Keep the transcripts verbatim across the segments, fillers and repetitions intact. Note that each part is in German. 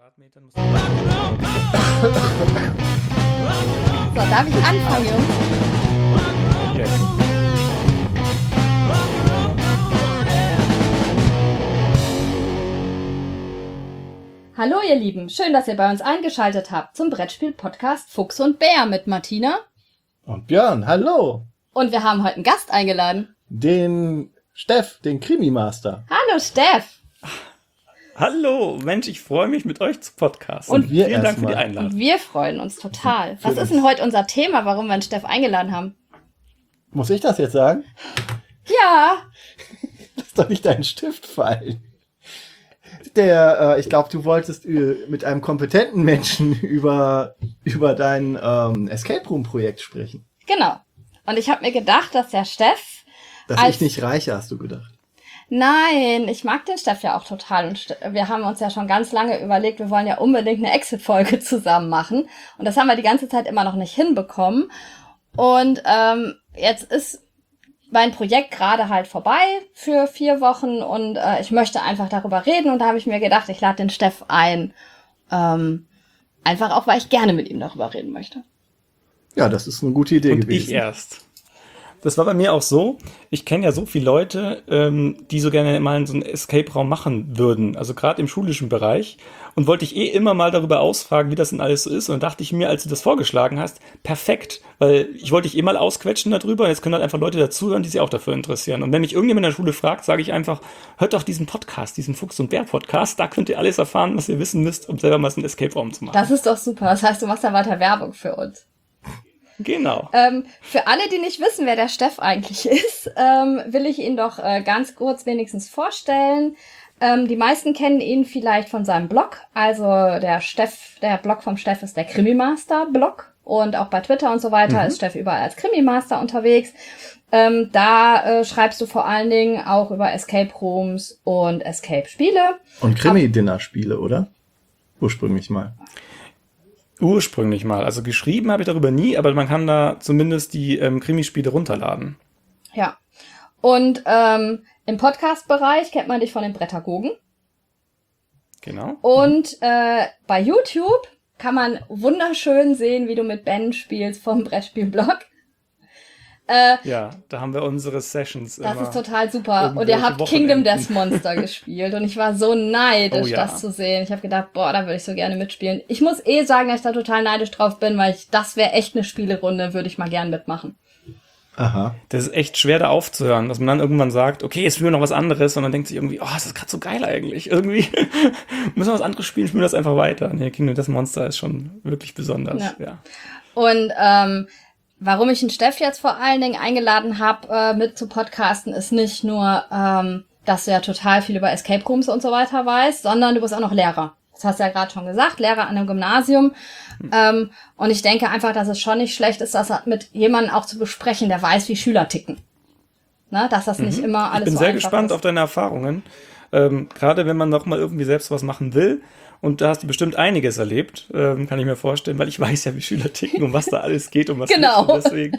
Quadratmetern muss. So, darf ich anfangen, Jungs? Yes. Hallo ihr Lieben, schön, dass ihr bei uns eingeschaltet habt zum Brettspiel-Podcast Fuchs und Bär mit Martina. Und Björn, hallo. Und wir haben heute einen Gast eingeladen. Den Steff, den Krimi-Master. Hallo Steff. Hallo, Mensch, ich freue mich, mit euch zu podcasten. Und wir vielen Dank für die erstmal. Einladung. Und wir freuen uns total. Für Was uns. ist denn heute unser Thema, warum wir einen Steff eingeladen haben? Muss ich das jetzt sagen? Ja, Lass doch nicht deinen Stift fallen. Der, äh, ich glaube, du wolltest äh, mit einem kompetenten Menschen über, über dein ähm, Escape Room-Projekt sprechen. genau. Und ich habe mir gedacht, dass der Steff... Dass Als- ich nicht reiche, hast du gedacht. Nein, ich mag den Steff ja auch total. Und Ste- wir haben uns ja schon ganz lange überlegt, wir wollen ja unbedingt eine Exit-Folge zusammen machen. Und das haben wir die ganze Zeit immer noch nicht hinbekommen. Und ähm, jetzt ist mein Projekt gerade halt vorbei für vier Wochen und äh, ich möchte einfach darüber reden. Und da habe ich mir gedacht, ich lade den Steff ein. Ähm, einfach auch, weil ich gerne mit ihm darüber reden möchte. Ja, das ist eine gute Idee Und gewesen. ich erst. Das war bei mir auch so. Ich kenne ja so viele Leute, ähm, die so gerne mal so einen Escape-Raum machen würden. Also gerade im schulischen Bereich. Und wollte ich eh immer mal darüber ausfragen, wie das denn alles so ist. Und dann dachte ich mir, als du das vorgeschlagen hast, perfekt. Weil ich wollte dich eh mal ausquetschen darüber. Und jetzt können halt einfach Leute dazuhören, die sich auch dafür interessieren. Und wenn mich irgendjemand in der Schule fragt, sage ich einfach, hört doch diesen Podcast, diesen Fuchs- und Bär-Podcast. Da könnt ihr alles erfahren, was ihr wissen müsst, um selber mal so einen Escape-Raum zu machen. Das ist doch super. Das heißt, du machst da weiter Werbung für uns. Genau. Ähm, für alle, die nicht wissen, wer der Steff eigentlich ist, ähm, will ich ihn doch äh, ganz kurz wenigstens vorstellen. Ähm, die meisten kennen ihn vielleicht von seinem Blog. Also der Steff, der Blog vom Steff ist der Krimi-Master-Blog. Und auch bei Twitter und so weiter Mhm. ist Steff überall als Krimi-Master unterwegs. Ähm, da äh, schreibst du vor allen Dingen auch über Escape Rooms und Escape-Spiele. Und Krimi-Dinner-Spiele, oder? Ursprünglich mal. Ursprünglich mal. Also geschrieben habe ich darüber nie, aber man kann da zumindest die ähm, Krimispiele runterladen. Ja. Und ähm, im Podcast-Bereich kennt man dich von den Brettagogen. Genau. Und äh, bei YouTube kann man wunderschön sehen, wie du mit Ben spielst vom Brettspielblog. Äh, Ja, da haben wir unsere Sessions das immer. ist total super. Und ihr irgendwelche habt Kingdom Wochenenden. Death Monster gespielt. Und ich war so neidisch, Oh ja. das zu sehen. Ich habe gedacht, boah, da würde ich so gerne mitspielen. Ich muss eh sagen, dass ich da total neidisch drauf bin, weil ich, das wäre echt eine Spielerunde, würde ich mal gern mitmachen. Aha. Das ist echt schwer, da aufzuhören, dass man dann irgendwann sagt, okay, jetzt spielen wir noch was anderes und dann denkt sich irgendwie, oh, das ist gerade so geil eigentlich. Irgendwie müssen wir was anderes spielen, spielen wir das einfach weiter. Nee, Kingdom Death Monster ist schon wirklich besonders. Ja. Ja. Und ähm, warum ich den Steff jetzt vor allen Dingen eingeladen habe, äh, mit zu podcasten, ist nicht nur, ähm, dass du ja total viel über Escape Rooms und so weiter weißt, sondern du bist auch noch Lehrer. Das hast du ja gerade schon gesagt, Lehrer an einem Gymnasium. Ähm, und ich denke einfach, dass es schon nicht schlecht ist, das mit jemandem auch zu besprechen, der weiß, wie Schüler ticken. Ne? Dass das nicht immer alles Ich bin so sehr einfach gespannt ist. auf deine Erfahrungen. Ähm, gerade wenn man noch mal irgendwie selbst was machen will. Und da hast du bestimmt einiges erlebt, ähm, kann ich mir vorstellen, weil ich weiß ja, wie Schüler ticken und was da alles geht und was Genau. nicht. Und deswegen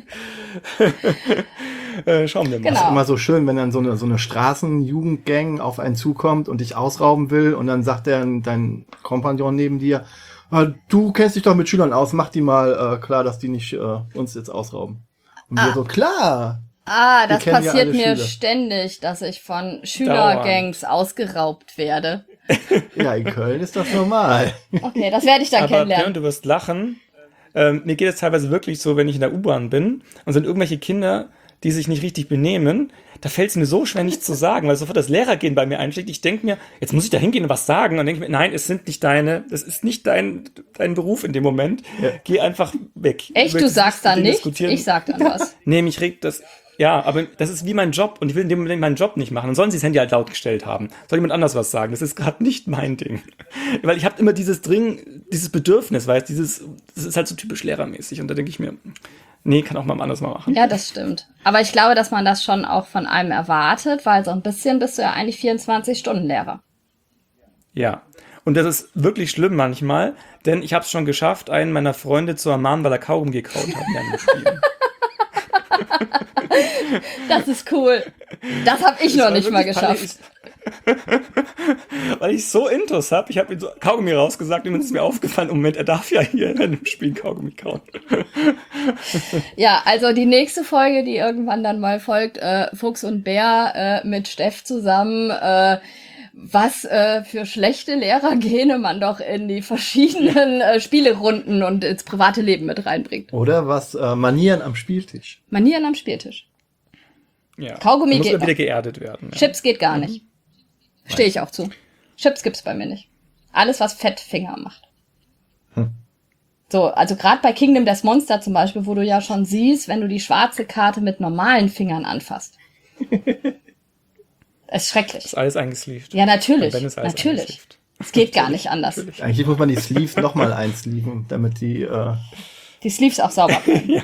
äh, schauen wir mal. Genau. Immer so schön, wenn dann so eine, so eine Straßenjugendgang auf einen zukommt und dich ausrauben will und dann sagt der, dein Kompagnon neben dir, "Ah, du kennst dich doch mit Schülern aus, mach die mal äh, klar, dass die nicht äh, uns jetzt ausrauben." Und wir Ah. so, klar. Ah, das kennen ja passiert alle mir Schüler. ständig, dass ich von Schülergangs ausgeraubt werde. Ja, in Köln ist das normal. Okay, das werde ich dann Aber Björn, kennenlernen. du wirst lachen. Ähm, mir geht es teilweise wirklich so, wenn ich in der U-Bahn bin und sind irgendwelche Kinder, die sich nicht richtig benehmen, da fällt es mir so schwer, nichts zu sagen, weil sofort das Lehrergehen bei mir einschlägt. Ich denke mir, jetzt muss ich da hingehen und was sagen. Und dann denke ich mir, nein, es sind nicht deine, das ist nicht dein, dein Beruf in dem Moment. Ja. Geh einfach weg. Echt, Ich du möchte sagst nicht dann mit dir nichts? diskutieren. Ich sag dann was. Nee, mich regt das. Ja, aber das ist wie mein Job und ich will in dem Moment meinen Job nicht machen. Dann sollen sie das Handy halt laut gestellt haben. Soll jemand anders was sagen? Das ist gerade nicht mein Ding. Weil ich habe immer dieses Dring, dieses Bedürfnis, weißt dieses, das ist halt so typisch lehrermäßig. Und da denke ich mir, nee, kann auch mal anders mal machen. Ja, das stimmt. Aber ich glaube, dass man das schon auch von einem erwartet, weil so ein bisschen bist du ja eigentlich vierundzwanzig-Stunden-Lehrer. Ja. Und das ist wirklich schlimm manchmal, denn ich habe es schon geschafft, einen meiner Freunde zu ermahnen, weil er Kaugummi gekaut hat während dem Spielen. Das ist cool. Das habe ich noch war nicht mal wirklich geschafft. peinlich. Weil ich so Intus habe. Ich habe ihm so Kaugummi rausgesagt und dann ist mir aufgefallen, im Moment, er darf ja hier in einem Spiel Kaugummi kauen. Ja, also die nächste Folge, die irgendwann dann mal folgt, äh, Fuchs und Bär äh, mit Steff zusammen, äh, was äh, für schlechte Lehrergene man doch in die verschiedenen äh, Spielerunden und ins private Leben mit reinbringt. Oder was äh, Manieren am Spieltisch. Manieren am Spieltisch. Ja. Kaugummi muss geht er wieder noch. geerdet werden. Ja. Chips geht gar nicht. Stehe ich auch zu. Chips gibt's bei mir nicht. Alles, was Fettfinger macht. Hm. So, also gerade bei Kingdom Death Monster zum Beispiel, wo du ja schon siehst, wenn du die schwarze Karte mit normalen Fingern anfasst. Ist schrecklich. Ist alles eingesleeved. Ja, natürlich. Bei Ben ist alles Natürlich. eingesleeved. Es geht gar nicht anders. Eigentlich muss man die Sleeves nochmal einsleeven, damit die... Äh, Die Sleeves auch sauber bleiben.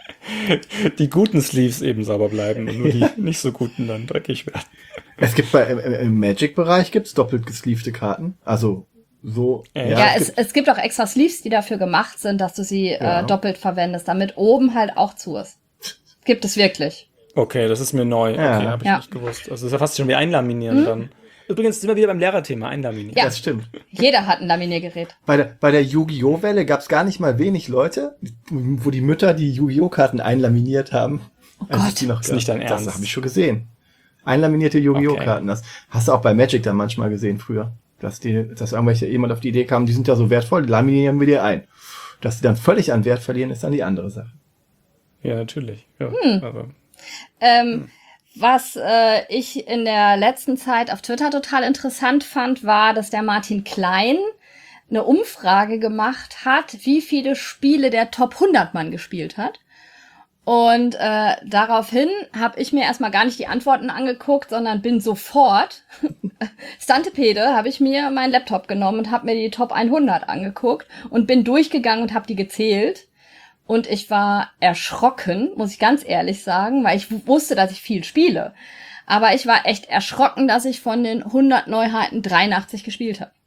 Die guten Sleeves eben sauber bleiben und nur die nicht so guten dann dreckig werden. es gibt bei im, im Magic-Bereich gibt's doppelt gesleevte Karten. Also so... Ja, Ja, es es, gibt, es gibt auch extra Sleeves, die dafür gemacht sind, dass du sie Ja. äh, doppelt verwendest, damit oben halt auch zu ist. Gibt es wirklich. Okay, das ist mir neu. Ja. Okay, habe ich Ja. nicht gewusst. Also das ist ja fast schon wie Einlaminieren dann. Übrigens sind wir wieder beim Lehrerthema, Einlaminieren. Ja. Das stimmt. Jeder hat ein Laminiergerät. Bei der, bei der Yu-Gi-Oh! Welle gab's gar nicht mal wenig Leute, wo die Mütter die Yu-Gi-Oh! Karten einlaminiert haben. Oh Gott. die noch Ist nicht dein das Ernst. habe ich schon gesehen. Einlaminierte Yu-Gi-Oh! Okay. Karten. Das hast du auch bei Magic dann manchmal gesehen früher. Dass die, dass irgendwelche jemand auf die Idee kam, die sind ja so wertvoll, die laminieren wir dir ein. Dass die dann völlig an Wert verlieren, ist dann die andere Sache. Ja, natürlich. Ja, aber Ähm, was äh, ich in der letzten Zeit auf Twitter total interessant fand, war, dass der Martin Klein eine Umfrage gemacht hat, wie viele Spiele der Top hundert Mann gespielt hat. Und äh, daraufhin habe ich mir erstmal gar nicht die Antworten angeguckt, sondern bin sofort, Stantepede, habe ich mir meinen Laptop genommen und habe mir die Top hundert angeguckt und bin durchgegangen und habe die gezählt. Und ich war erschrocken, muss ich ganz ehrlich sagen, weil ich wusste, dass ich viel spiele. Aber ich war echt erschrocken, dass ich von den hundert Neuheiten dreiundachtzig gespielt habe.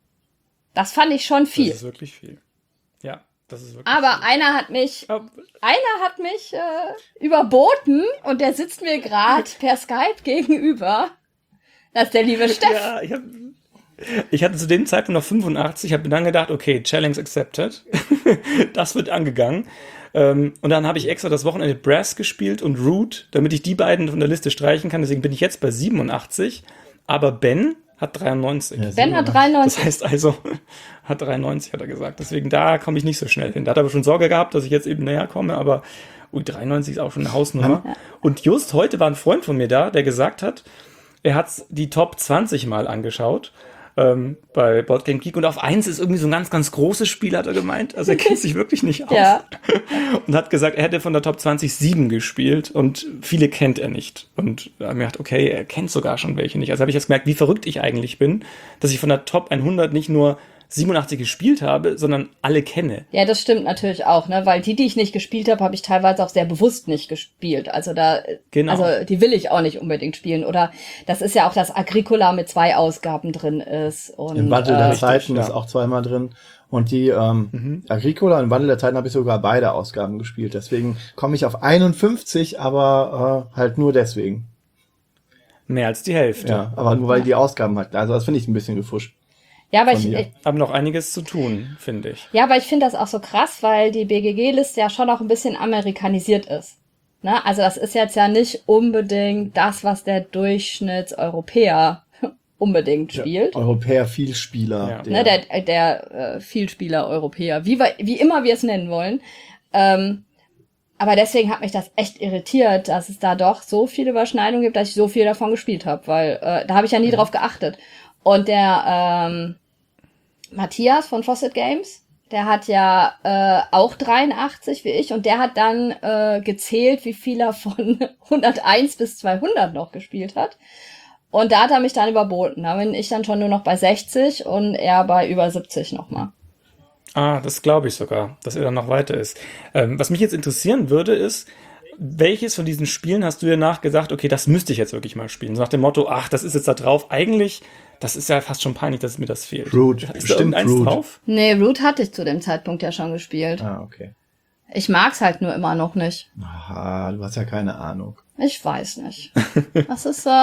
Das fand ich schon viel. das ist wirklich viel. Ja, das ist wirklich Aber viel. einer hat mich, Aber einer hat mich äh, überboten und der sitzt mir gerade per Skype gegenüber. Das ist der liebe Steff. Ja, ich, hab, ich hatte zu dem Zeitpunkt noch fünfundachtzig, habe mir dann gedacht, okay, Challenge accepted. Das wird angegangen. Ähm, und dann habe ich extra das Wochenende Brass gespielt und Root, damit ich die beiden von der Liste streichen kann. Deswegen bin ich jetzt bei siebenundachtzig. Aber Ben hat dreiundneunzig. Ja, Ben hat siebenundachtzig. dreiundneunzig. Das heißt also, hat dreiundneunzig, hat er gesagt. Deswegen, da komme ich nicht so schnell hin. Da hat er aber schon Sorge gehabt, dass ich jetzt eben näher komme, aber ui, dreiundneunzig ist auch schon eine Hausnummer. Ja. Und just heute war ein Freund von mir da, der gesagt hat, er hat die Top zwanzig mal angeschaut ähm, bei Board Game Geek und auf eins ist irgendwie so ein ganz, ganz großes Spiel, hat er gemeint. Also er kennt sich wirklich nicht aus. Ja. Und hat gesagt, er hätte von der Top zwanzig sieben gespielt und viele kennt er nicht. Und er hat mir gedacht, okay, er kennt sogar schon welche nicht. Also habe ich jetzt gemerkt, wie verrückt ich eigentlich bin, dass ich von der Top hundert nicht nur siebenundachtzig gespielt habe, sondern alle kenne. Ja, das stimmt natürlich auch, ne, weil die, die ich nicht gespielt habe, habe ich teilweise auch sehr bewusst nicht gespielt. Also da, Genau. also die will ich auch nicht unbedingt spielen. Oder das ist ja auch, dass Agricola mit zwei Ausgaben drin ist. Und, Im Wandel der äh, Richtig, Zeiten ja. ist auch zweimal drin. Und die ähm, Mhm. Agricola im Wandel der Zeiten habe ich sogar beide Ausgaben gespielt. Deswegen komme ich auf einundfünfzig, aber äh, halt nur deswegen. Mehr als die Hälfte. Ja, aber nur weil die Ausgaben halt. Also das finde ich ein bisschen gefuscht. ja, aber von ich, mir. ich Haben noch einiges zu tun, finde ich. ja, aber ich finde das auch so krass, weil die B G G-Liste ja schon auch ein bisschen amerikanisiert ist. Ne? Also das ist jetzt ja nicht unbedingt das, was der Durchschnittseuropäer unbedingt spielt. Europäer Vielspieler. Ja. Ne, der der äh, Vielspieler-Europäer, wie, wir, wie immer wir es nennen wollen. Ähm, aber deswegen hat mich das echt irritiert, dass es da doch so viele Überschneidungen gibt, dass ich so viel davon gespielt habe, weil äh, da habe ich ja nie drauf geachtet. Und der ähm, Matthias von Fawcett Games, der hat ja äh, auch dreiundachtzig wie ich und der hat dann äh, gezählt, wie viel er von hunderteins bis zweihundert noch gespielt hat. Und da hat er mich dann überboten. Da bin ich dann schon nur noch bei sechzig und er bei über siebzig nochmal. Ah, das glaube ich sogar, dass er dann noch weiter ist. Ähm, was mich jetzt interessieren würde, ist, welches von diesen Spielen hast du dir nachgesagt, okay, das müsste ich jetzt wirklich mal spielen? So nach dem Motto, ach, das ist jetzt da drauf. Eigentlich, das ist ja fast schon peinlich, dass mir das fehlt. Root, Ist da bestimmt irgendeins Root. drauf? Nee, Root hatte ich zu dem Zeitpunkt ja schon gespielt. Ah, okay. Ich mag's halt nur immer noch nicht. Aha, du hast ja keine Ahnung. Ich weiß nicht. Das ist, äh,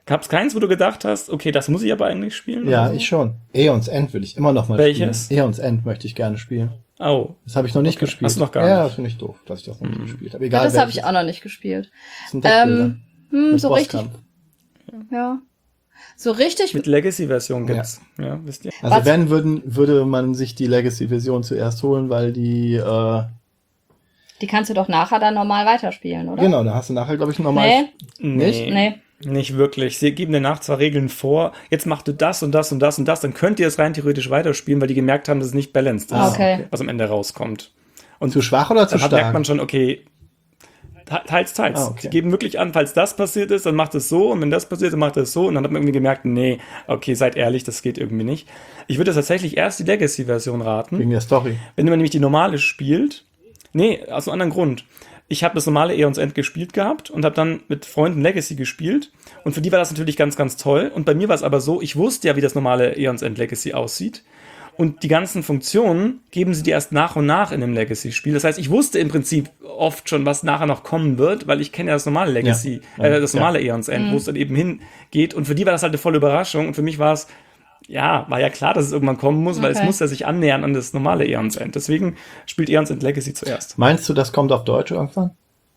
Gab's keins, wo du gedacht hast, okay, das muss ich aber eigentlich spielen? Ja, oder so? ich schon. Aeons End will ich immer noch mal Welches? spielen. Aeons End möchte ich gerne spielen. Oh. Das habe ich noch nicht Okay. gespielt. Hast du noch gar ja, nicht? das finde ich doof, dass ich das noch nicht Mhm. gespielt habe. Ja, Egal das habe ich welches. auch noch nicht gespielt. Das ist ein Deckbilder. Ähm, hm, mit so richtig, Bosskampf. ja. So richtig, Mit Legacy-Version gibt's. Ja. ja, wisst ihr? Also Was- wenn, würden, würde man sich die Legacy-Version zuerst holen, weil die, äh, die kannst du doch nachher dann normal weiterspielen, oder? genau, da hast du nachher, glaube ich, nochmal. Nee, Nicht? nee. Nicht wirklich. Sie geben danach zwar Regeln vor, jetzt machst du das und das und das und das, dann könnt ihr es rein theoretisch weiterspielen, weil die gemerkt haben, dass es nicht balanced ist, Ah, okay. was am Ende rauskommt. Und Zu schwach oder zu dann hat- merkt stark? man schon, okay, te- teils, teils. Ah, okay. Sie geben wirklich an, falls das passiert ist, dann macht es so und wenn das passiert, dann macht es so und dann hat man irgendwie gemerkt, nee, okay, seid ehrlich, das geht irgendwie nicht. Ich würde tatsächlich erst die Legacy-Version raten. Wegen der Story. Wenn man nämlich die normale spielt, nee, aus einem anderen Grund. Ich habe das normale Aeons End gespielt gehabt und habe dann mit Freunden Legacy gespielt und für die war das natürlich ganz, ganz toll und bei mir war es aber so, ich wusste ja, wie das normale Aeons End Legacy aussieht und die ganzen Funktionen geben sie dir erst nach und nach in dem Legacy-Spiel. Das heißt, ich wusste im Prinzip oft schon, was nachher noch kommen wird, weil ich kenne ja das normale Legacy, Ja. äh, das normale Ja. Aeons End, wo es dann eben hingeht und für die war das halt eine volle Überraschung und für mich war es ja, war ja klar, dass es irgendwann kommen muss, weil es Okay. muss ja sich annähern an das normale Aeons End. Deswegen spielt Aeons End Legacy zuerst. Meinst du, das kommt auf Deutsch irgendwann?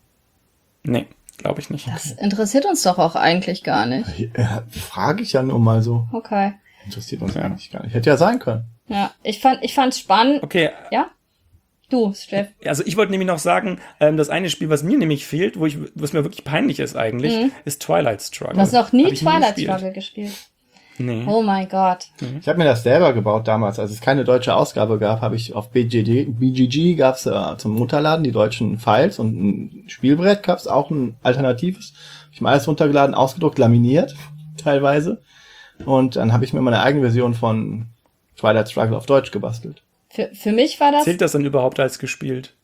Nee, glaube ich nicht. Das interessiert uns doch auch eigentlich gar nicht. Ja, frage ich ja nur mal so. Okay. Interessiert uns Ja. eigentlich gar nicht. Hätte ja sein können. Ja, ich fand, ich fand's spannend. Okay, Ja? Du, Steff. also ich wollte nämlich noch sagen, ähm, das eine Spiel, was mir nämlich fehlt, wo ich, was mir wirklich peinlich ist eigentlich, Mhm. ist Twilight Struggle. Du hast noch nie Hab ich Twilight gespielt. Struggle gespielt. Nee. Oh mein Gott. Ich habe mir das selber gebaut damals, als es keine deutsche Ausgabe gab, habe ich auf B G D, B G G gab's äh, zum Runterladen die deutschen Files und ein Spielbrett gab's auch ein alternatives. Hab ich mir alles runtergeladen, ausgedruckt, laminiert teilweise und dann habe ich mir meine eigene Version von Twilight Struggle auf Deutsch gebastelt. Für, für mich war das, Zählt das dann überhaupt als gespielt?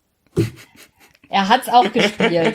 er hat's auch gespielt.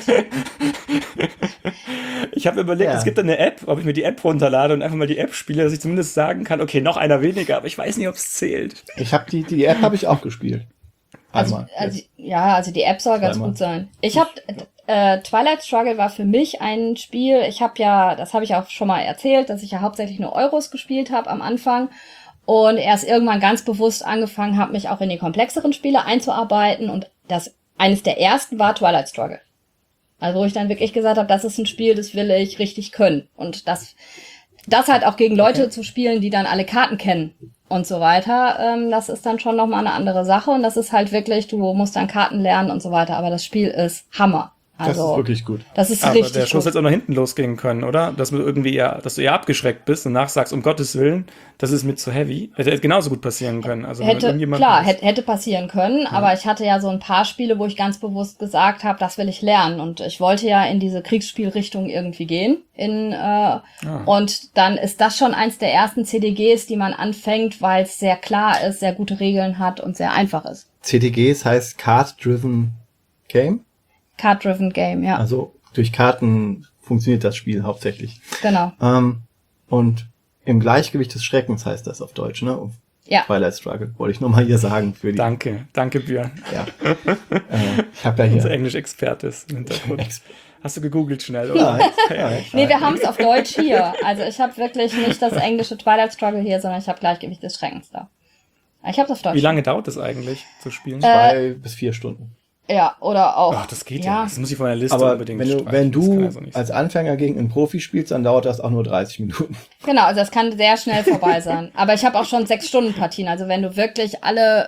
Ich habe überlegt, Ja. es gibt da eine App, ob ich mir die App runterlade und einfach mal die App spiele, dass ich zumindest sagen kann, okay, noch einer weniger, aber ich weiß nicht, ob es zählt. Ich habe die die App habe ich auch gespielt. Also, Einmal. also, ja, also die App soll ganz Zweimal. gut sein. Ich habe äh, Twilight Struggle war für mich ein Spiel. Ich habe ja, das habe ich auch schon mal erzählt, dass ich ja hauptsächlich nur Euros gespielt habe am Anfang und erst irgendwann ganz bewusst angefangen habe, mich auch in die komplexeren Spiele einzuarbeiten und das eines der ersten war Twilight Struggle. Also wo ich dann wirklich gesagt habe, das ist ein Spiel, das will ich richtig können und das das halt auch gegen Leute zu spielen, die dann alle Karten kennen und so weiter, ähm, das ist dann schon nochmal eine andere Sache und das ist halt wirklich, du musst dann Karten lernen und so weiter, aber das Spiel ist Hammer. Das Also, ist wirklich gut. das ist Aber richtig der Schuss gut. hätte auch nach hinten losgehen können, oder? Dass du irgendwie eher, dass du eher abgeschreckt bist und nachsagst, um Gottes Willen, das ist mir zu heavy. Hätte genauso gut passieren können. Also wenn Hätte, irgendjemand klar, ist- hätte, hätte passieren können, aber ich hatte ja so ein paar Spiele, wo ich ganz bewusst gesagt habe, das will ich lernen und ich wollte ja in diese Kriegsspielrichtung irgendwie gehen. In, äh, Ah. Und dann ist das schon eins der ersten C D Gs, die man anfängt, weil es sehr klar ist, sehr gute Regeln hat und sehr einfach ist. C D Gs heißt Card Driven Game. Card-driven Game, ja, Also durch Karten funktioniert das Spiel hauptsächlich. genau. Ähm, und im Gleichgewicht des Schreckens heißt das auf Deutsch, ne? Ja. Twilight Struggle, wollte ich nur mal hier sagen für die. Danke, danke Björn. Ja. äh, ich habe ja Unser hier. Englisch-Experte ist im Hintergrund. Ex- Hast du gegoogelt schnell, oder? Nein, nein. Nee, wir haben es auf Deutsch hier. Also ich habe wirklich nicht das englische Twilight Struggle hier, sondern ich habe Gleichgewicht des Schreckens da. Ich habe es auf Deutsch. Wie lange dauert das eigentlich zu spielen? Zwei bis vier Stunden. Ja, oder auch. Ach, das geht ja. ja. Das muss ich von der Liste Aber unbedingt wenn du, streichen. wenn Das kann du ja so nicht als sein. Anfänger gegen einen Profi spielst, dann dauert das auch nur dreißig Minuten. Genau, also das kann sehr schnell vorbei sein. Aber ich habe auch schon sechs Stunden Partien. Also wenn du wirklich alle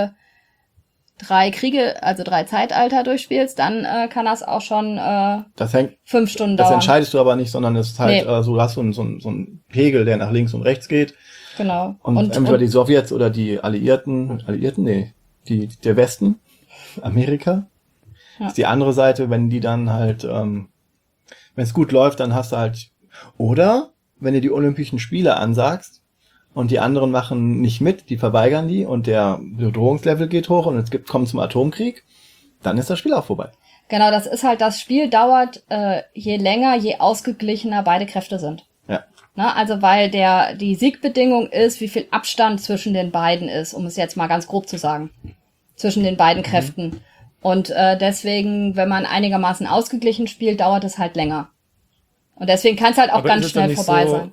äh, drei Kriege, also drei Zeitalter durchspielst, dann äh, kann das auch schon äh, Das hängt, fünf Stunden das dauern. entscheidest du aber nicht, sondern es ist halt Nee. äh, so, du hast so einen, so, einen, so einen Pegel, der nach links und rechts geht. Genau. Und, Und, entweder und die Sowjets oder die Alliierten, Alliierten, nee, die, der Westen, Amerika, Ja. ist die andere Seite, wenn die dann halt, ähm, wenn es gut läuft, dann hast du halt, oder wenn du die Olympischen Spiele ansagst und die anderen machen nicht mit, die verweigern die und der Bedrohungslevel geht hoch und es gibt, kommt zum Atomkrieg, dann ist das Spiel auch vorbei. genau, das ist halt, das Spiel dauert äh, je länger, je ausgeglichener beide Kräfte sind. Ja. Na, also weil der die Siegbedingung ist, wie viel Abstand zwischen den beiden ist, um es jetzt mal ganz grob zu sagen. Zwischen den beiden Kräften. Und äh, deswegen, wenn man einigermaßen ausgeglichen spielt, dauert es halt länger. Und deswegen kann es halt auch Aber ganz ist es dann schnell nicht vorbei so, sein.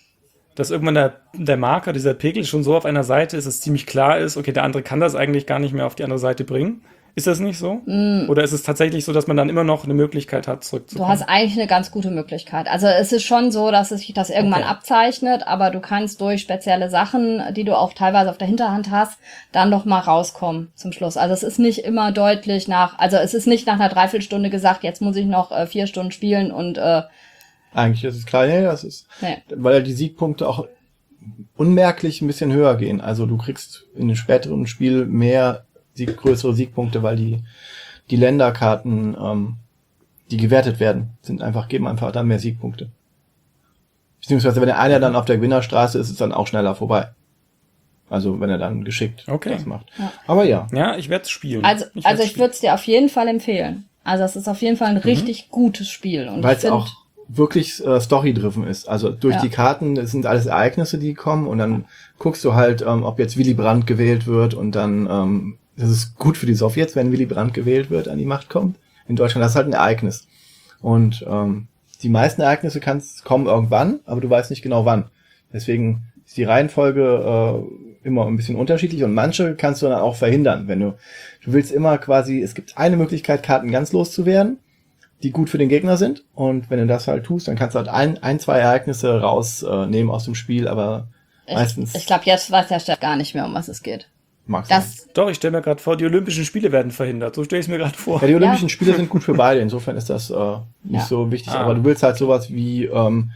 dass irgendwann der, der Marker, dieser Pegel schon so auf einer Seite ist, dass es ziemlich klar ist, okay, der andere kann das eigentlich gar nicht mehr auf die andere Seite bringen? Ist das nicht so? Mm. Oder ist es tatsächlich so, dass man dann immer noch eine Möglichkeit hat, Du zurückzukommen? hast eigentlich eine ganz gute Möglichkeit. Also es ist schon so, dass es sich das irgendwann Okay. abzeichnet, aber du kannst durch spezielle Sachen, die du auch teilweise auf der Hinterhand hast, dann noch mal rauskommen zum Schluss. Also es ist nicht immer deutlich nach, also es ist nicht nach einer Dreiviertelstunde gesagt, jetzt muss ich noch äh, vier Stunden spielen und äh, Eigentlich ist es klar, nee, das ist, nee. weil ja die Siegpunkte auch unmerklich ein bisschen höher gehen. Also du kriegst in einem späteren Spiel mehr Sieg, größere Siegpunkte, weil die die Länderkarten, ähm, die gewertet werden, sind einfach geben einfach dann mehr Siegpunkte. Beziehungsweise wenn der einer dann auf der Gewinnerstraße ist, ist es dann auch schneller vorbei. Also wenn er dann geschickt Okay. das macht. Ja. Aber ja, Ja, ich werde es spielen. Also, ich also werd's ich würde es dir auf jeden Fall empfehlen. Also es ist auf jeden Fall ein richtig gutes Spiel. Und weil ich es find, auch wirklich äh, story-driven ist. Also durch Ja. die Karten, das sind alles Ereignisse, die kommen und dann guckst du halt, ähm, ob jetzt Willy Brandt gewählt wird und dann, ähm, das ist gut für die Sowjets, wenn Willy Brandt gewählt wird, an die Macht kommt. In Deutschland, das ist halt ein Ereignis. Und ähm, die meisten Ereignisse kannst, kommen irgendwann, aber du weißt nicht genau wann. Deswegen ist die Reihenfolge äh, immer ein bisschen unterschiedlich und manche kannst du dann auch verhindern. Wenn du, du willst immer quasi, es gibt eine Möglichkeit, Karten ganz loszuwerden, die gut für den Gegner sind. Und wenn du das halt tust, dann kannst du halt ein, ein zwei Ereignisse rausnehmen äh, nehmen aus dem Spiel, aber meistens ich, ich glaube, jetzt weiß der Chef gar nicht mehr, um was es geht. magst du Das, Doch, ich stelle mir gerade vor, die Olympischen Spiele werden verhindert. So stelle ich es mir gerade vor. Ja, die Olympischen Ja. Spiele sind gut für beide, insofern ist das äh, nicht Ja. so wichtig, Ah. aber du willst halt sowas wie ähm,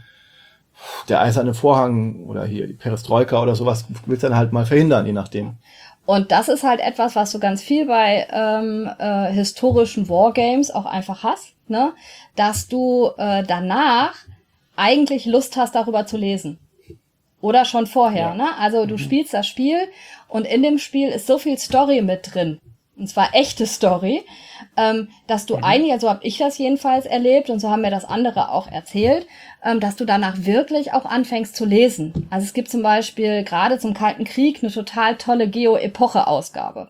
der eiserne Vorhang oder hier die Perestroika oder sowas, willst du dann halt mal verhindern, je nachdem. und das ist halt etwas, was du ganz viel bei ähm, äh, historischen Wargames auch einfach hast, ne? Dass du äh, danach eigentlich Lust hast, darüber zu lesen. Oder schon vorher, Ja. ne? Also du spielst das Spiel und in dem Spiel ist so viel Story mit drin. Und zwar echte Story, ähm, dass du eigentlich, also habe ich das jedenfalls erlebt und so haben mir das andere auch erzählt, ähm, dass du danach wirklich auch anfängst zu lesen. Also es gibt zum Beispiel gerade zum Kalten Krieg eine total tolle Geo-Epoche-Ausgabe.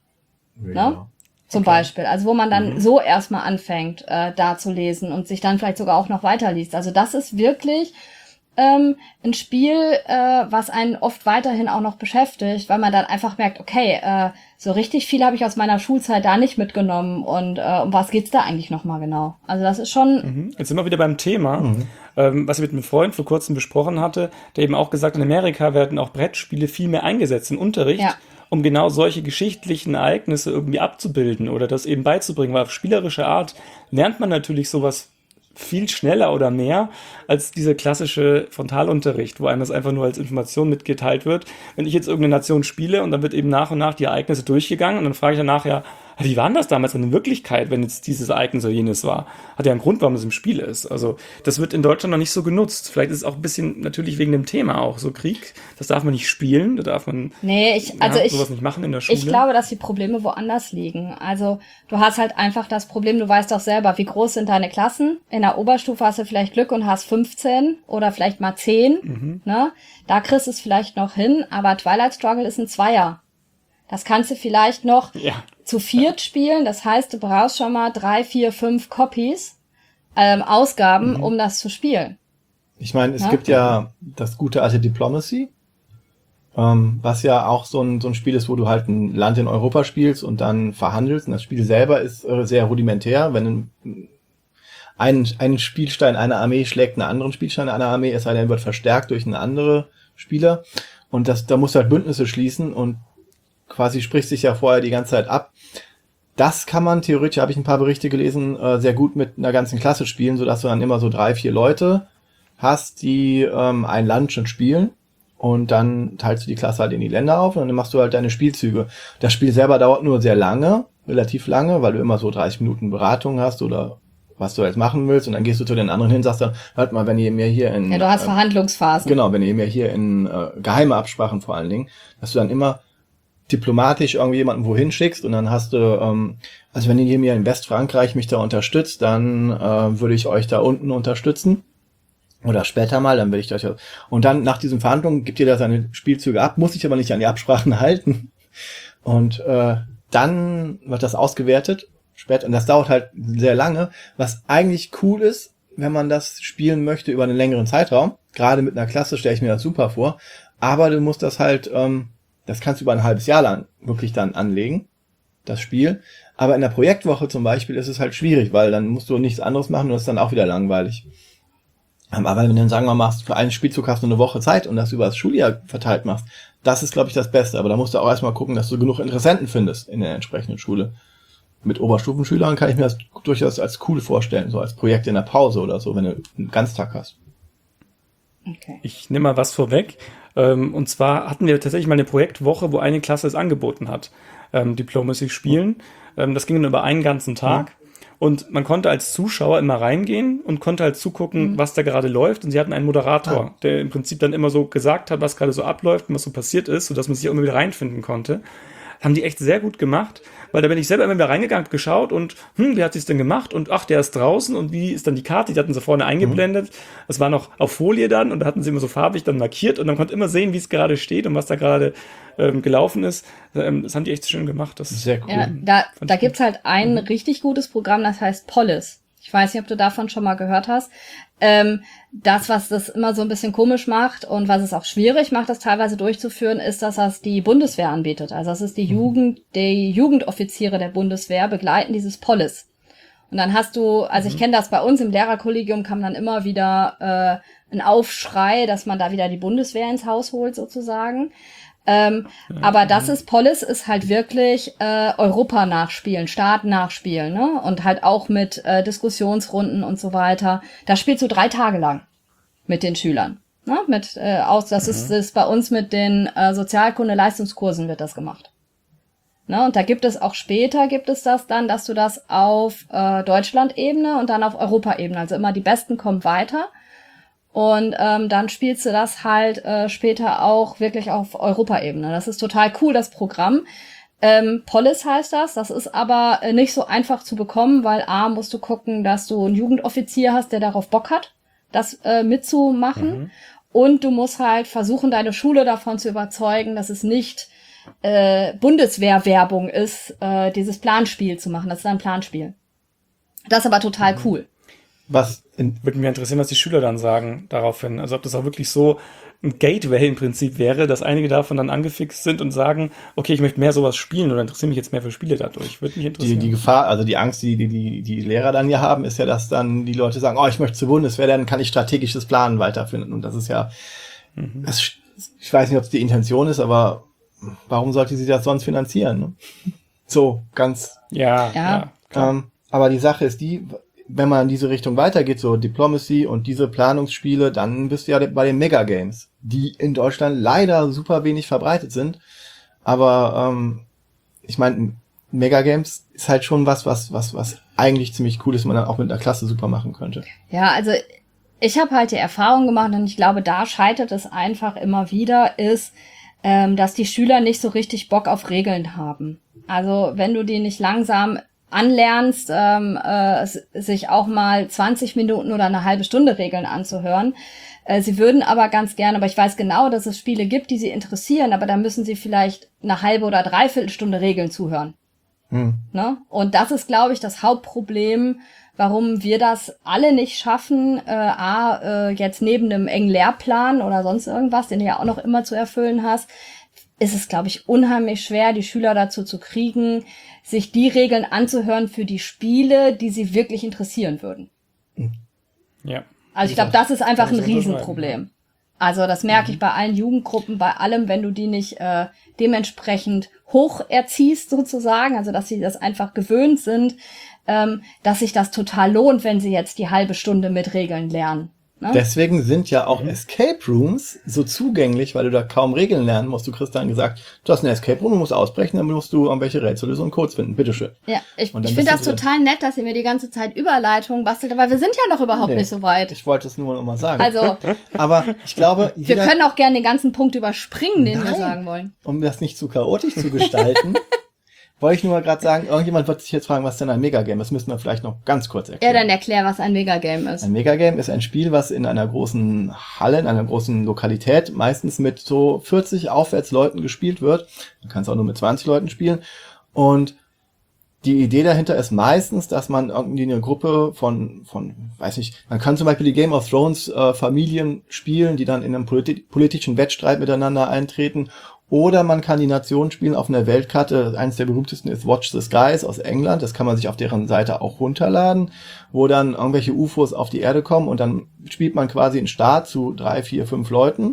Ne? Zum Beispiel. Also wo man dann so erstmal anfängt, äh, da zu lesen und sich dann vielleicht sogar auch noch weiterliest. Also das ist wirklich ähm, ein Spiel, äh, was einen oft weiterhin auch noch beschäftigt, weil man dann einfach merkt, okay, äh, so richtig viel habe ich aus meiner Schulzeit da nicht mitgenommen und äh, um was geht's da eigentlich nochmal genau? Also das ist schon, Mhm. Jetzt sind wir wieder beim Thema, ähm, was ich mit einem Freund vor kurzem besprochen hatte, der eben auch gesagt hat, in Amerika werden auch Brettspiele viel mehr eingesetzt im Unterricht, Ja. um genau solche geschichtlichen Ereignisse irgendwie abzubilden oder das eben beizubringen, weil auf spielerische Art lernt man natürlich sowas viel schneller oder mehr als dieser klassische Frontalunterricht, wo einem das einfach nur als Information mitgeteilt wird. Wenn ich jetzt irgendeine Nation spiele und dann wird eben nach und nach die Ereignisse durchgegangen und dann frage ich danach ja, wie war denn das damals in Wirklichkeit, wenn jetzt dieses Ereignis oder jenes war? Hat ja einen Grund, warum das im Spiel ist. Also das wird in Deutschland noch nicht so genutzt. Vielleicht ist es auch ein bisschen natürlich wegen dem Thema auch so Krieg. Das darf man nicht spielen, da darf man nee, ich, also ja, ich, sowas nicht machen in der Schule. ich glaube, dass die Probleme woanders liegen. Also du hast halt einfach das Problem, du weißt doch selber, wie groß sind deine Klassen. In der Oberstufe hast du vielleicht Glück und hast fünfzehn oder vielleicht mal zehn. Ne? Da kriegst du es vielleicht noch hin, aber Twilight Struggle ist ein Zweier. Das kannst du vielleicht noch Ja. zu viert spielen. Das heißt, du brauchst schon mal drei, vier, fünf Copies, ähm, Ausgaben, um das zu spielen. Ich meine, es Ja. gibt ja das gute alte Diplomacy, ähm, was ja auch so ein, so ein Spiel ist, wo du halt ein Land in Europa spielst und dann verhandelst. Und das Spiel selber ist äh, sehr rudimentär. Wenn ein, ein Spielstein einer Armee schlägt einen anderen Spielstein einer Armee, es sei denn, wird verstärkt durch einen anderen Spieler. Und das, da musst du halt Bündnisse schließen und quasi sprichst dich ja vorher die ganze Zeit ab. Das kann man theoretisch, habe ich ein paar Berichte gelesen, äh, sehr gut mit einer ganzen Klasse spielen, sodass du dann immer so drei, vier Leute hast, die ähm, ein Land schon spielen. Und dann teilst du die Klasse halt in die Länder auf und dann machst du halt deine Spielzüge. Das Spiel selber dauert nur sehr lange, relativ lange, weil du immer so dreißig Minuten Beratung hast oder was du jetzt machen willst. Und dann gehst du zu den anderen hin und sagst dann, hört mal, wenn ihr mir hier in... Ja, du hast äh, Verhandlungsphasen. Genau, wenn ihr mir hier in äh, geheime Absprachen vor allen Dingen, dass du dann immer diplomatisch irgendwie jemanden wohin schickst und dann hast du, ähm, also wenn ihr mir in Westfrankreich mich da unterstützt, dann äh, würde ich euch da unten unterstützen. Oder später mal, dann will ich euch... Und dann nach diesen Verhandlungen gibt ihr da seine Spielzüge ab, muss sich aber nicht an die Absprachen halten. Und äh, dann wird das ausgewertet, später, und das dauert halt sehr lange, was eigentlich cool ist, wenn man das spielen möchte über einen längeren Zeitraum. Gerade mit einer Klasse stelle ich mir das super vor. Aber du musst das halt, ähm, das kannst du über ein halbes Jahr lang wirklich dann anlegen, das Spiel. Aber in der Projektwoche zum Beispiel ist es halt schwierig, weil dann musst du nichts anderes machen und das ist dann auch wieder langweilig. Aber wenn du dann, sagen wir mal, machst, für einen Spielzug hast du eine Woche Zeit und das über das Schuljahr verteilt machst, das ist, glaube ich, das Beste. Aber da musst du auch erstmal gucken, dass du genug Interessenten findest in der entsprechenden Schule. Mit Oberstufenschülern kann ich mir das durchaus als cool vorstellen, so als Projekt in der Pause oder so, wenn du einen Ganztag hast. Okay. Ich nehme mal was vorweg. Ähm, Und zwar hatten wir tatsächlich mal eine Projektwoche, wo eine Klasse es angeboten hat, ähm, Diplomacy spielen. Ähm, Das ging dann über einen ganzen Tag. Und man konnte als Zuschauer immer reingehen und konnte halt zugucken, was da gerade läuft. Und sie hatten einen Moderator, der im Prinzip dann immer so gesagt hat, was gerade so abläuft und was so passiert ist, sodass man sich auch immer wieder reinfinden konnte. Haben die echt sehr gut gemacht, weil da bin ich selber immer wieder reingegangen, hab geschaut und, hm, wie hat sich's denn gemacht? Und ach, der ist draußen und wie ist dann die Karte? Die hatten sie vorne eingeblendet. Das war noch auf Folie dann und da hatten sie immer so farbig dann markiert und man konnte immer sehen, wie es gerade steht und was da gerade ähm, gelaufen ist. Ähm, das haben die echt schön gemacht. Das Sehr cool. Ja, da, Fand da ich gibt's halt ein Mhm. richtig gutes Programm, das heißt Polis. Ich weiß nicht, ob du davon schon mal gehört hast. Ähm, das, was das immer so ein bisschen komisch macht und was es auch schwierig macht, das teilweise durchzuführen, ist, dass das die Bundeswehr anbietet. Also das ist die Jugend, die Jugendoffiziere der Bundeswehr begleiten dieses Polis. Und dann hast du, also ich kenne das bei uns im Lehrerkollegium, kam dann immer wieder äh, ein Aufschrei, dass man da wieder die Bundeswehr ins Haus holt sozusagen. Ähm, aber das ist, Polis ist halt wirklich äh, Europa nachspielen, Staat nachspielen, ne? Und halt auch mit äh, Diskussionsrunden und so weiter. Da spielst du drei Tage lang mit den Schülern. Ne? Mit, äh, aus, das ist, ist bei uns mit den äh, Sozialkunde-Leistungskursen wird das gemacht. Ne? Und da gibt es auch später, gibt es das dann, dass du das auf äh, Deutschland-Ebene und dann auf Europa-Ebene, also immer die Besten kommen weiter. Und ähm, dann spielst du das halt äh, später auch wirklich auf Europaebene. Das ist total cool, das Programm. Ähm, Polis heißt das. Das ist aber äh, nicht so einfach zu bekommen, weil A, musst du gucken, dass du einen Jugendoffizier hast, der darauf Bock hat, das äh, mitzumachen. Mhm. Und du musst halt versuchen, deine Schule davon zu überzeugen, dass es nicht äh, Bundeswehrwerbung ist, äh, dieses Planspiel zu machen. Das ist ein Planspiel. Das ist aber total cool. Was in, Würde mich interessieren, was die Schüler dann sagen daraufhin. Also ob das auch wirklich so ein Gateway im Prinzip wäre, dass einige davon dann angefixt sind und sagen, okay, ich möchte mehr sowas spielen oder interessiere mich jetzt mehr für Spiele dadurch. Würde mich die, interessieren. die Gefahr, also die Angst, die, die, die, die Lehrer dann ja haben, ist ja, dass dann die Leute sagen, oh, ich möchte zur Bundeswehr, dann kann ich strategisches Planen weiterfinden. Und das ist ja, Mhm. das, ich weiß nicht, ob es die Intention ist, aber warum sollte sie das sonst finanzieren? Ne? So, ganz, Ja, Ja. ja, klar. ähm, aber die Sache ist die, wenn man in diese Richtung weitergeht, so Diplomacy und diese Planungsspiele, dann bist du ja bei den Megagames, die in Deutschland leider super wenig verbreitet sind. Aber ähm, ich meine, Megagames ist halt schon was, was, was, was eigentlich ziemlich cool ist, man dann auch mit einer Klasse super machen könnte. Ja, also ich habe halt die Erfahrung gemacht und ich glaube, da scheitert es einfach immer wieder, ist, ähm, dass die Schüler nicht so richtig Bock auf Regeln haben. Also wenn du die nicht langsam anlernst, ähm, äh, sich auch mal zwanzig Minuten oder eine halbe Stunde Regeln anzuhören. Äh, sie würden aber ganz gerne, aber ich weiß genau, dass es Spiele gibt, die sie interessieren, aber da müssen sie vielleicht eine halbe oder dreiviertel Stunde Regeln zuhören. Hm. Ne? Und das ist, glaube ich, das Hauptproblem, warum wir das alle nicht schaffen, äh, A, äh, jetzt neben einem engen Lehrplan oder sonst irgendwas, den du ja auch noch immer zu erfüllen hast, ist es, glaube ich, unheimlich schwer, die Schüler dazu zu kriegen, sich die Regeln anzuhören für die Spiele, die sie wirklich interessieren würden. Ja. Also ich glaube, das ist einfach Kann ein ich unterschreiben, Riesenproblem. Also das merke ich bei allen Jugendgruppen, bei allem, wenn du die nicht äh, dementsprechend hoch erziehst sozusagen, also dass sie das einfach gewöhnt sind, ähm, dass sich das total lohnt, wenn sie jetzt die halbe Stunde mit Regeln lernen. Ne? Deswegen sind ja auch Escape Rooms so zugänglich, weil du da kaum Regeln lernen musst. Du kriegst dann gesagt, du hast eine Escape Room, du musst ausbrechen, dann musst du irgendwelche Rätsellösungen und Codes finden. Bitteschön. Ja, ich, Und dann ich bist finde du das drin. total nett, dass ihr mir die ganze Zeit Überleitungen bastelt, aber wir sind ja noch überhaupt Nee, nicht so weit. Ich wollte es nur noch mal sagen. Also, Aber ich glaube, wir jeder, können auch gerne den ganzen Punkt überspringen, den wir Nein. sagen wollen. um das nicht zu chaotisch zu gestalten, wollte ich nur mal gerade sagen, irgendjemand wird sich jetzt fragen, was denn ein Megagame ist. Das müssen wir vielleicht noch ganz kurz Ja, erklären. dann erklär, was ein Megagame ist. Ein Megagame ist ein Spiel, was in einer großen Halle, in einer großen Lokalität, meistens mit so vierzig aufwärts Leuten gespielt wird. Man kann es auch nur mit zwanzig Leuten spielen. Und die Idee dahinter ist meistens, dass man irgendwie eine Gruppe von, von, weiß nicht, man kann zum Beispiel die Game of Thrones äh, Familien spielen, die dann in einem politi- politischen Wettstreit miteinander eintreten. Oder man kann die Nation spielen auf einer Weltkarte. Eines der berühmtesten ist Watch the Skies aus England. Das kann man sich auf deren Seite auch runterladen, wo dann irgendwelche U F Os auf die Erde kommen und dann spielt man quasi einen Staat zu drei, vier, fünf Leuten.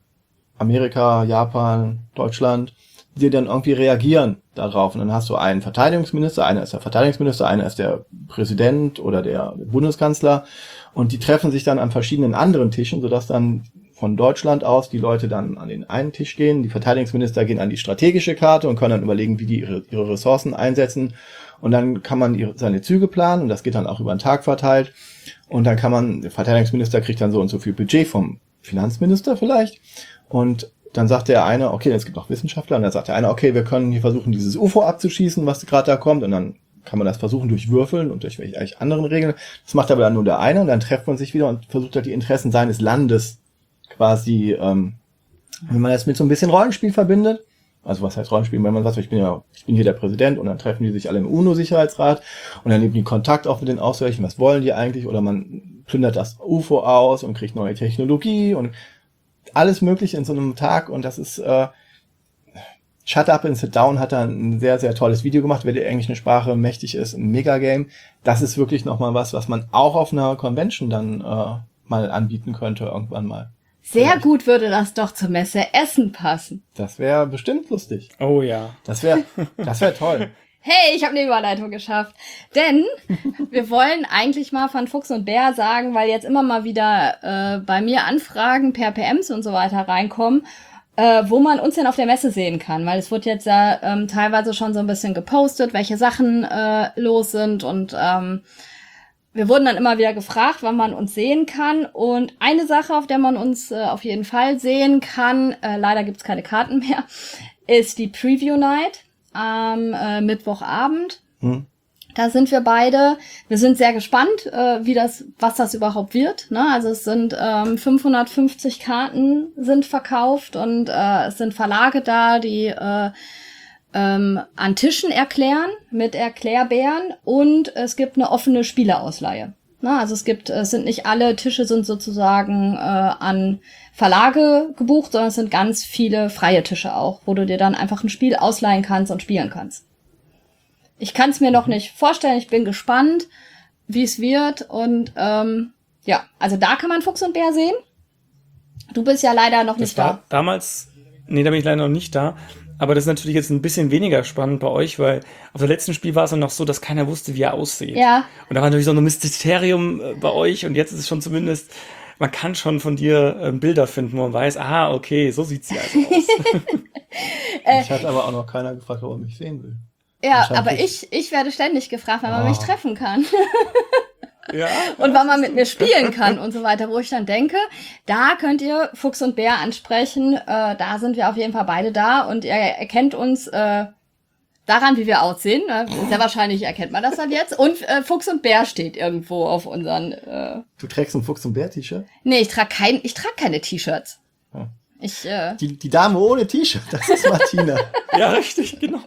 Amerika, Japan, Deutschland, die dann irgendwie reagieren darauf. Und dann hast du einen Verteidigungsminister, einer ist der Verteidigungsminister, einer ist der Präsident oder der Bundeskanzler. Und die treffen sich dann an verschiedenen anderen Tischen, sodass dann von Deutschland aus die Leute dann an den einen Tisch gehen. Die Verteidigungsminister gehen an die strategische Karte und können dann überlegen, wie die ihre, ihre Ressourcen einsetzen. Und dann kann man ihre, seine Züge planen und das geht dann auch über den Tag verteilt. Und dann kann man, der Verteidigungsminister kriegt dann so und so viel Budget vom Finanzminister vielleicht. Und dann sagt der eine, okay, es gibt noch Wissenschaftler. Und dann sagt der eine, okay, wir können hier versuchen, dieses U F O abzuschießen, was gerade da kommt. Und dann kann man das versuchen durch Würfeln und durch welche anderen Regeln. Das macht aber dann nur der eine und dann trifft man sich wieder und versucht halt die Interessen seines Landes quasi, ähm, wenn man das mit so ein bisschen Rollenspiel verbindet, also was heißt Rollenspiel, wenn man sagt, ich bin ja, ich bin hier der Präsident und dann treffen die sich alle im UNO-Sicherheitsrat und dann nehmen die Kontakt auf mit den Auswärtigen, was wollen die eigentlich, oder man plündert das U F O aus und kriegt neue Technologie und alles mögliche in so einem Tag und das ist, äh, Shut Up and Sit Down hat da ein sehr, sehr tolles Video gemacht, wer die englische Sprache mächtig ist, ein Megagame. Das ist wirklich nochmal was, was man auch auf einer Convention dann äh, mal anbieten könnte, irgendwann mal. Sehr Vielleicht. gut würde das doch zur Messe Essen passen. Das wäre bestimmt lustig. Oh ja. Das wäre das wäre toll. Hey, ich habe eine Überleitung geschafft. Denn wir wollen eigentlich mal von Fuchs und Bär sagen, weil jetzt immer mal wieder äh, bei mir Anfragen per P Ms und so weiter reinkommen, äh, wo man uns denn auf der Messe sehen kann. Weil es wird jetzt ja ähm, teilweise schon so ein bisschen gepostet, welche Sachen äh, los sind. Und ähm, wir wurden dann immer wieder gefragt, wann man uns sehen kann. Und eine Sache, auf der man uns äh, auf jeden Fall sehen kann, äh, leider gibt's keine Karten mehr, ist die Preview Night am äh, Mittwochabend. Hm. Da sind wir beide. Wir sind sehr gespannt, äh, wie das, was das überhaupt wird. Ne? Also es sind ähm, fünfhundertfünfzig Karten sind verkauft und äh, es sind Verlage da, die äh, ähm, an Tischen erklären mit Erklärbären und es gibt eine offene Spieleausleihe. Ne? Also es gibt, es sind nicht alle Tische sind sozusagen äh, an Verlage gebucht, sondern es sind ganz viele freie Tische auch, wo du dir dann einfach ein Spiel ausleihen kannst und spielen kannst. Ich kann es mir noch nicht vorstellen, ich bin gespannt, wie es wird und ähm, ja, also da kann man Fuchs und Bär sehen. Du bist ja leider noch Das nicht war da. damals, nee, da bin ich leider noch nicht da, aber das ist natürlich jetzt ein bisschen weniger spannend bei euch, weil auf der letzten Spiel war es dann noch so, dass keiner wusste, wie er aussieht. Ja. Und da war natürlich so ein Mysterium äh, bei euch und jetzt ist es schon zumindest, man kann schon von dir äh, Bilder finden, wo man weiß, ah, okay, so sieht sie also aus. Ich hatte aber auch noch keiner gefragt, ob er mich sehen will. Ja, aber ich ich werde ständig gefragt, wann man Oh. mich treffen kann. Ja. Und wann man mit mir spielen kann und so weiter, wo ich dann denke, da könnt ihr Fuchs und Bär ansprechen, äh, da sind wir auf jeden Fall beide da und ihr erkennt uns äh, daran, wie wir aussehen. Äh, sehr wahrscheinlich erkennt man das dann jetzt. Und äh, Fuchs und Bär steht irgendwo auf unseren... Äh Du trägst ein Fuchs- und Bär-T-Shirt? nee, ich trage kein, ich trag keine T-Shirts. Ja. Ich, äh, Die, die Dame ohne T-Shirt, das ist Martina. Ja, richtig, genau.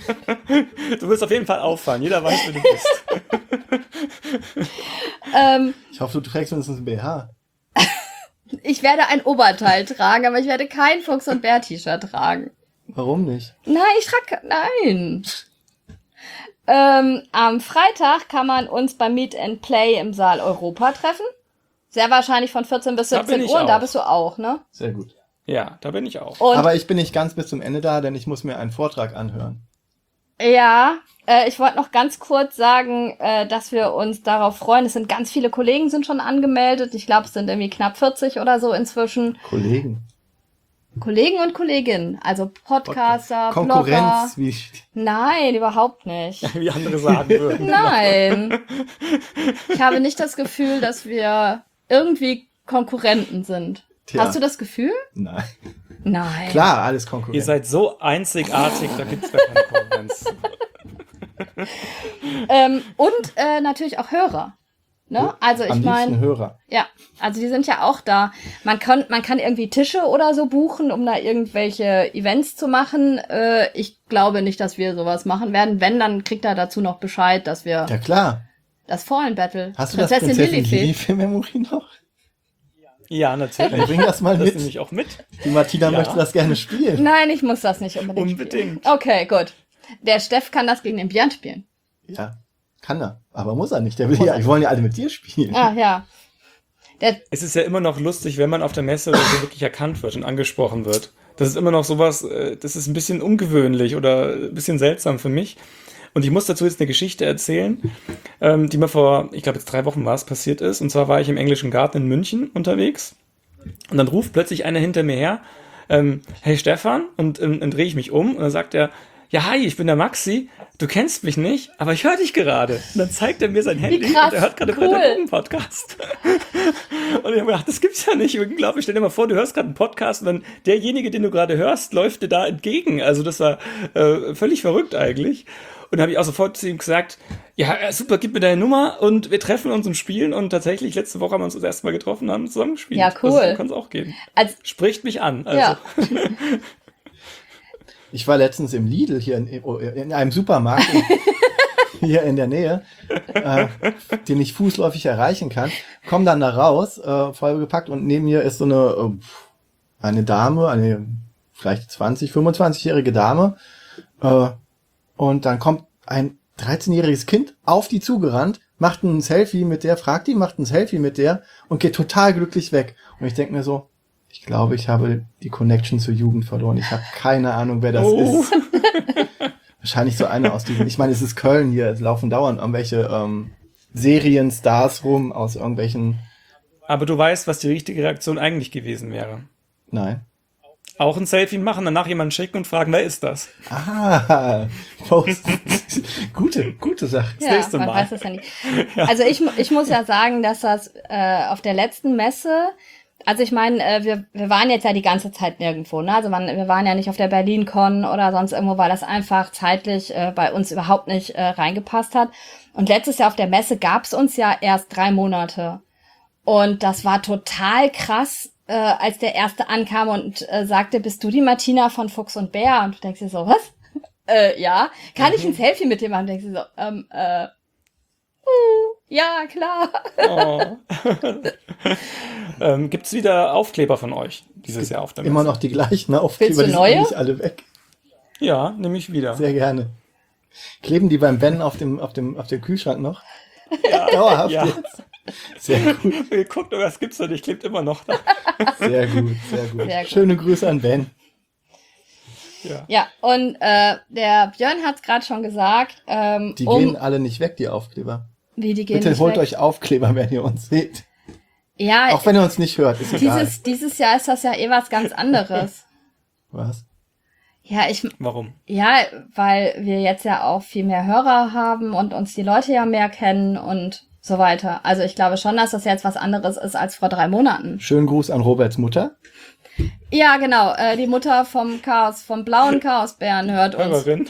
Du wirst auf jeden Fall auffallen. Jeder weiß, wer du bist. ähm, Ich hoffe, du trägst mindestens ein B H. ich werde ein Oberteil tragen, aber ich werde kein Fuchs- und Bär-T-Shirt tragen. Warum nicht? Nein, ich trage, nein. Ähm, am Freitag kann man uns beim Meet and Play im Saal Europa treffen. Sehr wahrscheinlich von vierzehn bis Da siebzehn bin ich Uhr und da auch. bist du auch, ne? Sehr gut. Ja, da bin ich auch. Und Aber ich bin nicht ganz bis zum Ende da, denn ich muss mir einen Vortrag anhören. ja, äh, ich wollte noch ganz kurz sagen, äh, dass wir uns darauf freuen. Es sind ganz viele Kollegen sind schon angemeldet. Ich glaube, es sind irgendwie knapp vierzig oder so inzwischen. Kollegen. Kollegen und Kolleginnen, also Podcaster, Blogger. Konkurrenz, wie ich, Nein, überhaupt nicht. Wie andere sagen würden. Nein. Ich habe nicht das Gefühl, dass wir irgendwie Konkurrenten sind. Tja. Hast du das Gefühl? nein. Nein. Klar, alles Ihr Konkurrenz. seid so einzigartig, da gibt's gar keine Konkurrenz. Ähm, und äh, natürlich auch Hörer. Ne? Also ich Am liebsten meine, Hörer. ja, also die sind ja auch da. Man kann, man kann irgendwie Tische oder so buchen, um da irgendwelche Events zu machen. Äh, ich glaube nicht, dass wir sowas machen werden. Wenn, dann kriegt er dazu noch Bescheid, dass wir Ja klar. das Fallen Battle. Hast du das Prinzessin Lilifee. Lilifee-Memory noch? Ja, natürlich. Dann bring das mal Das mit. nehme ich auch mit. Die Martina Ja. möchte das gerne spielen. Nein, ich muss das nicht unbedingt Unbedingt. spielen. Okay, gut. Der Steff kann das gegen den Björn spielen. Ja, kann er. Aber muss er nicht. Der will ja, wir wollen ja alle mit dir spielen. Ah, ja. Der, Es ist ja immer noch lustig, wenn man auf der Messe oder so wirklich erkannt wird und angesprochen wird. Das ist immer noch sowas, äh, das ist ein bisschen ungewöhnlich oder ein bisschen seltsam für mich. Und ich muss dazu jetzt eine Geschichte erzählen, ähm, die mir vor, ich glaube jetzt drei Wochen war es, passiert ist. Und zwar war ich im Englischen Garten in München unterwegs. Und dann ruft plötzlich einer hinter mir her, ähm, hey Stefan, und ähm, dann drehe ich mich um und dann sagt er, ja, hi, ich bin der Maxi, du kennst mich nicht, aber ich höre dich gerade. Und dann zeigt er mir sein Handy krass, und er hört gerade cool. einen Podcast. Und ich habe gedacht, das gibt's ja nicht. Ich glaube, stell dir mal vor, du hörst gerade einen Podcast und dann derjenige, den du gerade hörst, läuft dir da entgegen. Also das war äh, völlig verrückt eigentlich. Und dann habe ich auch sofort zu ihm gesagt, ja, super, gib mir deine Nummer und wir treffen uns und spielen. Und tatsächlich, letzte Woche haben wir uns das erste Mal getroffen und haben zusammen gespielt. Ja, cool. Also, so kann es auch gehen. als, Spricht mich an. Also. ja. Ich war letztens im Lidl hier in, in einem Supermarkt hier in der Nähe, äh, den ich fußläufig erreichen kann. Komm dann da raus, äh, vollgepackt, und neben mir ist so eine äh, eine Dame, eine vielleicht zwanzig, fünfundzwanzigjährige Dame, äh, und dann kommt ein dreizehnjähriges Kind auf die zugerannt, macht ein Selfie mit der, fragt die, macht ein Selfie mit der und geht total glücklich weg. Und ich denke mir so, ich glaube, ich habe die Connection zur Jugend verloren. Ich habe keine Ahnung, wer das Oh. ist. Wahrscheinlich so einer aus diesem, ich meine, es ist Köln hier, es laufen dauernd irgendwelche ähm, Serienstars rum aus irgendwelchen, Aber du weißt, was die richtige Reaktion eigentlich gewesen wäre. nein. Auch ein Selfie machen, danach jemanden schicken und fragen, wer ist das? Ah, Post. gute, gute Sache. Ja, nächste man Mal. weiß es ja nicht. Also ich, mu- ich muss ja sagen, dass das äh, auf der letzten Messe, also ich meine, äh, wir, wir waren jetzt ja die ganze Zeit nirgendwo, ne? Also man, wir waren ja nicht auf der BerlinCon oder sonst irgendwo, weil das einfach zeitlich äh, bei uns überhaupt nicht äh, reingepasst hat. Und letztes Jahr auf der Messe gab's uns ja erst drei Monate. Und das war total krass, äh, als der Erste ankam und äh, sagte, bist du die Martina von Fuchs und Bär? Und du denkst dir so, was? äh, ja. Kann ich ein Selfie mit dir machen? Und denkst dir so, ähm, äh, uh, ja, klar. Oh. ähm, gibt's wieder Aufkleber von euch dieses Jahr auf der Messe? Immer noch die gleichen Aufkleber, Willst du die neue? sind nicht alle weg. Ja, nehme ich wieder. Sehr gerne. Kleben die beim Ben auf dem, auf dem, auf dem Kühlschrank noch? Dauerhaft Ja. jetzt. Sehr gut, Guckt, aber das gibt's doch nicht, klebt immer noch da. sehr gut, sehr gut. Sehr gut. Schöne Grüße an Ben. Ja. Ja, und äh, der Björn hat's gerade schon gesagt, ähm, Die um, gehen alle nicht weg, die Aufkleber. wie die gehen Bitte nicht holt weg. euch Aufkleber, wenn ihr uns seht. Ja, Auch wenn ihr uns nicht hört, ist egal. dieses, dieses Jahr ist das ja eh was ganz anderes. Was? Ja, ich, Warum? ja, weil wir jetzt ja auch viel mehr Hörer haben und uns die Leute ja mehr kennen und so weiter. Also ich glaube schon, dass das jetzt was anderes ist als vor drei Monaten. Schönen Gruß an Roberts Mutter. Ja, genau. Äh, die Mutter vom Chaos, vom blauen Chaosbären hört uns. Hörerin?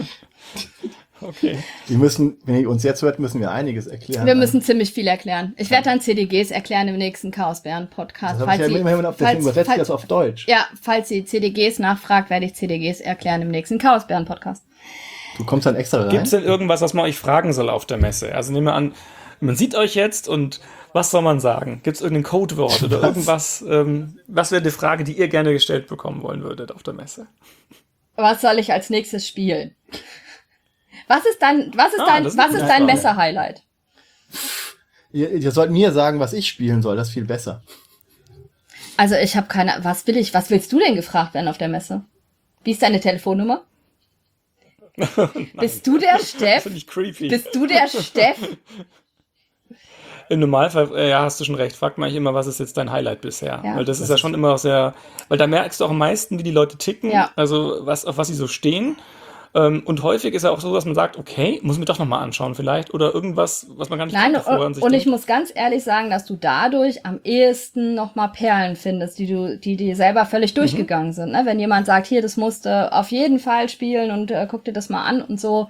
Okay. Wir müssen, wenn ihr uns jetzt hört, müssen wir einiges erklären. Wir müssen ziemlich viel erklären. Ich werde dann C D Gs erklären im nächsten Chaosbären-Podcast. Das habe ich ja immerhin auf, deswegen übersetze ich falls, das auf Deutsch. ja, falls sie C D Gs nachfragt, werde ich C D Gs erklären im nächsten Chaosbären-Podcast. Du kommst dann extra rein. Gibt's denn irgendwas, was man euch fragen soll auf der Messe? Also nehmen wir an, man sieht euch jetzt und was soll man sagen? Gibt's irgendein Codewort oder Was? irgendwas? Ähm, was wäre die Frage, die ihr gerne gestellt bekommen wollen würdet auf der Messe? Was soll ich als nächstes spielen? Was ist dein, was ist Ah, dein, das ist was eine ist gute dein Frage. Messe-Highlight? Ihr, ihr sollt mir sagen, was ich spielen soll. Das ist viel besser. Also ich habe keine, was will ich, was willst du denn gefragt werden auf der Messe? Wie ist deine Telefonnummer? Bist du der Das Steff? finde ich creepy. Bist du der Steff? Im Normalfall, äh, ja, hast du schon recht, fragt man eigentlich immer, was ist jetzt dein Highlight bisher? Ja. Weil das ist ja schon immer sehr, weil da merkst du auch am meisten, wie die Leute ticken, Ja. also was, auf was sie so stehen. Ähm, und häufig ist ja auch so, dass man sagt, okay, muss ich mir doch nochmal anschauen vielleicht oder irgendwas, was man gar nicht Nein, kannte vorher an und, sich und ich denkt. muss ganz ehrlich sagen, dass du dadurch am ehesten nochmal Perlen findest, die du, die dir selber völlig Mhm. durchgegangen sind. Ne? Wenn jemand sagt, hier, das musst du auf jeden Fall spielen und äh, guck dir das mal an und so,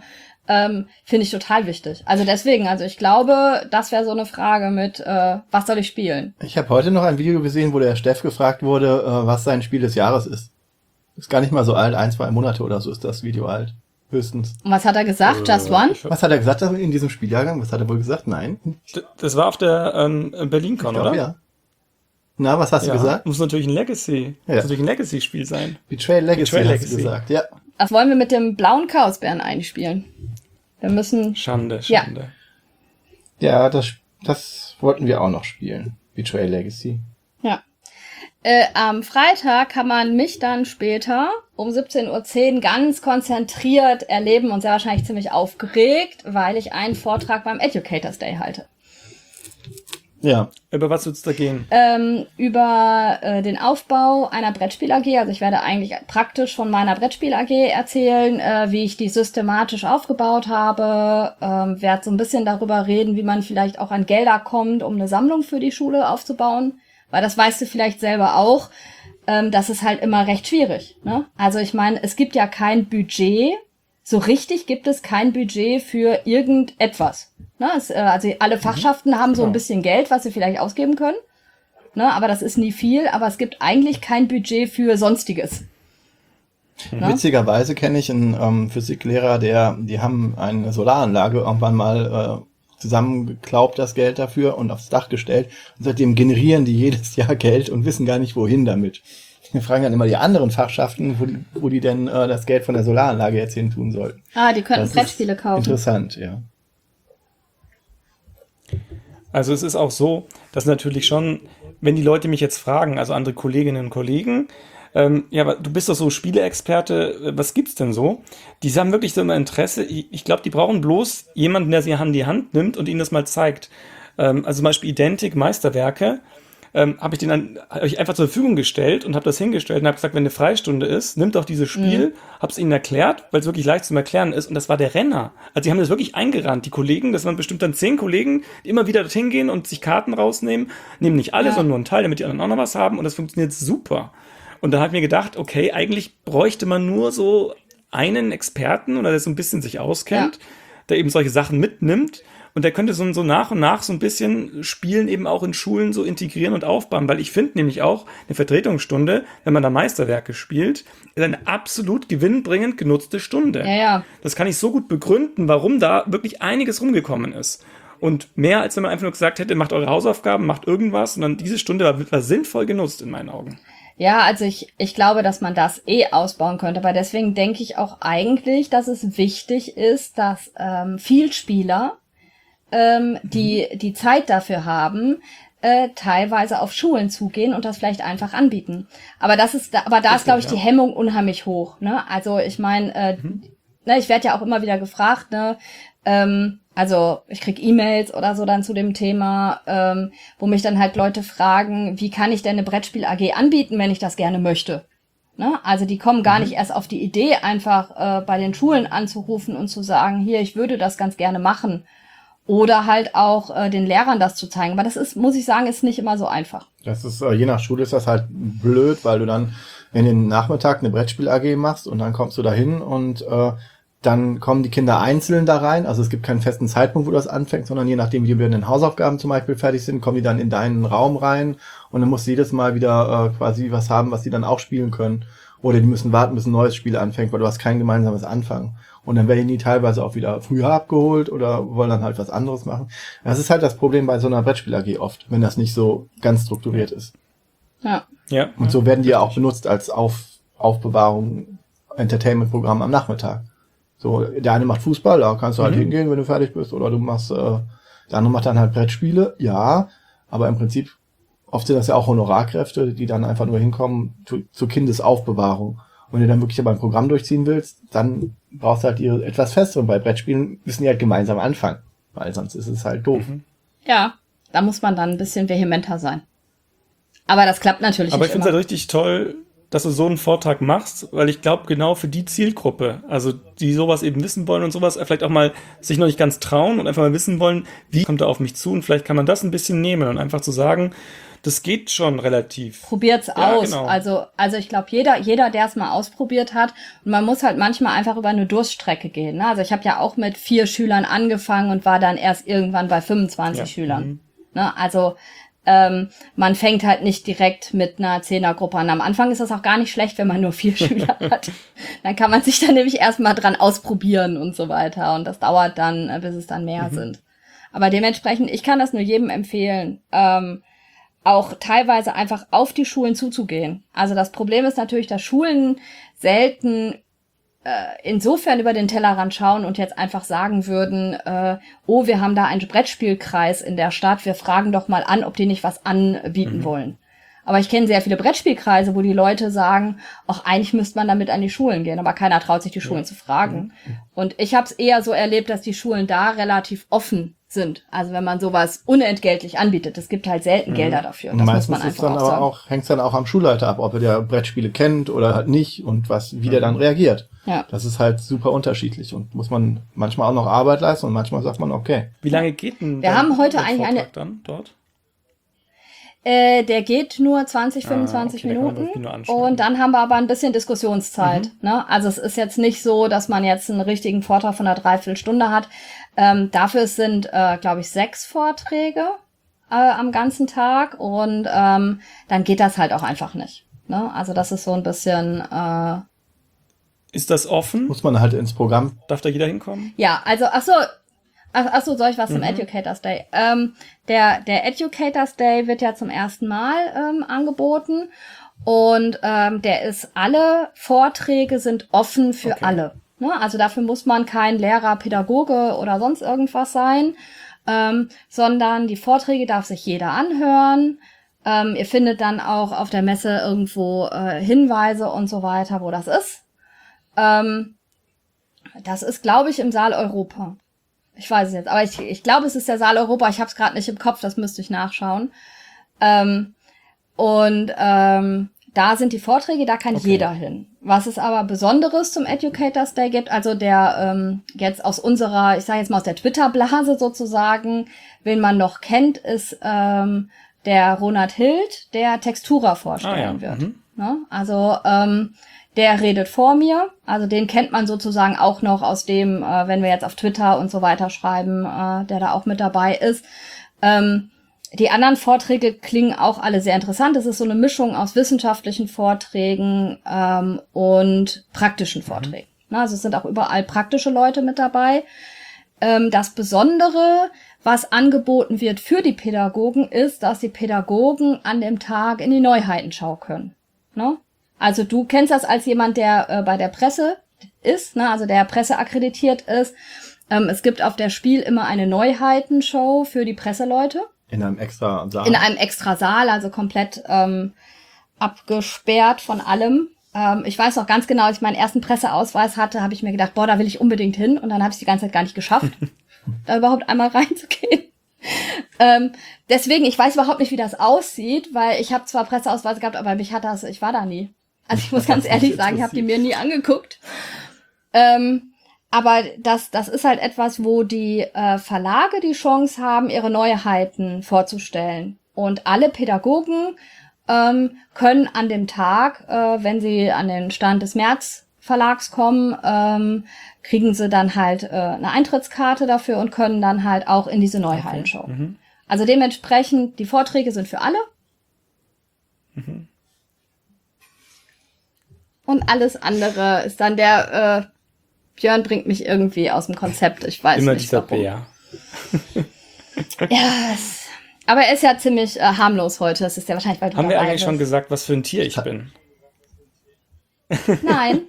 ähm, finde ich total wichtig. Also deswegen, also ich glaube, das wäre so eine Frage mit, äh, was soll ich spielen? Ich habe heute noch ein Video gesehen, wo der Steff gefragt wurde, äh, was sein Spiel des Jahres ist. Ist gar nicht mal so alt, ein, zwei Monate oder so ist das Video alt. Höchstens. Und was hat er gesagt? Äh, Just One? ich- Was hat er gesagt in diesem Spieljahrgang? Was hat er wohl gesagt? Nein. D- Das war auf der ähm, BerlinCon, Ich glaub, oder? ja. Na, was hast Ja. du gesagt? Muss natürlich ein Legacy, Ja. muss natürlich ein Legacy-Spiel sein. Betrayal Legacy Betrayal hast Legacy. du gesagt, ja. Das wollen wir mit dem blauen Chaosbären einspielen. Wir müssen, Schande, Ja. Schande. Ja, das, das wollten wir auch noch spielen. Betrayal Legacy. ja. Äh, am Freitag kann man mich dann später um siebzehn Uhr zehn ganz konzentriert erleben und sehr wahrscheinlich ziemlich aufgeregt, weil ich einen Vortrag beim Educators Day halte. Ja. Über was wird's da gehen? Ähm, über äh, den Aufbau einer Brettspiel-A G. Also ich werde eigentlich praktisch von meiner Brettspiel-A G erzählen, äh, wie ich die systematisch aufgebaut habe. Ähm, werde so ein bisschen darüber reden, wie man vielleicht auch an Gelder kommt, um eine Sammlung für die Schule aufzubauen. Weil das weißt du vielleicht selber auch. Ähm, das ist halt immer recht schwierig. Ne? Also ich meine, es gibt ja kein Budget. So richtig gibt es kein Budget für irgendetwas. Ne? Es, äh, also alle Fachschaften haben so ein Genau. bisschen Geld, was sie vielleicht ausgeben können. Ne? Aber das ist nie viel. Aber es gibt eigentlich kein Budget für Sonstiges. Ne? Witzigerweise kenne ich einen ähm, Physiklehrer, der, die haben eine Solaranlage irgendwann mal äh, zusammengeklaubt, das Geld dafür, und aufs Dach gestellt. Und seitdem generieren die jedes Jahr Geld und wissen gar nicht, wohin damit. Wir fragen dann immer die anderen Fachschaften, wo die, wo die denn äh, das Geld von der Solaranlage jetzt hin tun sollten. Ah, die könnten Das ist Brettspiele kaufen. Interessant, ja. Also es ist auch so, dass natürlich schon, wenn die Leute mich jetzt fragen, also andere Kolleginnen und Kollegen, ähm, ja, aber du bist doch so Spieleexperte, äh, was gibt's denn so? Die haben wirklich so immer Interesse. Ich, ich glaube, die brauchen bloß jemanden, der sie an die Hand nimmt und ihnen das mal zeigt. Ähm, also zum Beispiel Identic, Meisterwerke, ähm, habe ich den dann hab ich einfach zur Verfügung gestellt und habe das hingestellt und habe gesagt, wenn eine Freistunde ist, nimmt doch dieses Spiel, habe es ihnen erklärt, weil es wirklich leicht zum Erklären ist, und das war der Renner. Also die haben das wirklich eingerannt, die Kollegen, das waren bestimmt dann zehn Kollegen, die immer wieder dorthin gehen und sich Karten rausnehmen, nehmen nicht alle, Ja. sondern nur einen Teil, damit die anderen auch noch was haben, und das funktioniert super. Und da habe ich mir gedacht, okay, eigentlich bräuchte man nur so einen Experten oder der so ein bisschen sich auskennt, Ja. der eben solche Sachen mitnimmt. Und der könnte so, so nach und nach so ein bisschen Spielen eben auch in Schulen so integrieren und aufbauen. Weil ich finde nämlich auch, eine Vertretungsstunde, wenn man da Meisterwerke spielt, ist eine absolut gewinnbringend genutzte Stunde. Ja, ja. Das kann ich so gut begründen, warum da wirklich einiges rumgekommen ist. Und mehr, als wenn man einfach nur gesagt hätte, macht eure Hausaufgaben, macht irgendwas. Und dann diese Stunde war, war sinnvoll genutzt in meinen Augen. Ja, also ich, ich glaube, dass man das eh ausbauen könnte, aber deswegen denke ich auch eigentlich, dass es wichtig ist, dass ähm, Vielspieler, ähm, die die Zeit dafür haben, äh, teilweise auf Schulen zugehen und das vielleicht einfach anbieten. Aber das ist, da, aber da ist, glaube ich, ja. die Hemmung unheimlich hoch. Ne? Also ich meine, äh, ne, ich werde ja auch immer wieder gefragt, ne, ähm, also ich krieg E-Mails oder so dann zu dem Thema, ähm, wo mich dann halt Leute fragen, wie kann ich denn eine Brettspiel-A G anbieten, wenn ich das gerne möchte? Ne? Also die kommen gar nicht erst auf die Idee, einfach äh, bei den Schulen anzurufen und zu sagen, hier, ich würde das ganz gerne machen. Oder halt auch äh, den Lehrern das zu zeigen. Aber das ist, muss ich sagen, ist nicht immer so einfach. Das ist, äh, je nach Schule ist das halt blöd, weil du dann, wenn du den Nachmittag eine Brettspiel-A G machst und dann kommst du da hin und äh, dann kommen die Kinder einzeln da rein. Also es gibt keinen festen Zeitpunkt, wo das anfängt, sondern je nachdem, wie die mit den Hausaufgaben zum Beispiel fertig sind, kommen die dann in deinen Raum rein und dann musst du jedes Mal wieder äh, quasi was haben, was die dann auch spielen können. Oder die müssen warten, bis ein neues Spiel anfängt, weil du hast kein gemeinsames Anfangen. Und dann werden die teilweise auch wieder früher abgeholt oder wollen dann halt was anderes machen. Das ist halt das Problem bei so einer Brettspiel-A G oft, wenn das nicht so ganz strukturiert ist. Ja. Ja. Und so werden die ja auch benutzt als Auf Aufbewahrung, Entertainment-Programm am Nachmittag. So, der eine macht Fußball, da kannst du halt Mhm. hingehen, wenn du fertig bist, oder du machst, äh, der andere macht dann halt Brettspiele, ja, aber im Prinzip, oft sind das ja auch Honorarkräfte, die dann einfach nur hinkommen zu, zur Kindesaufbewahrung. Und wenn du dann wirklich aber ein Programm durchziehen willst, dann brauchst du halt die etwas festeren. Bei Brettspielen müssen die halt gemeinsam anfangen, weil sonst ist es halt doof. Mhm. Ja, da muss man dann ein bisschen vehementer sein. Aber das klappt natürlich Aber ich nicht finde es immer. halt richtig toll, dass du so einen Vortrag machst, weil ich glaube, genau für die Zielgruppe, also die sowas eben wissen wollen und sowas, vielleicht auch mal sich noch nicht ganz trauen und einfach mal wissen wollen, wie kommt er auf mich zu, und vielleicht kann man das ein bisschen nehmen und einfach zu sagen, das geht schon relativ. Probiert's Ja, aus. genau. Also, also ich glaube, jeder, jeder, der es mal ausprobiert hat, und man muss halt manchmal einfach über eine Durststrecke gehen. Ne? Also ich habe ja auch mit vier Schülern angefangen und war dann erst irgendwann bei fünfundzwanzig Ja. Schülern. Mhm. Ne? Also ähm, man fängt halt nicht direkt mit einer Zehnergruppe an. Am Anfang ist das auch gar nicht schlecht, wenn man nur vier Schüler hat. Dann kann man sich dann nämlich erstmal dran ausprobieren und so weiter. Und das dauert dann, äh, bis es dann mehr Mhm. sind. Aber dementsprechend, ich kann das nur jedem empfehlen, ähm, auch teilweise einfach auf die Schulen zuzugehen. Also das Problem ist natürlich, dass Schulen selten äh, insofern über den Tellerrand schauen und jetzt einfach sagen würden, äh, oh, wir haben da einen Brettspielkreis in der Stadt, wir fragen doch mal an, ob die nicht was anbieten Mhm. wollen. Aber ich kenne sehr viele Brettspielkreise, wo die Leute sagen, ach, eigentlich müsste man damit an die Schulen gehen, aber keiner traut sich, die Schulen zu fragen. Und ich habe es eher so erlebt, dass die Schulen da relativ offen sind. Also wenn man sowas unentgeltlich anbietet, es gibt halt selten Gelder dafür. Das muss Meistens man ist einfach dann auch aber sagen. auch, hängt es dann auch am Schulleiter ab, ob er Brettspiele kennt oder halt nicht und was, wie der dann reagiert. Ja. Das ist halt super unterschiedlich und muss man manchmal auch noch Arbeit leisten und manchmal sagt man, okay. Wie lange geht denn Wir dein- haben heute dein eigentlich Vortrag eine- dann dort? Äh, der geht nur zwanzig, Ah, fünfundzwanzig okay, da kann man Minuten wirklich nur anschneiden. und dann haben wir aber ein bisschen Diskussionszeit. Ne? Also es ist jetzt nicht so, dass man jetzt einen richtigen Vortrag von einer Dreiviertelstunde hat. Ähm, dafür sind, äh, glaube ich, sechs Vorträge äh, am ganzen Tag und ähm, dann geht das halt auch einfach nicht. Ne? Also das ist so ein bisschen... Äh, Ist das offen? Muss man halt ins Programm. Darf da jeder hinkommen? Ja, also, ach so, ach, ach so, soll ich was zum Educators Day? Ähm, der, der Educators Day wird ja zum ersten Mal ähm, angeboten und ähm, der ist, alle Vorträge sind offen für Okay. alle. Ne? Also dafür muss man kein Lehrer, Pädagoge oder sonst irgendwas sein, ähm, sondern die Vorträge darf sich jeder anhören. Ähm, ihr findet dann auch auf der Messe irgendwo äh, Hinweise und so weiter, wo das ist. Ähm, das ist, glaube ich, im Saal Europa. Ich weiß es jetzt, aber ich, ich glaube, es ist der Saal Europa. Ich habe es gerade nicht im Kopf, das müsste ich nachschauen. Ähm, und ähm, da sind die Vorträge, da kann Okay. jeder hin. Was es aber Besonderes zum Educators Day gibt, also der ähm, jetzt aus unserer, ich sage jetzt mal aus der Twitter-Blase sozusagen, wen man noch kennt, ist ähm, der Ronald Hild, der Textura vorstellen Ah, ja. wird. Mhm. Ne? Also ähm, der redet vor mir, also den kennt man sozusagen auch noch aus dem, äh, wenn wir jetzt auf Twitter und so weiter schreiben, äh, der da auch mit dabei ist. Ähm, die anderen Vorträge klingen auch alle sehr interessant. Es ist so eine Mischung aus wissenschaftlichen Vorträgen ähm, und praktischen Vorträgen. Na, also es sind auch überall praktische Leute mit dabei. Ähm, das Besondere, was angeboten wird für die Pädagogen, ist, dass die Pädagogen an dem Tag in die Neuheitenschau können. Ne? Also du kennst das als jemand, der äh, bei der Presse ist, ne? Also der Presse akkreditiert ist. Ähm, es gibt auf der Spiel immer eine Neuheitenshow für die Presseleute. In einem extra Saal. In einem extra Saal, also komplett ähm, abgesperrt von allem. Ähm, ich weiß noch ganz genau, als ich meinen ersten Presseausweis hatte, habe ich mir gedacht, boah, da will ich unbedingt hin. Und dann habe ich die ganze Zeit gar nicht geschafft, da überhaupt einmal reinzugehen. Ähm, deswegen, ich weiß überhaupt nicht, wie das aussieht, weil ich habe zwar Presseausweise gehabt, aber mich hat das, ich war da nie. Also ich muss ganz Das hat mich ehrlich sagen, ich habe die mir nie angeguckt. Ähm, aber das, das ist halt etwas, wo die äh, Verlage die Chance haben, ihre Neuheiten vorzustellen. Und alle Pädagogen ähm, können an dem Tag, äh, wenn sie an den Stand des März Verlags kommen, ähm, kriegen sie dann halt äh, eine Eintrittskarte dafür und können dann halt auch in diese Neuheitenshow. Okay. Mhm. Also dementsprechend, die Vorträge sind für alle. Mhm. Und alles andere ist dann der, äh, Björn bringt mich irgendwie aus dem Konzept. Ich weiß Immer nicht dieser warum. Bär. Ja, es, aber er ist ja ziemlich äh, harmlos heute. Das ist ja wahrscheinlich, weil du Haben wir dabei eigentlich schon bist. gesagt, was für ein Tier ich bin? Nein.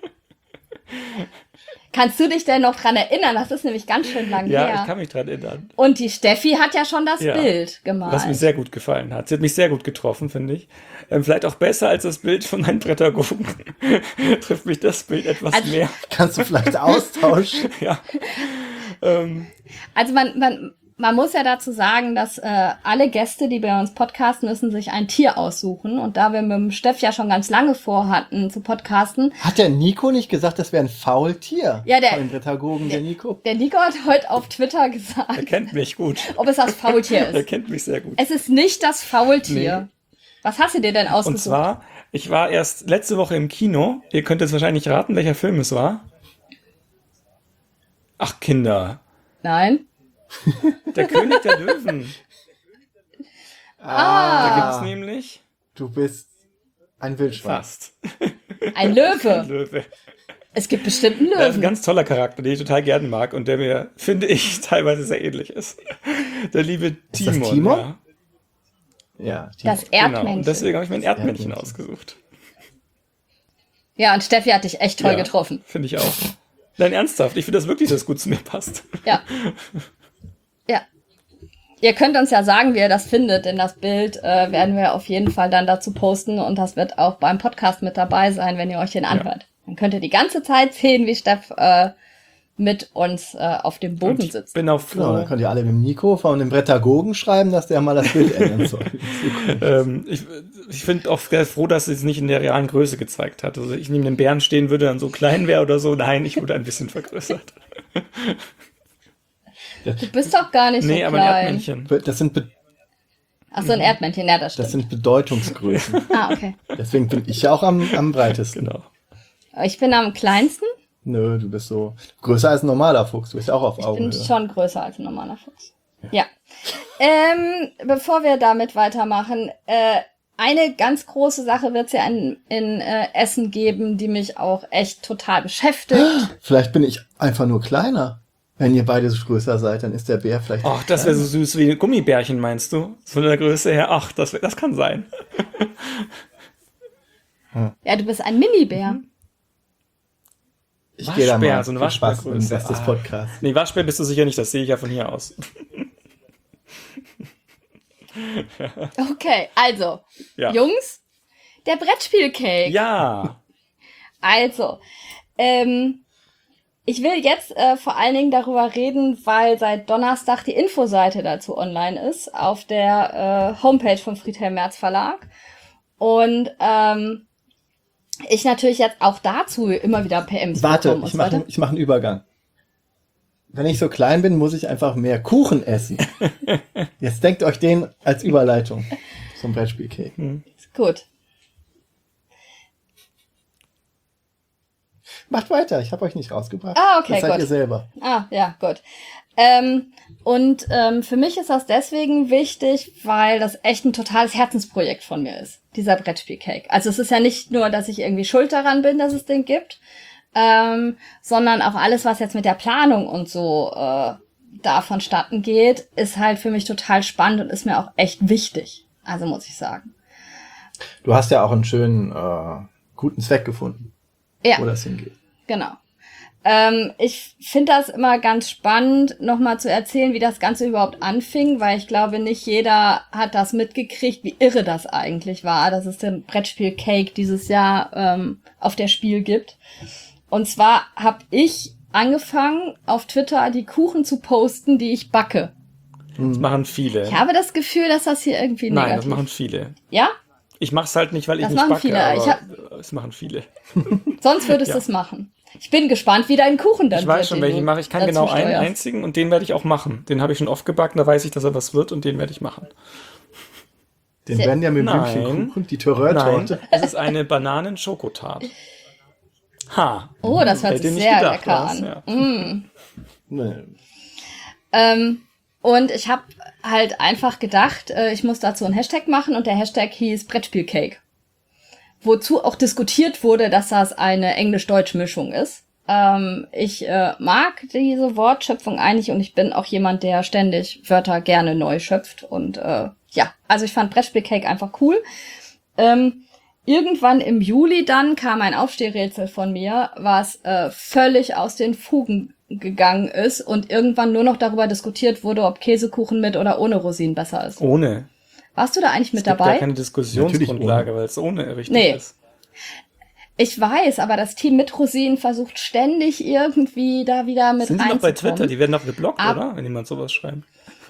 Kannst du dich denn noch dran erinnern? Das ist nämlich ganz schön lang Ja, her. ich kann mich dran erinnern. Und die Steffi hat ja schon das Ja. Bild gemalt. Was mir sehr gut gefallen hat. Sie hat mich sehr gut getroffen, finde ich. Ähm, vielleicht auch besser als das Bild von meinen Pädagogen. Trifft mich das Bild etwas Also- mehr. Kannst du vielleicht austauschen? Ja. Ähm, Also man, man, man muss ja dazu sagen, dass äh, alle Gäste, die bei uns podcasten, müssen sich ein Tier aussuchen. Und da wir mit dem Steff ja schon ganz lange vorhatten zu podcasten, Hat der Nico nicht gesagt, das wäre ein Faultier? Ja, der- Von den Pädagogen, der Nico. der Nico hat heute auf Twitter er gesagt, kennt mich gut. ob es das Faultier Er ist. kennt mich sehr gut. Es ist nicht das Faultier. Was hast du dir denn Und ausgesucht? zwar, ich war erst letzte Woche im Kino. Ihr könnt jetzt wahrscheinlich raten, welcher Film es war. Ach, Kinder. Nein? Der König der Löwen. Da gibt es nämlich Du bist ein Wildschwein. fast Ein Löwe. Löwe. Es gibt bestimmt einen Das ist ein Löwen. ganz toller Charakter, den ich total gerne mag und der mir, finde ich, teilweise sehr ähnlich ist. Der liebe Ist das Timon. Timon? Ja. Ja, die, Das Genau. Erdmännchen. Und deswegen habe ich mein Erdmännchen Erdmännchen. ausgesucht. Ja, und Steffi hat dich echt toll Ja, getroffen. Finde ich auch. Nein, ernsthaft. Ich finde das wirklich, dass es gut zu mir passt. Ja. Ja. Ihr könnt uns ja sagen, wie ihr das findet, denn das Bild äh, werden wir auf jeden Fall dann dazu posten und das wird auch beim Podcast mit dabei sein, wenn ihr euch den anhört. Dann könnt ihr die ganze Zeit sehen, wie Steff äh, mit uns äh, auf dem Boden Ich sitzt. bin auch Genau, froh. dann könnt ihr alle mit dem Nico von dem Brettagogen schreiben, dass der mal das Bild ändern soll. Ähm, ich ich finde auch sehr froh, dass es nicht in der realen Größe gezeigt hat. Also ich neben dem Bären stehen würde, dann so klein wäre oder so. Nein, ich wurde ein bisschen vergrößert. Du bist doch gar nicht Nee, so aber ein klein. Erdmännchen. Das sind, Be Ach so, ein Erdmännchen, ja, das das stimmt. sind Bedeutungsgrößen. Ah, okay. Deswegen bin ich ja auch am, am breitesten. Genau. Ich bin am kleinsten. Nö, du bist so größer als ein normaler Fuchs. Du bist ja auch auf Ich bin Augenhöhe. schon größer als ein normaler Fuchs. Ja. Ähm, bevor wir damit weitermachen, äh, eine ganz große Sache wird es ja in, in äh, Essen geben, die mich auch echt total beschäftigt. Vielleicht bin ich einfach nur kleiner. Wenn ihr beide so größer seid, dann ist der Bär vielleicht. Ach, das wäre so süß wie Gummibärchen, meinst du? Von der Größe her. Ach, das, wär- das kann sein. Ja, du bist ein Minibär. Ich gehe da Waschbär, mal. so eine Viel Spaß Waschbärgröße. im Rest des Ah. Podcasts. Nee, Waschbär bist du sicher nicht, das sehe ich ja von hier aus. Okay, also, Ja. Jungs, der Brettspielcake. Ja. Also, ähm, ich will jetzt äh, vor allen Dingen darüber reden, weil seit Donnerstag die Infoseite dazu online ist, auf der äh, Homepage vom Friedhelm Merz Verlag. Und ähm, ich natürlich jetzt auch dazu immer wieder P Ms Warte, bekomme und ich so mache weiter. ich mach einen Übergang. Wenn ich so klein bin, muss ich einfach mehr Kuchen essen. Jetzt denkt euch den als Überleitung zum Brettspielcake. Gut. Macht weiter, ich habe euch nicht rausgebracht. Ah, okay, das seid gut. ihr selber. Ah, ja, gut. Ähm, und ähm, für mich ist das deswegen wichtig, weil das echt ein totales Herzensprojekt von mir ist, dieser Brettspielcake. Also es ist ja nicht nur, dass ich irgendwie schuld daran bin, dass es den gibt, ähm, sondern auch alles, was jetzt mit der Planung und so äh, da vonstatten geht, ist halt für mich total spannend und ist mir auch echt wichtig. Also muss ich sagen. Du hast ja auch einen schönen, äh, guten Zweck gefunden, Ja. wo das hingeht. Genau. Ähm, ich finde das immer ganz spannend, nochmal zu erzählen, wie das Ganze überhaupt anfing, weil ich glaube, nicht jeder hat das mitgekriegt, wie irre das eigentlich war, dass es den Brettspiel Cake dieses Jahr ähm, auf der Spiel gibt. Und zwar habe ich angefangen, auf Twitter die Kuchen zu posten, die ich backe. Das machen viele. Ich habe das Gefühl, dass das hier irgendwie Nein, negativ das machen viele. Ja? Ich mache es halt nicht, weil ich Das nicht machen backe, viele. aber Ich hab- es machen viele. Sonst würdest Ja. du es machen. Ich bin gespannt, wie dein Kuchen dann Ich wird. weiß schon, den welchen du ich mache. Ich kann dazu genau einen steuerst. einzigen und den werde ich auch machen. Den habe ich schon oft gebacken, da weiß ich, dass er was wird und den werde ich machen. Den Sehr- werden ja mit Nein. Blümchenkuchen, die Nein, Terreur-Torte. es ist eine Bananen-Schokotart. Ha. Oh, das hört Hätte sich nicht sehr gedacht, lecker was, an. ja. Mm. Nee. Ähm, und ich habe halt einfach gedacht, äh, ich muss dazu einen Hashtag machen und der Hashtag hieß Brettspielcake. Wozu auch diskutiert wurde, dass das eine Englisch-Deutsch-Mischung ist. Ähm, ich äh, mag diese Wortschöpfung eigentlich und ich bin auch jemand, der ständig Wörter gerne neu schöpft. Und äh, ja, also ich fand Brettspielcake einfach cool. Ähm, irgendwann im Juli dann kam ein Aufstehrätsel von mir, was äh, völlig aus den Fugen gegangen ist und irgendwann nur noch darüber diskutiert wurde, ob Käsekuchen mit oder ohne Rosinen besser ist. Ohne. Warst du da eigentlich mit Es gibt dabei? ja keine Diskussionsgrundlage, weil es ohne richtig Nee. ist. Ich weiß, aber das Team mit Rosinen versucht ständig irgendwie da wieder mit Sind die noch bei reinzukommen. Twitter? Die werden doch geblockt, Ab- oder? Wenn jemand sowas schreibt.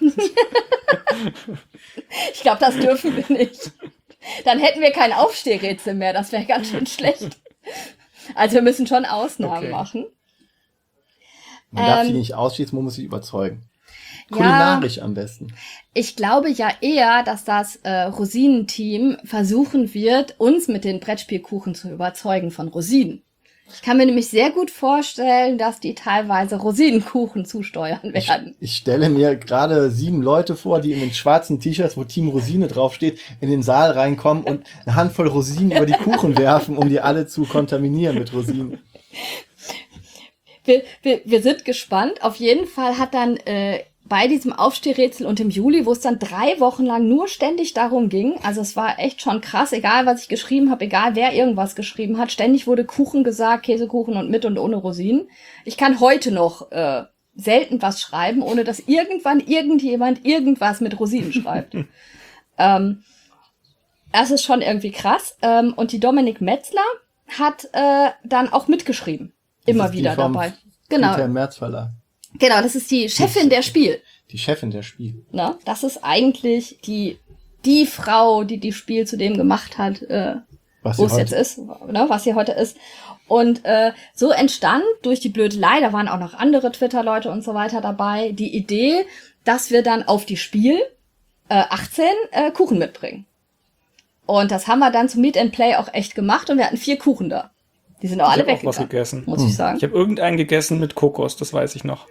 Ich glaube, das dürfen wir nicht. Dann hätten wir kein Aufstehrätsel mehr. Das wäre ganz schön schlecht. Also wir müssen schon Ausnahmen Okay. machen. Man darf Ähm, die nicht ausschließen, man muss sie überzeugen. ja. Kulinarisch am besten. Ich glaube ja eher, dass das äh, Rosinenteam versuchen wird, uns mit den Brettspielkuchen zu überzeugen von Rosinen. Ich kann mir nämlich sehr gut vorstellen, dass die teilweise Rosinenkuchen zusteuern werden. Ich, ich stelle mir gerade sieben Leute vor, die in den schwarzen T-Shirts, wo Team Rosine draufsteht, in den Saal reinkommen und eine Handvoll Rosinen über die Kuchen werfen, um die alle zu kontaminieren mit Rosinen. Wir, wir, wir sind gespannt. Auf jeden Fall hat dann äh, bei diesem Aufstehrätsel und im Juli, wo es dann drei Wochen lang nur ständig darum ging, also es war echt schon krass, egal was ich geschrieben habe, egal wer irgendwas geschrieben hat, ständig wurde Kuchen gesagt, Käsekuchen und mit und ohne Rosinen. Ich kann heute noch äh, selten was schreiben, ohne dass irgendwann irgendjemand irgendwas mit Rosinen schreibt. ähm, das ist schon irgendwie krass. Ähm, und die Dominik Metzler hat äh, dann auch mitgeschrieben. Immer wieder dabei. Genau. Friedhelm Merz Verlag. Genau, das ist die Chefin der Spiel. Die Chefin der Spiel. Ne? Das ist eigentlich die die Frau, die die Spiel zu dem gemacht hat, äh, wo es jetzt ist, ne? Was sie heute ist. Und äh, so entstand durch die Blödelei, da waren auch noch andere Twitter-Leute und so weiter dabei, die Idee, dass wir dann auf die Spiel äh, achtzehn äh, Kuchen mitbringen. Und das haben wir dann zum Meet and Play auch echt gemacht und wir hatten vier Kuchen da. Die sind auch alle ich hab auch was weggegangen, gegessen. muss ich sagen. Ich habe irgendeinen gegessen mit Kokos, das weiß ich noch.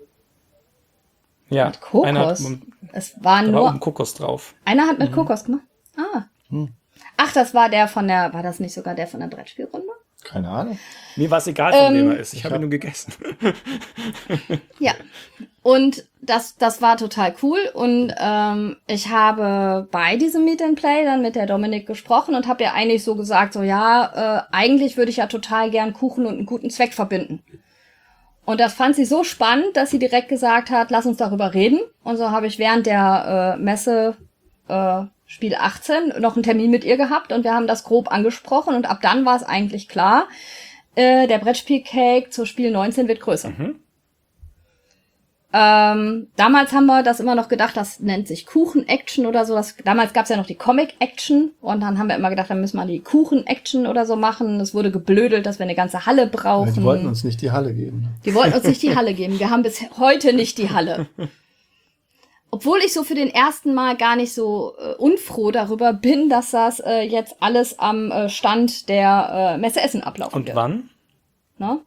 Ja, Mit Kokos? Einer hat, Es war da nur... war oben Kokos drauf. Einer hat mit Kokos gemacht? Ah. Hm. Ach, das war der von der... War das nicht sogar der von der Brettspielrunde? Keine Ahnung. Mir war es egal, von Ähm, wem er ist. Ich ich habe hab- ihn nur gegessen. Ja. Und das, das war total cool. Und ähm, ich habe bei diesem Meet and Play dann mit der Dominik gesprochen und habe ihr eigentlich so gesagt, so ja, äh, eigentlich würde ich ja total gern Kuchen und einen guten Zweck verbinden. Und das fand sie so spannend, dass sie direkt gesagt hat, lass uns darüber reden. Und so habe ich während der äh, Messe äh, Spiel achtzehn noch einen Termin mit ihr gehabt und wir haben das grob angesprochen und ab dann war es eigentlich klar, äh, der Brettspiel-Cake zur Spiel neunzehn wird größer. Mhm. Ähm, damals haben wir das immer noch gedacht, das nennt sich Kuchen-Action oder so. Das, damals gab es ja noch die Comic-Action und dann haben wir immer gedacht, dann müssen wir die Kuchen-Action oder so machen. Es wurde geblödelt, dass wir eine ganze Halle brauchen. Die wollten uns nicht die Halle geben. Die wollten uns nicht die Halle geben. Wir haben bis heute nicht die Halle. Obwohl ich so für den ersten Mal gar nicht so äh, unfroh darüber bin, dass das äh, jetzt alles am äh, Stand der äh, Messe Essen ablaufen Und wird. wann? Ne?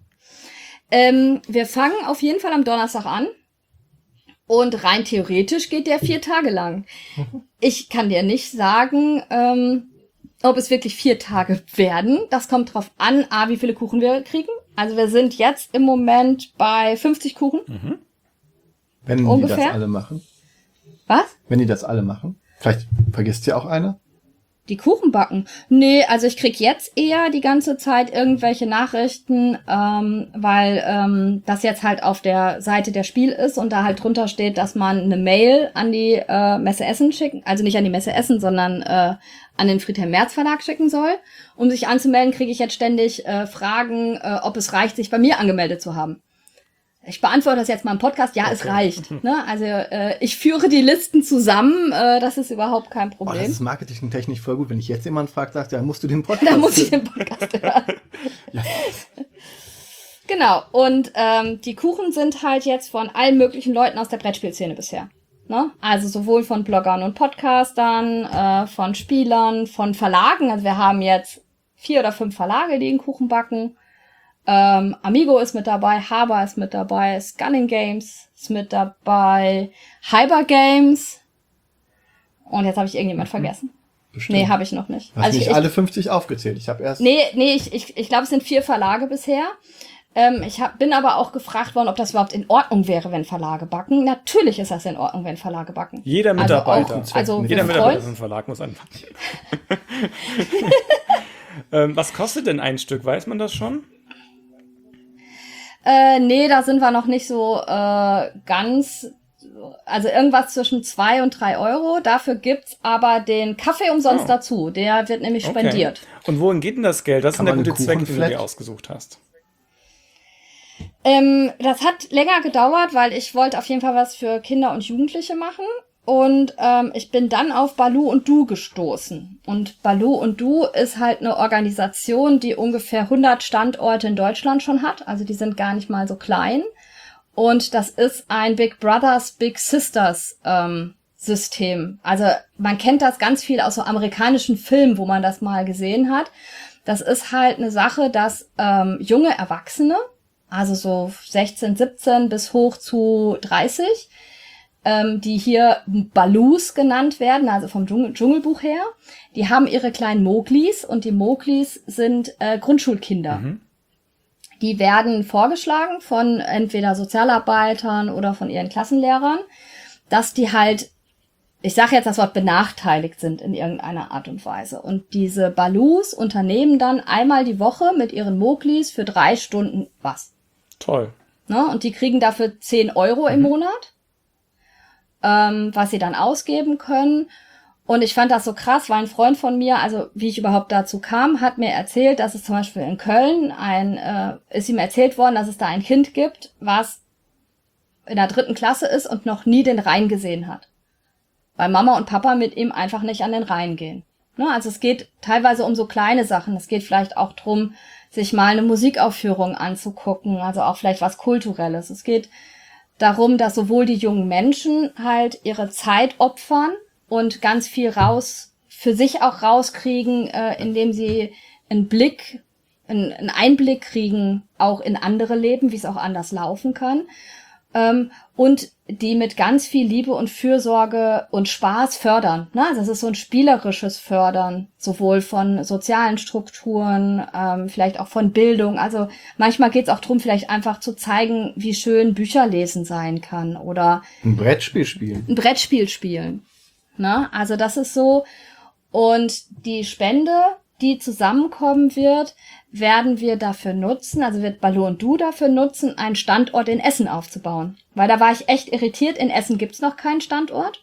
Ähm, wir fangen auf jeden Fall am Donnerstag an. Und rein theoretisch geht der vier Tage lang. Ich kann dir nicht sagen, ähm, ob es wirklich vier Tage werden. Das kommt drauf an, A, wie viele Kuchen wir kriegen. Also wir sind jetzt im Moment bei fünfzig Kuchen. Mhm. Wenn die Ungefähr? das alle machen. Was? Wenn die das alle machen. Vielleicht vergisst ja auch einer. Die Kuchen backen? Nee, also ich krieg jetzt eher die ganze Zeit irgendwelche Nachrichten, ähm, weil ähm, das jetzt halt auf der Seite der Spiel ist und da halt drunter steht, dass man eine Mail an die äh, Messe Essen schicken, also nicht an die Messe Essen, sondern äh, an den Friedhelm Merz Verlag schicken soll. Um sich anzumelden, kriege ich jetzt ständig äh, Fragen, äh, ob es reicht, sich bei mir angemeldet zu haben. Ich beantworte das jetzt mal im Podcast. Ja, Okay. es reicht. Ne? Also äh, ich führe die Listen zusammen. Äh, das ist überhaupt kein Oh, Problem. das ist marketingtechnisch voll gut. Wenn ich jetzt jemand fragt, sagt, dann musst du den Podcast Da muss ich hören. den Podcast hören. Ja. Genau. Und ähm, die Kuchen sind halt jetzt von allen möglichen Leuten aus der Brettspielszene bisher. Ne? Also sowohl von Bloggern und Podcastern, äh, von Spielern, von Verlagen. Also wir haben jetzt vier oder fünf Verlage, die den Kuchen backen. Ähm, Amigo ist mit dabei, Haber ist mit dabei, Scanning Games ist mit dabei, Hyper Games. Und jetzt habe ich irgendjemand vergessen. Bestimmt. Nee, habe ich noch nicht. Du hast Also nicht ich, ich, alle fünfzig aufgezählt. Ich habe erst... Nee, nee, ich, ich, ich glaube, es sind vier Verlage bisher. Ähm, ich hab, bin aber auch gefragt worden, ob das überhaupt in Ordnung wäre, wenn Verlage backen. Natürlich ist das in Ordnung, wenn Verlage backen. Jeder Mitarbeiter. Also, auch, also Jeder wir Mitarbeiter freuen- im Verlag muss anfangen. ähm, was kostet denn ein Stück? Weiß man das schon? Äh, nee, da sind wir noch nicht so äh, ganz, also irgendwas zwischen zwei und drei Euro. Dafür gibt's aber den Kaffee umsonst Oh. dazu. Der wird nämlich spendiert. Und wohin geht denn das Geld? Das ist Kann denn der man gute eine Zweck, den du Kuchenflat? dir ausgesucht hast. Ähm, das hat länger gedauert, weil ich wollte auf jeden Fall was für Kinder und Jugendliche machen. Und ähm, ich bin dann auf Baloo und Du gestoßen. Und Baloo und Du ist halt eine Organisation, die ungefähr hundert Standorte in Deutschland schon hat. Also die sind gar nicht mal so klein. Und das ist ein Big Brothers, Big Sisters ähm, System. Also man kennt das ganz viel aus so amerikanischen Filmen, wo man das mal gesehen hat. Das ist halt eine Sache, dass ähm, junge Erwachsene, also so sechzehn, siebzehn bis hoch zu dreißig, ähm, die hier Baloos genannt werden, also vom Dschungel- Dschungelbuch her, die haben ihre kleinen Moglis und die Moglis sind äh, Grundschulkinder. Mhm. Die werden vorgeschlagen von entweder Sozialarbeitern oder von ihren Klassenlehrern, dass die halt, ich sage jetzt das Wort, benachteiligt sind in irgendeiner Art und Weise. Und diese Baloos unternehmen dann einmal die Woche mit ihren Moglis für drei Stunden was. Toll. Ne? Und die kriegen dafür zehn Euro im Mhm. Monat, ähm, was sie dann ausgeben können. Und ich fand das so krass, weil ein Freund von mir, also wie ich überhaupt dazu kam, hat mir erzählt, dass es zum Beispiel in Köln ein, äh, ist ihm erzählt worden, dass es da ein Kind gibt, was in der dritten Klasse ist und noch nie den Rhein gesehen hat. Weil Mama und Papa mit ihm einfach nicht an den Rhein gehen. Ne? Also es geht teilweise um so kleine Sachen. Es geht vielleicht auch drum, sich mal eine Musikaufführung anzugucken, also auch vielleicht was Kulturelles. Es geht darum, dass sowohl die jungen Menschen halt ihre Zeit opfern und ganz viel raus, für sich auch rauskriegen, äh, indem sie einen Blick, einen, einen Einblick kriegen, auch in andere Leben, wie es auch anders laufen kann. Ähm, und die mit ganz viel Liebe und Fürsorge und Spaß fördern. Ne? Also es ist so ein spielerisches Fördern, sowohl von sozialen Strukturen, ähm, vielleicht auch von Bildung. Also manchmal geht es auch darum, vielleicht einfach zu zeigen, wie schön Bücher lesen sein kann oder Ein Brettspiel spielen. ein Brettspiel spielen. Ne? Also das ist so. Und die Spende, die zusammenkommen wird, werden wir dafür nutzen, also wird Baloo und Du dafür nutzen, einen Standort in Essen aufzubauen. Weil da war ich echt irritiert. In Essen gibt's noch keinen Standort.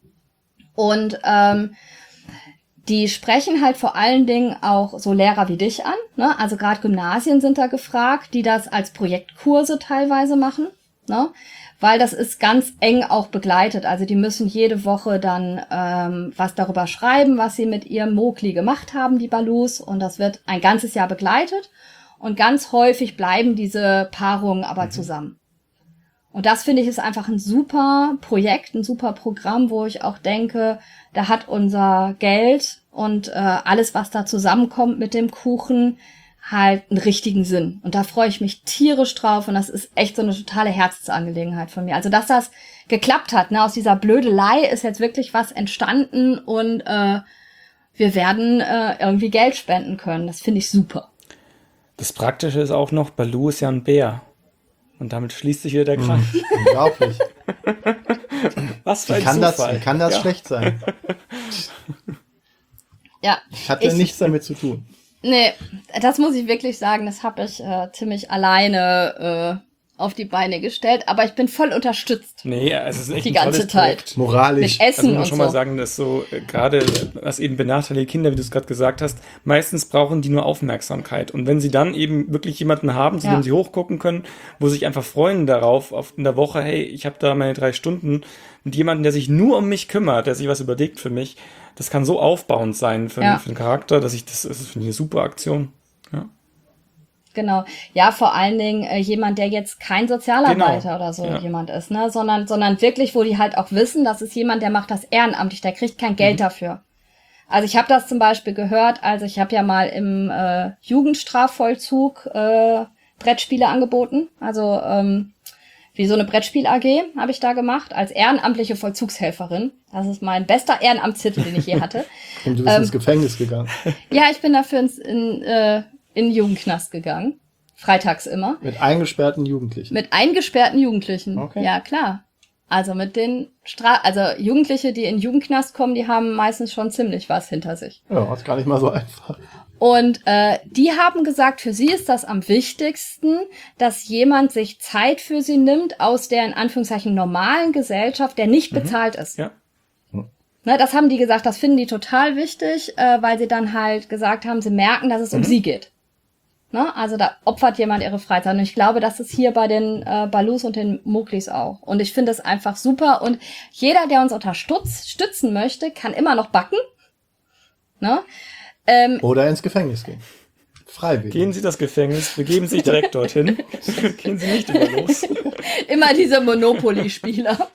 Und ähm, die sprechen halt vor allen Dingen auch so Lehrer wie dich an. Ne? Also gerade Gymnasien sind da gefragt, die das als Projektkurse teilweise machen. Ne? Weil das ist ganz eng auch begleitet. Also die müssen jede Woche dann ähm, was darüber schreiben, was sie mit ihrem Mogli gemacht haben, die Baloos. Und das wird ein ganzes Jahr begleitet. Und ganz häufig bleiben diese Paarungen aber mhm. zusammen. Und das finde ich ist einfach ein super Projekt, ein super Programm, wo ich auch denke, da hat unser Geld und äh, alles, was da zusammenkommt mit dem Kuchen, halt einen richtigen Sinn. Und da freue ich mich tierisch drauf und das ist echt so eine totale Herzensangelegenheit von mir. Also, dass das geklappt hat, ne, aus dieser Blödelei ist jetzt wirklich was entstanden und äh, wir werden äh, irgendwie Geld spenden können. Das finde ich super. Das Praktische ist auch noch, Baloo ist ja ein Bär. Und damit schließt sich wieder der Kreis. Mhm. Unglaublich. Was für ein Wie kann das, Zufall. wie kann das Ja. schlecht sein? Ja, Hatte Ich- nichts damit zu tun. nee, das muss ich wirklich sagen, das habe ich äh, ziemlich alleine äh, auf die Beine gestellt, aber ich bin voll unterstützt Nee, es ist echt die ein ganze tolles Zeit. Projekt. Moralisch. Mit Also Essen muss man und schon so. mal sagen, dass so äh, gerade, was eben benachteiligte Kinder, wie du es gerade gesagt hast, meistens brauchen die nur Aufmerksamkeit. Und wenn sie dann eben wirklich jemanden haben, zu Ja. dem sie hochgucken können, wo sie sich einfach freuen darauf, auf in der Woche, hey, ich habe da meine drei Stunden mit jemandem, der sich nur um mich kümmert, der sich was überlegt für mich, das kann so aufbauend sein für, Ja. für den Charakter, dass ich das, das ist finde ich eine super Aktion. Ja. Genau. Ja, vor allen Dingen äh, jemand, der jetzt kein Sozialarbeiter Genau. oder so Ja. jemand ist, ne, sondern sondern wirklich, wo die halt auch wissen, das ist jemand, der macht das ehrenamtlich, der kriegt kein Geld Mhm. dafür. Also ich habe das zum Beispiel gehört, also ich habe ja mal im äh, Jugendstrafvollzug äh, Brettspiele angeboten, also ähm, wie so eine Brettspiel-A G habe ich da gemacht, als ehrenamtliche Vollzugshelferin. Das ist mein bester Ehrenamtstitel, den ich je hatte. Und du bist Ähm, ins Gefängnis gegangen. Ja, ich bin dafür ins, in, äh, in den Jugendknast gegangen. Freitags immer. Mit eingesperrten Jugendlichen. Mit eingesperrten Jugendlichen. Okay. Ja, klar. Also mit den Stra also Jugendliche, die in den Jugendknast kommen, die haben meistens schon ziemlich was hinter sich. Ja, ist gar nicht mal so einfach. Und äh, die haben gesagt, für sie ist das am wichtigsten, dass jemand sich Zeit für sie nimmt aus der in Anführungszeichen normalen Gesellschaft, der nicht Mhm. bezahlt ist. Ja. Ne, das haben die gesagt, das finden die total wichtig, äh, weil sie dann halt gesagt haben, sie merken, dass es um Mhm. sie geht. Ne? Also da opfert jemand ihre Freizeit. Und ich glaube, das ist hier bei den äh, Baloos und den Moglis auch. Und ich finde es einfach super. Und jeder, der uns unterstützen möchte, kann immer noch backen. Ne? Ähm, Oder ins Gefängnis gehen. Freiwillig. Gehen Sie das Gefängnis, begeben sich direkt dorthin. Gehen Sie nicht über los. Immer diese Monopoly-Spieler.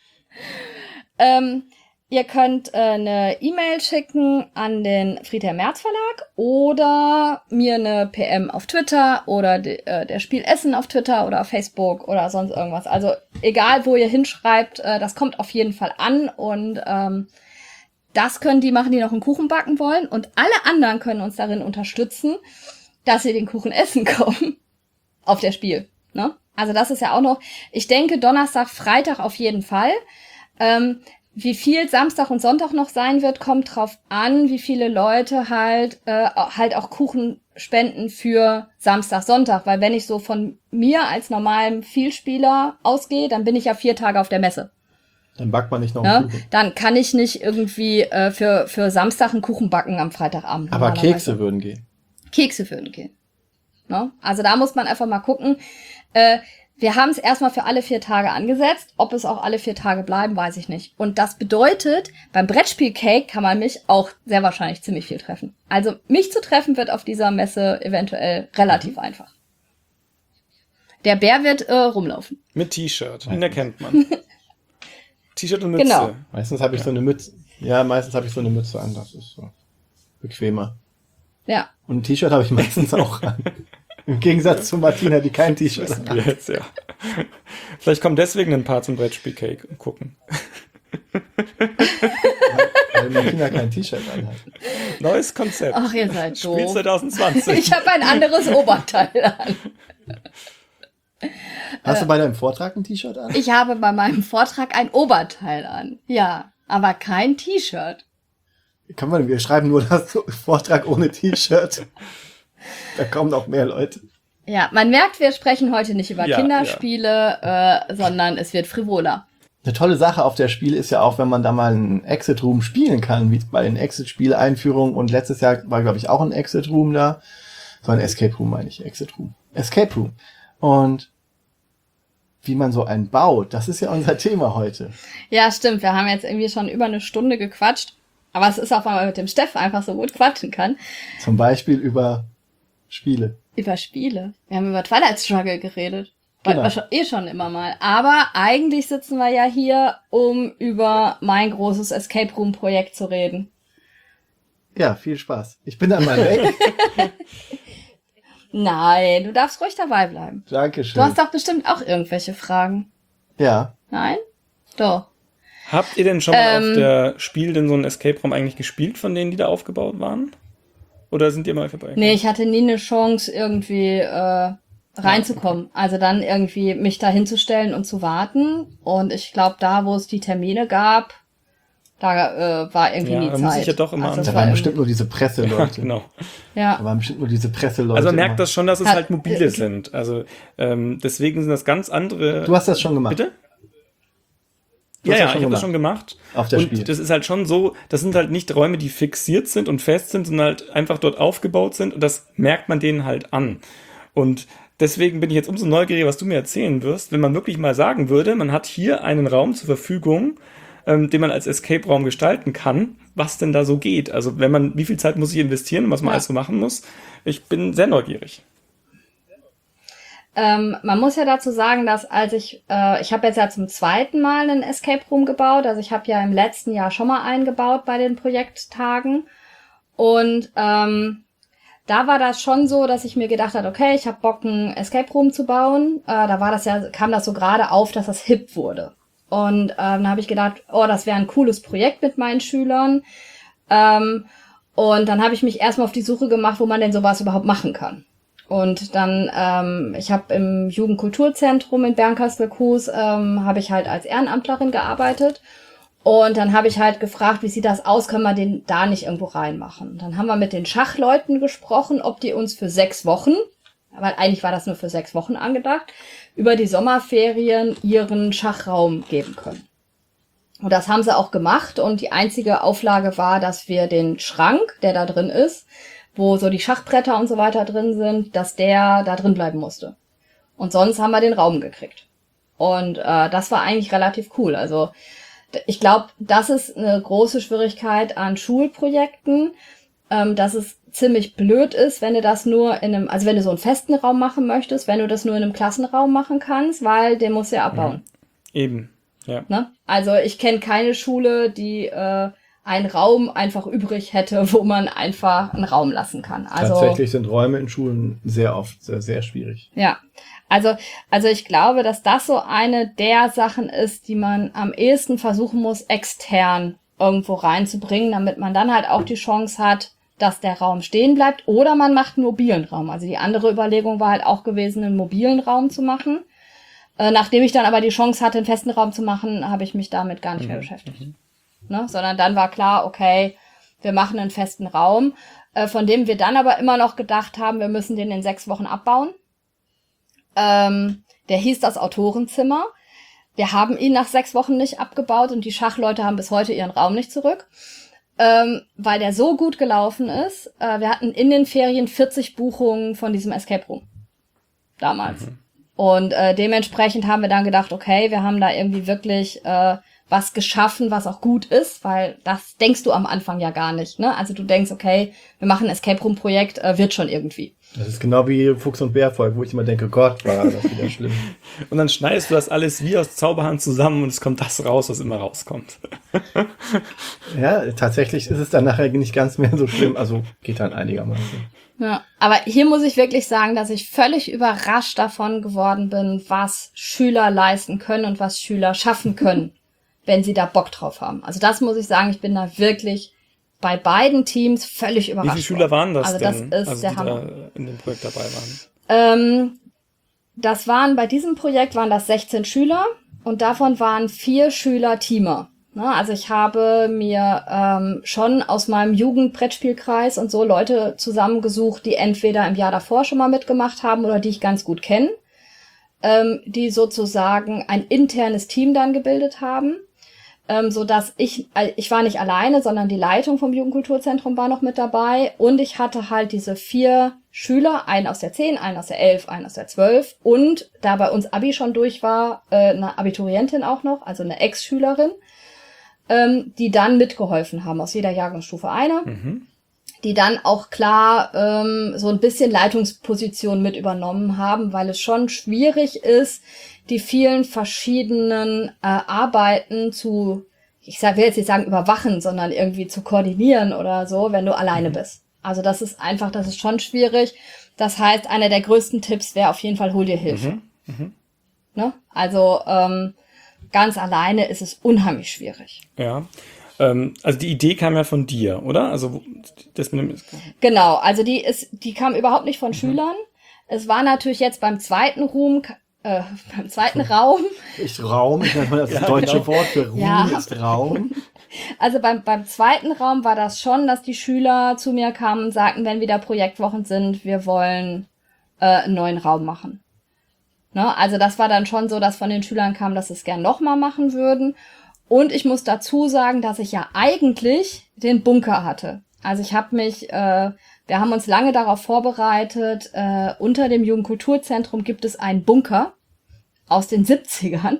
ähm, ihr könnt äh, eine E-Mail schicken an den Friedhelm Merz Verlag oder mir eine P M auf Twitter oder de, äh, der Spiel Essen auf Twitter oder auf Facebook oder sonst irgendwas. Also egal, wo ihr hinschreibt, äh, das kommt auf jeden Fall an und ähm, das können die machen, die noch einen Kuchen backen wollen. Und alle anderen können uns darin unterstützen, dass sie den Kuchen essen kommen. Auf der Spiel, ne? Also das ist ja auch noch, ich denke Donnerstag, Freitag auf jeden Fall. Ähm, wie viel Samstag und Sonntag noch sein wird, kommt drauf an, wie viele Leute halt, äh, halt auch Kuchen spenden für Samstag, Sonntag. Weil wenn ich so von mir als normalem Vielspieler ausgehe, dann bin ich ja vier Tage auf der Messe. Dann backt man nicht noch einen Ne? Kuchen. Dann kann ich nicht irgendwie äh, für für Samstag einen Kuchen backen am Freitagabend. Aber normalerweise. Kekse würden gehen. Kekse würden gehen. Ne? Also da muss man einfach mal gucken. Äh, wir haben es erstmal für alle vier Tage angesetzt. Ob es auch alle vier Tage bleiben, weiß ich nicht. Und das bedeutet, beim Brettspiel-Cake kann man mich auch sehr wahrscheinlich ziemlich viel treffen. Also mich zu treffen wird auf dieser Messe eventuell relativ mhm. einfach. Der Bär wird äh, rumlaufen. Mit T-Shirt, ihn erkennt man. T-Shirt und Mütze. Genau. Meistens habe ich Ja. so eine Mütze. Ja, meistens habe ich so eine Mütze an. Das ist so bequemer. Ja. Und ein T-Shirt habe ich meistens auch an. Im Gegensatz zu Martina, die kein T-Shirt hat. Jetzt, ja. Vielleicht kommen deswegen ein paar zum Brettspiel-Cake und gucken. Weil Martina kein T-Shirt anhat. Neues Konzept. Ach, ihr seid Spiel doof. zwanzig zwanzig. Ich habe ein anderes Oberteil an. Hast du bei deinem Vortrag ein T-Shirt an? Ich habe bei meinem Vortrag ein Oberteil an. Ja, aber kein T-Shirt. Kann man, wir schreiben nur das Vortrag ohne T-Shirt. Da kommen auch mehr Leute. Ja, man merkt, wir sprechen heute nicht über Ja, Kinderspiele, Äh, sondern es wird frivoler. Eine tolle Sache auf der Spiel ist ja auch, wenn man da mal einen Exit Room spielen kann, wie bei den Exit-Spiel-Einführungen. Und letztes Jahr war, glaube ich, auch ein Exit Room da. So ein Escape Room meine ich, Exit Room. Escape Room. Und wie man so einen baut, das ist ja unser Thema heute. Ja, stimmt. Wir haben jetzt irgendwie schon über eine Stunde gequatscht. Aber es ist auch, weil man mit dem Steff einfach so gut quatschen kann. Zum Beispiel über Spiele. Über Spiele. Wir haben über Twilight Struggle geredet. Genau. Wollten wir schon, eh schon immer mal. Aber eigentlich sitzen wir ja hier, um über mein großes Escape Room Projekt zu reden. Ja, viel Spaß. Ich bin dann mal weg. Nein, du darfst ruhig dabei bleiben. Dankeschön. Du hast doch bestimmt auch irgendwelche Fragen. Ja. Nein? Doch. Habt ihr denn schon mal Ähm. auf der Spiel denn so einen Escape Room eigentlich gespielt, von denen, die da aufgebaut waren? Oder sind ihr mal vorbei? Nee, ich hatte nie eine Chance, irgendwie äh, reinzukommen. Also dann irgendwie mich da hinzustellen und zu warten. Und ich glaube, da, wo es die Termine gab, da äh, war irgendwie Ja, nie da Zeit. muss ich ja doch immer also an- es Da war waren irgendwie- bestimmt nur diese Presseleute. Genau. Ja. Da waren bestimmt nur diese Presseleute. Also man merkt immer. das schon, dass es Hat- halt mobile sind. Also ähm, deswegen sind das ganz andere... Du hast das schon gemacht. Bitte? Du Ja, hast ja, das schon ich habe das gemacht. schon gemacht. Auf der und Spiel. das ist halt schon so, das sind halt nicht Räume, die fixiert sind und fest sind, sondern halt einfach dort aufgebaut sind und das merkt man denen halt an. Und deswegen bin ich jetzt umso neugieriger, was du mir erzählen wirst, wenn man wirklich mal sagen würde, man hat hier einen Raum zur Verfügung, ähm, den man als Escape-Raum gestalten kann, was denn da so geht. Also wenn man, wie viel Zeit muss ich investieren und was man Ja. alles so machen muss. Ich bin sehr neugierig. Ähm, man muss ja dazu sagen, dass als ich, äh, ich habe jetzt ja zum zweiten Mal einen Escape Room gebaut. Also ich habe ja im letzten Jahr schon mal einen gebaut bei den Projekttagen. Und ähm, da war das schon so, dass ich mir gedacht habe, okay, ich habe Bock, einen Escape Room zu bauen. Äh, da war das ja, kam das so gerade auf, dass das hip wurde. Und ähm, dann habe ich gedacht, oh, das wäre ein cooles Projekt mit meinen Schülern. Ähm, und dann habe ich mich erstmal auf die Suche gemacht, wo man denn sowas überhaupt machen kann. Und dann, ähm, ich habe im Jugendkulturzentrum in Bernkastel-Kues, ähm, habe ich halt als Ehrenamtlerin gearbeitet. Und dann habe ich halt gefragt, wie sieht das aus, können wir den da nicht irgendwo reinmachen? Dann haben wir mit den Schachleuten gesprochen, ob die uns für sechs Wochen, weil eigentlich war das nur für sechs Wochen angedacht, über die Sommerferien ihren Schachraum geben können. Und das haben sie auch gemacht und die einzige Auflage war, dass wir den Schrank, der da drin ist, wo so die Schachbretter und so weiter drin sind, dass der da drin bleiben musste. Und sonst haben wir den Raum gekriegt. Und äh, das war eigentlich relativ cool. Also d- ich glaube, das ist eine große Schwierigkeit an Schulprojekten, ähm, dass es ziemlich blöd ist, wenn du das nur in einem, also wenn du so einen festen Raum machen möchtest, wenn du das nur in einem Klassenraum machen kannst, weil den musst du ja abbauen. Eben, ja. Ne? Also ich kenne keine Schule, die äh, einen Raum einfach übrig hätte, wo man einfach einen Raum lassen kann. Also, Tatsächlich sind Räume in Schulen sehr oft sehr, sehr schwierig. Ja, also, also ich glaube, dass das so eine der Sachen ist, die man am ehesten versuchen muss, extern irgendwo reinzubringen, damit man dann halt auch die Chance hat, dass der Raum stehen bleibt, oder man macht einen mobilen Raum. Also die andere Überlegung war halt auch gewesen, einen mobilen Raum zu machen. Äh, nachdem ich dann aber die Chance hatte, einen festen Raum zu machen, habe ich mich damit gar nicht mehr beschäftigt. Mhm. Ne? Sondern dann war klar, okay, wir machen einen festen Raum, äh, von dem wir dann aber immer noch gedacht haben, wir müssen den in sechs Wochen abbauen. Ähm, der hieß das Autorenzimmer. Wir haben ihn nach sechs Wochen nicht abgebaut und die Schachleute haben bis heute ihren Raum nicht zurück. Ähm, weil der so gut gelaufen ist. Äh, wir hatten in den Ferien vierzig Buchungen von diesem Escape Room. Damals. Mhm. Und äh, dementsprechend haben wir dann gedacht, okay, wir haben da irgendwie wirklich äh, was geschaffen, was auch gut ist, weil das denkst du am Anfang ja gar nicht. Ne? Also du denkst, okay, wir machen ein Escape Room Projekt, äh, wird schon irgendwie. Das ist genau wie Fuchs und Bär-Folge, wo ich immer denke, Gott, war das wieder schlimm. Und dann schneidest du das alles wie aus Zauberhand zusammen und es kommt das raus, was immer rauskommt. Ja, tatsächlich ist es dann nachher nicht ganz mehr so schlimm, also geht dann einigermaßen. Ja, aber hier muss ich wirklich sagen, dass ich völlig überrascht davon geworden bin, was Schüler leisten können und was Schüler schaffen können, wenn sie da Bock drauf haben. Also das muss ich sagen, ich bin da wirklich bei beiden Teams völlig überrascht. Wie viele Schüler waren das also denn, das ist also der die Hammer. da in dem Projekt dabei waren? Ähm, das waren, bei diesem Projekt waren das sechzehn Schüler und davon waren vier Schüler Teamer. Na, also ich habe mir ähm, schon aus meinem Jugendbrettspielkreis und so Leute zusammengesucht, die entweder im Jahr davor schon mal mitgemacht haben oder die ich ganz gut kenne, ähm, die sozusagen ein internes Team dann gebildet haben. Ähm, so dass ich, ich war nicht alleine, sondern die Leitung vom Jugendkulturzentrum war noch mit dabei und ich hatte halt diese vier Schüler, einen aus der zehn, einen aus der elf, einen aus der zwölf und da bei uns Abi schon durch war, äh, eine Abiturientin auch noch, also eine Ex-Schülerin, ähm, die dann mitgeholfen haben, aus jeder Jahrgangsstufe eine, Mhm. die dann auch klar ähm, so ein bisschen Leitungsposition mit übernommen haben, weil es schon schwierig ist, die vielen verschiedenen äh, Arbeiten zu, ich sag, will jetzt nicht sagen überwachen, sondern irgendwie zu koordinieren oder so, wenn du alleine Mhm. bist. Also das ist einfach, das ist schon schwierig. Das heißt, einer der größten Tipps wäre auf jeden Fall, hol dir Hilfe. Mhm. Mhm. Ne? Also ähm, ganz alleine ist es unheimlich schwierig. Ja. Ähm, also die Idee kam ja von dir, oder? Also das mit dem Genau, also die ist, die kam überhaupt nicht von Schülern. Es war natürlich jetzt beim zweiten Ruhm, äh, beim zweiten Raum. Ich Raum, ich nenne mal das Ja, deutsche genau. Wort für Ruhm Ja. ist Raum. Also beim, beim zweiten Raum war das schon, dass die Schüler zu mir kamen und sagten, wenn wieder Projektwochen sind, wir wollen äh, einen neuen Raum machen. Ne? Also das war dann schon so, dass von den Schülern kam, dass sie es gern nochmal machen würden. Und ich muss dazu sagen, dass ich ja eigentlich den Bunker hatte. Also ich habe mich, äh, wir haben uns lange darauf vorbereitet, äh, unter dem Jugendkulturzentrum gibt es einen Bunker aus den siebzigern,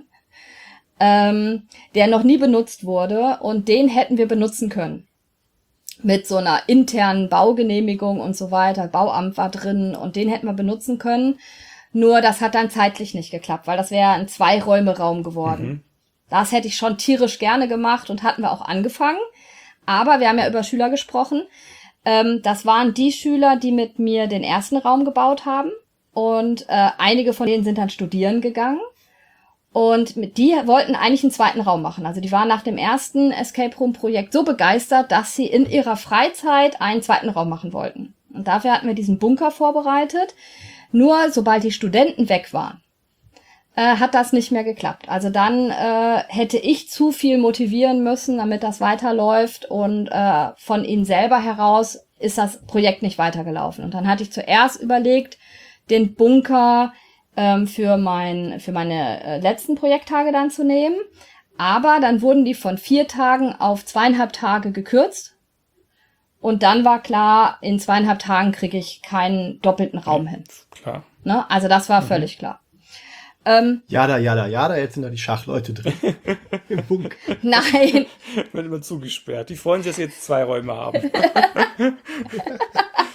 ähm, der noch nie benutzt wurde und den hätten wir benutzen können. Mit so einer internen Baugenehmigung und so weiter. Bauamt war drin und den hätten wir benutzen können. Nur das hat dann zeitlich nicht geklappt, weil das wäre ein Zwei-Räume-Raum geworden. Mhm. Das hätte ich schon tierisch gerne gemacht und hatten wir auch angefangen. Aber wir haben ja über Schüler gesprochen. Ähm, das waren die Schüler, die mit mir den ersten Raum gebaut haben. Und äh, einige von denen sind dann studieren gegangen. Und mit die wollten eigentlich einen zweiten Raum machen. Also die waren nach dem ersten Escape Room Projekt so begeistert, dass sie in ihrer Freizeit einen zweiten Raum machen wollten. Und dafür hatten wir diesen Bunker vorbereitet. Nur sobald die Studenten weg waren, äh, hat das nicht mehr geklappt. Also dann äh, hätte ich zu viel motivieren müssen, damit das weiterläuft. Und äh, von ihnen selber heraus ist das Projekt nicht weitergelaufen. Und dann hatte ich zuerst überlegt, den Bunker ähm, für mein für meine äh, letzten Projekttage dann zu nehmen. Aber dann wurden die von vier Tagen auf zweieinhalb Tage gekürzt. Und dann war klar, in zweieinhalb Tagen kriege ich keinen doppelten Raum hin. Klar. Ne? Also das war Mhm. völlig klar. Ähm, Jada, jada, jada, jetzt sind da die Schachleute drin. Im Bunker. nein, Wird immer zugesperrt. Die freuen sich, dass sie jetzt zwei Räume haben.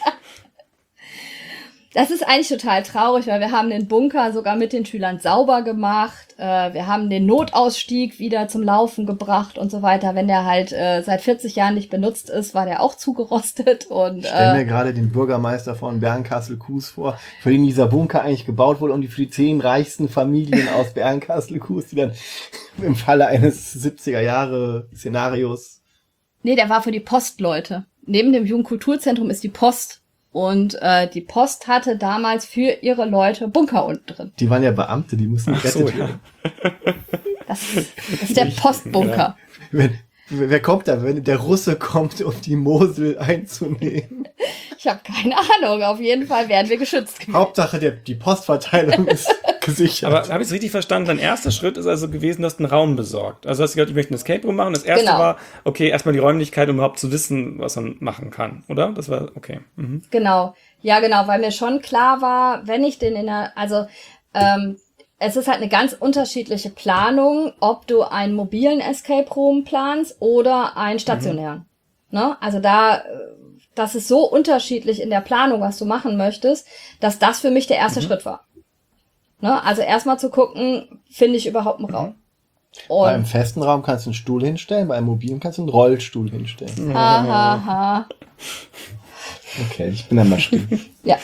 Das ist eigentlich total traurig, weil wir haben den Bunker sogar mit den Schülern sauber gemacht. Äh, wir haben den Notausstieg wieder zum Laufen gebracht und so weiter. Wenn der halt äh, seit vierzig Jahren nicht benutzt ist, war der auch zugerostet. Und Ich stelle äh, mir gerade den Bürgermeister von Bernkastel-Kues vor, für den dieser Bunker eigentlich gebaut wurde, um die für die zehn reichsten Familien aus Bernkastel-Kues, die dann im Falle eines siebziger-Jahre-Szenarios... nee, der war für die Postleute. Neben dem Jugendkulturzentrum ist die Post. Und äh, die Post hatte damals für ihre Leute Bunker unten drin. Die waren ja Beamte, die mussten Ach gerettet so, werden. ja. Das ist, das ist der Postbunker. Wenn, wer kommt da, wenn der Russe kommt, um die Mosel einzunehmen? Ich habe keine Ahnung. Auf jeden Fall werden wir geschützt. Hauptsache, der, die Postverteilung ist gesichert. Aber habe ich es richtig verstanden? Dein erster Schritt ist also gewesen, du hast einen Raum besorgt. Also hast du gesagt, ich möchte ein Escape Room machen. Das erste Genau. war, okay, erstmal die Räumlichkeit, um überhaupt zu wissen, was man machen kann, oder? Das war, okay. Mhm. Genau. Ja, genau, weil mir schon klar war, wenn ich den in der, also ähm, es ist halt eine ganz unterschiedliche Planung, ob du einen mobilen Escape Room planst oder einen stationären. Mhm. Ne? Also da, das ist so unterschiedlich in der Planung, was du machen möchtest, dass das für mich der erste mhm. Schritt war. Ne? Also erstmal zu gucken, finde ich überhaupt einen Raum. Und bei einem festen Raum kannst du einen Stuhl hinstellen, bei einem mobilen kannst du einen Rollstuhl hinstellen. Ha, ha, ha. Okay, ich bin ein Maschine. Ja.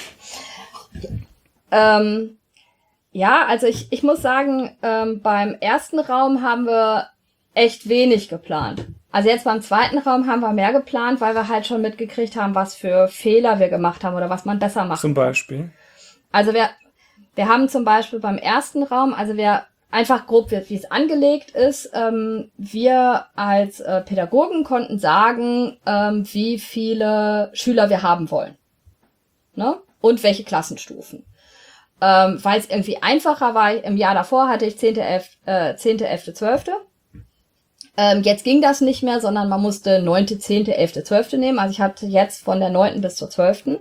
Ähm, ja, also ich, ich muss sagen, ähm, beim ersten Raum haben wir echt wenig geplant. Also jetzt beim zweiten Raum haben wir mehr geplant, weil wir halt schon mitgekriegt haben, was für Fehler wir gemacht haben oder was man besser macht. Zum Beispiel? Also wir, wir haben zum Beispiel beim ersten Raum, also wir einfach grob, wie es angelegt ist, ähm, wir als äh, Pädagogen konnten sagen, ähm, wie viele Schüler wir haben wollen. Ne? Und welche Klassenstufen. Ähm, weil es irgendwie einfacher war, im Jahr davor hatte ich zehnte, elfte, zwölfte Ähm, jetzt ging das nicht mehr, sondern man musste neunte, zehnte, elfte, zwölfte nehmen. Also ich hatte jetzt von der neunten bis zur zwölften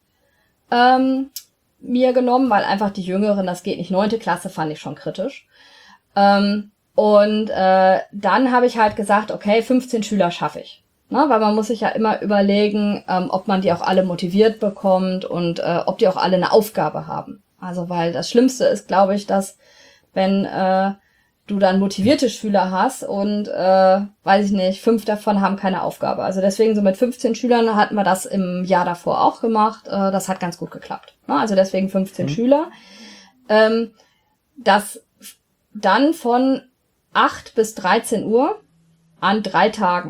Ähm, mir genommen, weil einfach die Jüngeren, das geht nicht. Neunte Klasse fand ich schon kritisch. Ähm, und äh, dann habe ich halt gesagt, okay, fünfzehn Schüler schaffe ich. Ne? Weil man muss sich ja immer überlegen, ähm, ob man die auch alle motiviert bekommt und äh, ob die auch alle eine Aufgabe haben. Also weil das Schlimmste ist, glaube ich, dass wenn äh, du dann motivierte Schüler hast und, äh, weiß ich nicht, fünf davon haben keine Aufgabe. Also deswegen so mit fünfzehn Schülern hatten wir das im Jahr davor auch gemacht. Äh, das hat ganz gut geklappt. Ne? Also deswegen fünfzehn mhm. Schüler. Ähm, das dann von acht bis dreizehn Uhr an drei Tagen.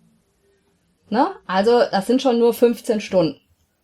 Ne? Also das sind schon nur fünfzehn Stunden.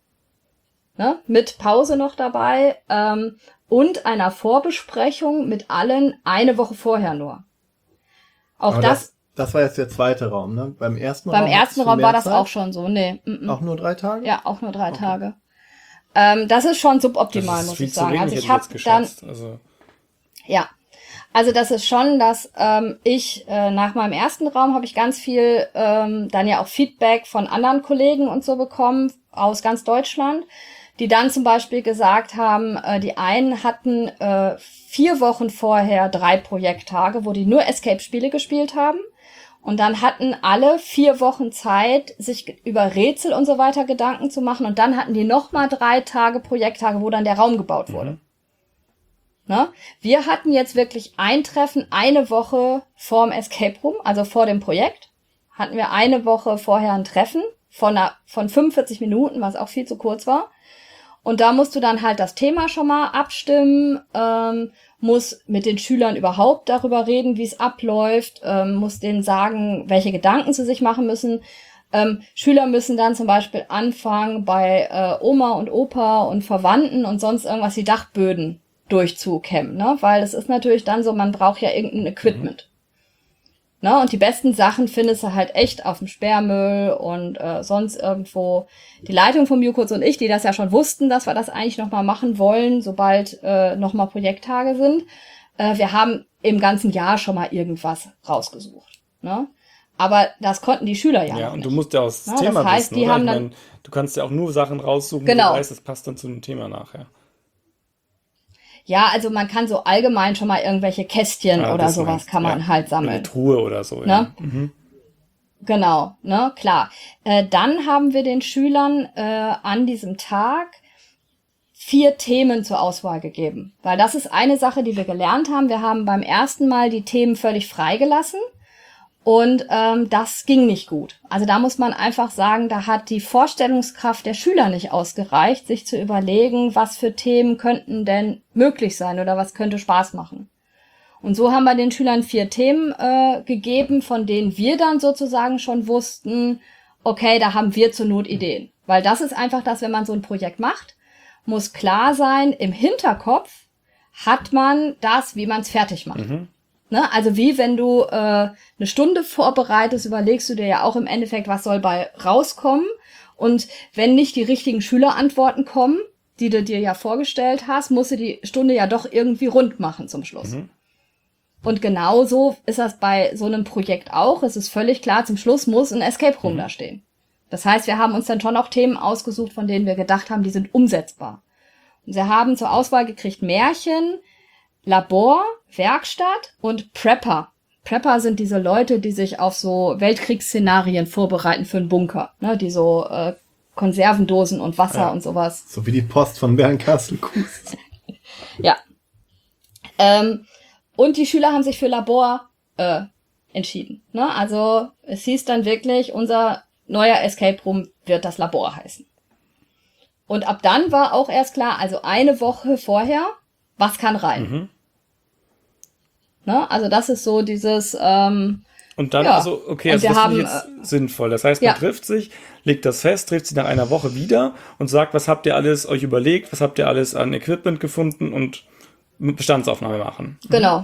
Ne? Mit Pause noch dabei. Ähm, und einer Vorbesprechung mit allen eine Woche vorher nur. Auch Aber das, das. Das war jetzt der zweite Raum, ne? Beim ersten beim Raum. ersten Raum war das Zeit? Auch schon so. Nee. M -m. Auch nur drei Tage? Ja, auch nur drei okay. Tage. Ähm, das ist schon suboptimal, das ist muss viel ich zu sagen. wenig, Also ich hätte habe jetzt dann. geschätzt. Also Ja. Also das ist schon, dass ähm, ich äh, nach meinem ersten Raum habe ich ganz viel ähm, dann ja auch Feedback von anderen Kollegen und so bekommen aus ganz Deutschland, die dann zum Beispiel gesagt haben, äh, die einen hatten äh, vier Wochen vorher drei Projekttage, wo die nur Escape-Spiele gespielt haben. Und dann hatten alle vier Wochen Zeit, sich über Rätsel und so weiter Gedanken zu machen. Und dann hatten die nochmal drei Tage Projekttage, wo dann der Raum gebaut wurde. Mhm. Ne? Wir hatten jetzt wirklich ein Treffen eine Woche vorm Escape Room, also vor dem Projekt. Hatten wir eine Woche vorher ein Treffen von, einer, von fünfundvierzig Minuten, was auch viel zu kurz war. Und da musst du dann halt das Thema schon mal abstimmen, ähm, muss mit den Schülern überhaupt darüber reden, wie es abläuft, ähm, muss denen sagen, welche Gedanken sie sich machen müssen. Ähm, Schüler müssen dann zum Beispiel anfangen, bei äh, Oma und Opa und Verwandten und sonst irgendwas die Dachböden durchzukämmen, ne? Weil es ist natürlich dann so, man braucht ja irgendein Equipment. Mhm. Ne? Und die besten Sachen findest du halt echt auf dem Sperrmüll und äh, sonst irgendwo. Die Leitung von Mukos und ich, die das ja schon wussten, dass wir das eigentlich nochmal machen wollen, sobald äh, nochmal Projekttage sind. Äh, wir haben im ganzen Jahr schon mal irgendwas rausgesucht. Ne? Aber das konnten die Schüler ja, ja noch und nicht. du musst ja auch das ja, Thema das heißt, wissen, die oder? haben Ich dann, mein, du kannst ja auch nur Sachen raussuchen, genau. wo du weißt, das passt dann zu dem Thema nachher. Ja, also man kann so allgemein schon mal irgendwelche Kästchen ah, oder sowas kann man ja. halt sammeln. Eine Truhe oder so. Ne? Ja. Mhm. Genau, ne, klar. Äh, dann haben wir den Schülern äh, an diesem Tag vier Themen zur Auswahl gegeben. Weil das ist eine Sache, die wir gelernt haben. Wir haben beim ersten Mal die Themen völlig freigelassen. Und ähm, das ging nicht gut. Also da muss man einfach sagen, da hat die Vorstellungskraft der Schüler nicht ausgereicht, sich zu überlegen, was für Themen könnten denn möglich sein oder was könnte Spaß machen. Und so haben wir den Schülern vier Themen äh, gegeben, von denen wir dann sozusagen schon wussten, okay, da haben wir zur Not Ideen. Weil das ist einfach das, wenn man so ein Projekt macht, muss klar sein, im Hinterkopf hat man das, wie man es fertig macht. Mhm. Ne, also wie wenn du äh, eine Stunde vorbereitest, überlegst du dir ja auch im Endeffekt, was soll bei rauskommen. Und wenn nicht die richtigen Schülerantworten kommen, die du dir ja vorgestellt hast, musst du die Stunde ja doch irgendwie rund machen zum Schluss. Mhm. Und genauso ist das bei so einem Projekt auch. Es ist völlig klar, zum Schluss muss ein Escape Room mhm. da stehen. Das heißt, wir haben uns dann schon auch Themen ausgesucht, von denen wir gedacht haben, die sind umsetzbar. Und wir haben zur Auswahl gekriegt Märchen, Labor, Werkstatt und Prepper. Prepper sind diese Leute, die sich auf so Weltkriegsszenarien vorbereiten für einen Bunker, ne, die so äh, Konservendosen und Wasser ja, und sowas. So wie die Post von Bernkastel-Kues. Ja. Ähm, und die Schüler haben sich für Labor äh, entschieden. Ne? Also es hieß dann wirklich, unser neuer Escape Room wird das Labor heißen. Und ab dann war auch erst klar, also eine Woche vorher, was kann rein? Mhm. Ne? Also das ist so dieses ähm, und dann, ja. also, okay, also das finde ich jetzt äh, sinnvoll. Das heißt, man ja. trifft sich, legt das fest, trifft sich nach einer Woche wieder und sagt, was habt ihr alles euch überlegt, was habt ihr alles an Equipment gefunden und Bestandsaufnahme machen. Genau.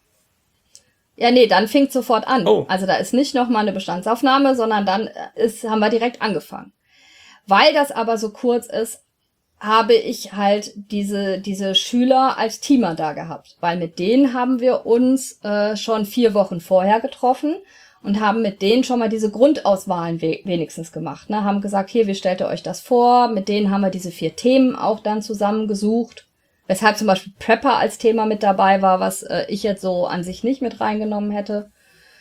Ja, nee, dann fängt sofort an. Oh. Also da ist nicht nochmal eine Bestandsaufnahme, sondern dann ist, haben wir direkt angefangen. Weil das aber so kurz ist, habe ich halt diese diese Schüler als Teamer da gehabt. Weil mit denen haben wir uns äh, schon vier Wochen vorher getroffen und haben mit denen schon mal diese Grundauswahlen we- wenigstens gemacht. Ne? Haben gesagt, hier, wie stellt ihr euch das vor? Mit denen haben wir diese vier Themen auch dann zusammengesucht. Weshalb zum Beispiel Prepper als Thema mit dabei war, was äh, ich jetzt so an sich nicht mit reingenommen hätte.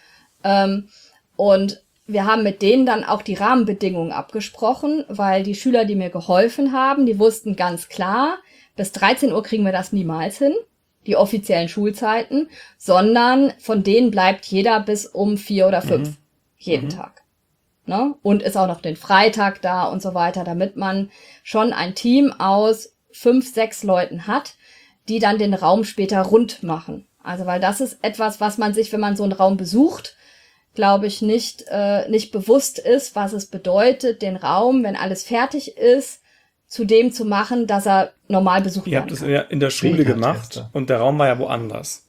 Ähm, und wir haben mit denen dann auch die Rahmenbedingungen abgesprochen, weil die Schüler, die mir geholfen haben, die wussten ganz klar, bis dreizehn Uhr kriegen wir das niemals hin, die offiziellen Schulzeiten, sondern von denen bleibt jeder bis um vier oder fünf, mhm. jeden mhm. Tag. Ne? Und ist auch noch den Freitag da und so weiter, damit man schon ein Team aus fünf, sechs Leuten hat, die dann den Raum später rund machen. Also weil das ist etwas, was man sich, wenn man so einen Raum besucht, glaube ich, nicht äh, nicht bewusst ist, was es bedeutet, den Raum, wenn alles fertig ist, zu dem zu machen, dass er normal besucht werden kann. Ihr habt es ja in der Schule gemacht und der Raum war ja woanders.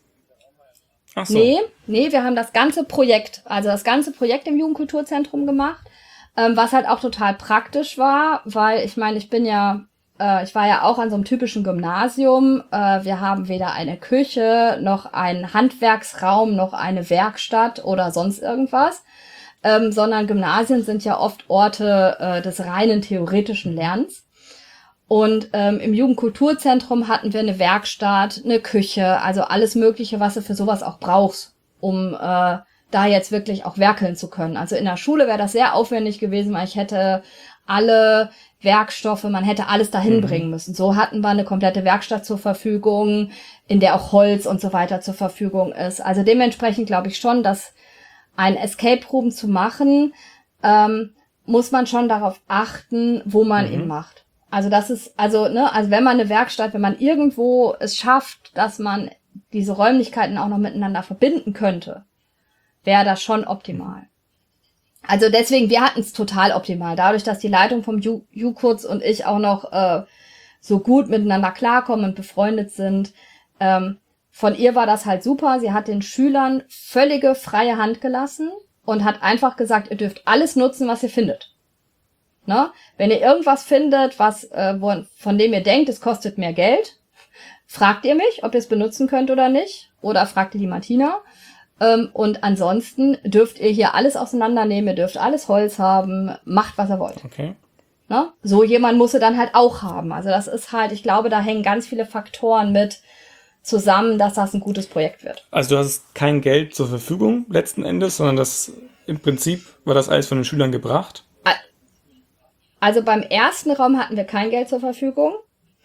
Ach so. Nee, nee, wir haben das ganze Projekt, also das ganze Projekt im Jugendkulturzentrum gemacht, ähm, was halt auch total praktisch war, weil ich meine, ich bin ja Ich war ja auch an so einem typischen Gymnasium. Wir haben weder eine Küche, noch einen Handwerksraum, noch eine Werkstatt oder sonst irgendwas, sondern Gymnasien sind ja oft Orte des reinen theoretischen Lernens. Und im Jugendkulturzentrum hatten wir eine Werkstatt, eine Küche, also alles Mögliche, was du für sowas auch brauchst, um da jetzt wirklich auch werkeln zu können. Also in der Schule wäre das sehr aufwendig gewesen, weil ich hätte alle Werkstoffe, man hätte alles dahin mhm. bringen müssen. So hatten wir eine komplette Werkstatt zur Verfügung, in der auch Holz und so weiter zur Verfügung ist. Also dementsprechend glaube ich schon, dass ein Escape Room zu machen, ähm, muss man schon darauf achten, wo man mhm. ihn macht. Also das ist, also, ne, also wenn man eine Werkstatt, wenn man irgendwo es schafft, dass man diese Räumlichkeiten auch noch miteinander verbinden könnte, wäre das schon optimal. Also deswegen, wir hatten es total optimal. Dadurch, dass die Leitung vom J-Kurz und ich auch noch äh, so gut miteinander klarkommen und befreundet sind, ähm, von ihr war das halt super. Sie hat den Schülern völlige freie Hand gelassen und hat einfach gesagt, ihr dürft alles nutzen, was ihr findet. Ne? Wenn ihr irgendwas findet, was äh, wo, von dem ihr denkt, es kostet mehr Geld, fragt ihr mich, ob ihr es benutzen könnt oder nicht. Oder fragt ihr die Martina. Und ansonsten dürft ihr hier alles auseinandernehmen, ihr dürft alles Holz haben, macht, was ihr wollt. Okay. Ne? So jemand muss ihr dann halt auch haben. Also das ist halt, ich glaube, da hängen ganz viele Faktoren mit zusammen, dass das ein gutes Projekt wird. Also du hast kein Geld zur Verfügung letzten Endes, sondern das im Prinzip war das alles von den Schülern gebracht? Also beim ersten Raum hatten wir kein Geld zur Verfügung.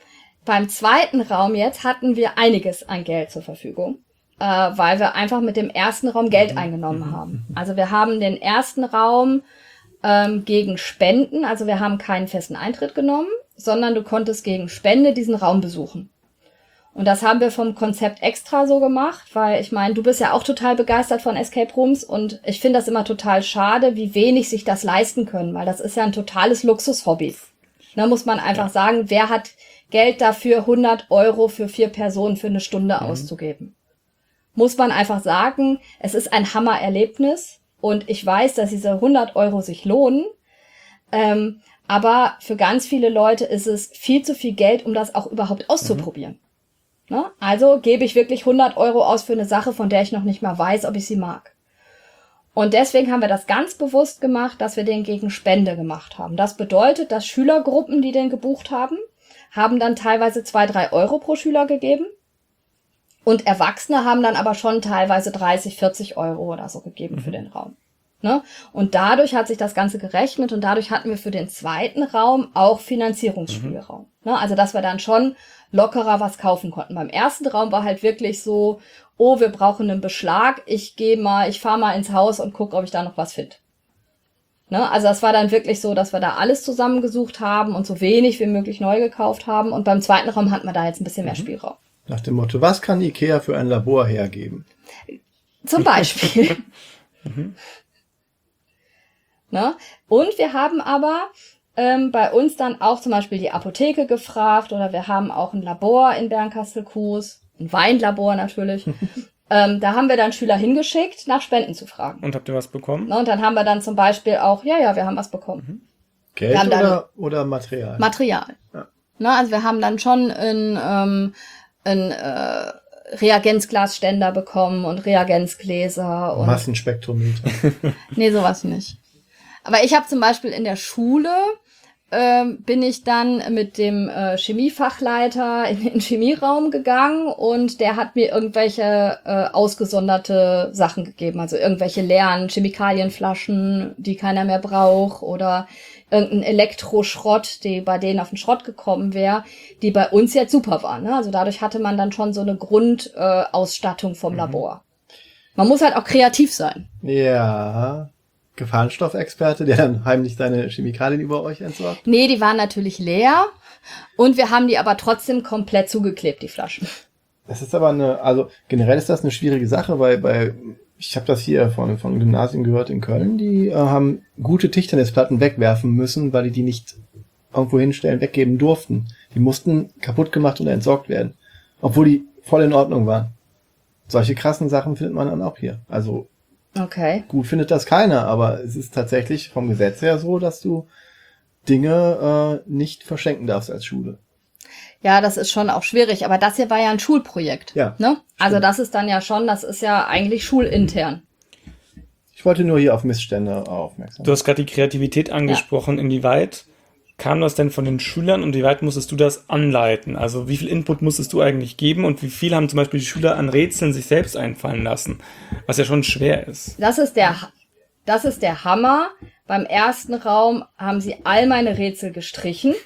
Beim zweiten Raum jetzt hatten wir einiges an Geld zur Verfügung, äh, weil wir einfach mit dem ersten Raum Geld eingenommen haben. Also wir haben den ersten Raum ähm, gegen Spenden, also wir haben keinen festen Eintritt genommen, sondern du konntest gegen Spende diesen Raum besuchen. Und das haben wir vom Konzept extra so gemacht, weil ich meine, du bist ja auch total begeistert von Escape Rooms und ich finde das immer total schade, wie wenig sich das leisten können, weil das ist ja ein totales Luxushobby. Da muss man einfach ja. sagen, wer hat Geld dafür, hundert Euro für vier Personen für eine Stunde mhm. auszugeben. Muss man einfach sagen, es ist ein Hammererlebnis und ich weiß, dass diese hundert Euro sich lohnen, ähm, aber für ganz viele Leute ist es viel zu viel Geld, um das auch überhaupt auszuprobieren. Mhm. Ne? Also gebe ich wirklich hundert Euro aus für eine Sache, von der ich noch nicht mal weiß, ob ich sie mag. Und deswegen haben wir das ganz bewusst gemacht, dass wir den gegen Spende gemacht haben. Das bedeutet, dass Schülergruppen, die den gebucht haben, haben dann teilweise zwei, drei Euro pro Schüler gegeben. Und Erwachsene haben dann aber schon teilweise dreißig, vierzig Euro oder so gegeben mhm. für den Raum. Ne? Und dadurch hat sich das Ganze gerechnet und dadurch hatten wir für den zweiten Raum auch Finanzierungsspielraum. Mhm. Ne? Also dass wir dann schon lockerer was kaufen konnten. Beim ersten Raum war halt wirklich so, oh, wir brauchen einen Beschlag, ich gehe mal, ich fahre mal ins Haus und gucke, ob ich da noch was finde. Ne? Also das war dann wirklich so, dass wir da alles zusammengesucht haben und so wenig wie möglich neu gekauft haben. Und beim zweiten Raum hatten wir da jetzt ein bisschen mehr Spielraum. Nach dem Motto, was kann Ikea für ein Labor hergeben? Zum Beispiel. mhm. Ne? Und wir haben aber ähm, bei uns dann auch zum Beispiel die Apotheke gefragt oder wir haben auch ein Labor in Bernkastel-Kues, ein Weinlabor natürlich. ähm, da haben wir dann Schüler hingeschickt, nach Spenden zu fragen. Und habt ihr was bekommen? Ne? Und dann haben wir dann zum Beispiel auch, ja, ja, wir haben was bekommen. Mhm. Geld oder, oder Material? Material. Ja. Ne? Also wir haben dann schon ein, ähm, ein äh, Reagenzglasständer bekommen und Reagenzgläser. Und Massenspektrometer. Nee, sowas nicht. Aber ich habe zum Beispiel in der Schule, ähm, bin ich dann mit dem äh, Chemiefachleiter in den Chemieraum gegangen und der hat mir irgendwelche äh, ausgesonderte Sachen gegeben, also irgendwelche leeren Chemikalienflaschen, die keiner mehr braucht oder irgendein Elektroschrott, die bei denen auf den Schrott gekommen wäre, die bei uns jetzt super waren. Ne? Also dadurch hatte man dann schon so eine Grundausstattung äh, Ausstattung vom mhm. Labor. Man muss halt auch kreativ sein. Ja. Gefahrenstoffexperte, der dann heimlich seine Chemikalien über euch entsorgt? Nee, die waren natürlich leer und wir haben die aber trotzdem komplett zugeklebt, die Flaschen. Das ist aber eine, also generell ist das eine schwierige Sache, weil bei, ich habe das hier von, von Gymnasien gehört in Köln, die äh, haben gute Tischtennisplatten wegwerfen müssen, weil die die nicht irgendwo hinstellen, weggeben durften. Die mussten kaputt gemacht oder entsorgt werden, obwohl die voll in Ordnung waren. Solche krassen Sachen findet man dann auch hier. Also okay. Gut findet das keiner, aber es ist tatsächlich vom Gesetz her so, dass du Dinge äh, nicht verschenken darfst als Schule. Ja, das ist schon auch schwierig, aber das hier war ja ein Schulprojekt. Ja. Ne? Also das ist dann ja schon, das ist ja eigentlich schulintern. Ich wollte nur hier auf Missstände aufmerksam. Du hast gerade die Kreativität angesprochen, ja. Inwieweit kam das denn von den Schülern und wie weit musstest du das anleiten? Also wie viel Input musstest du eigentlich geben und wie viel haben zum Beispiel die Schüler an Rätseln sich selbst einfallen lassen? Was ja schon schwer ist. Das ist der, das ist der Hammer. Beim ersten Raum haben sie all meine Rätsel gestrichen.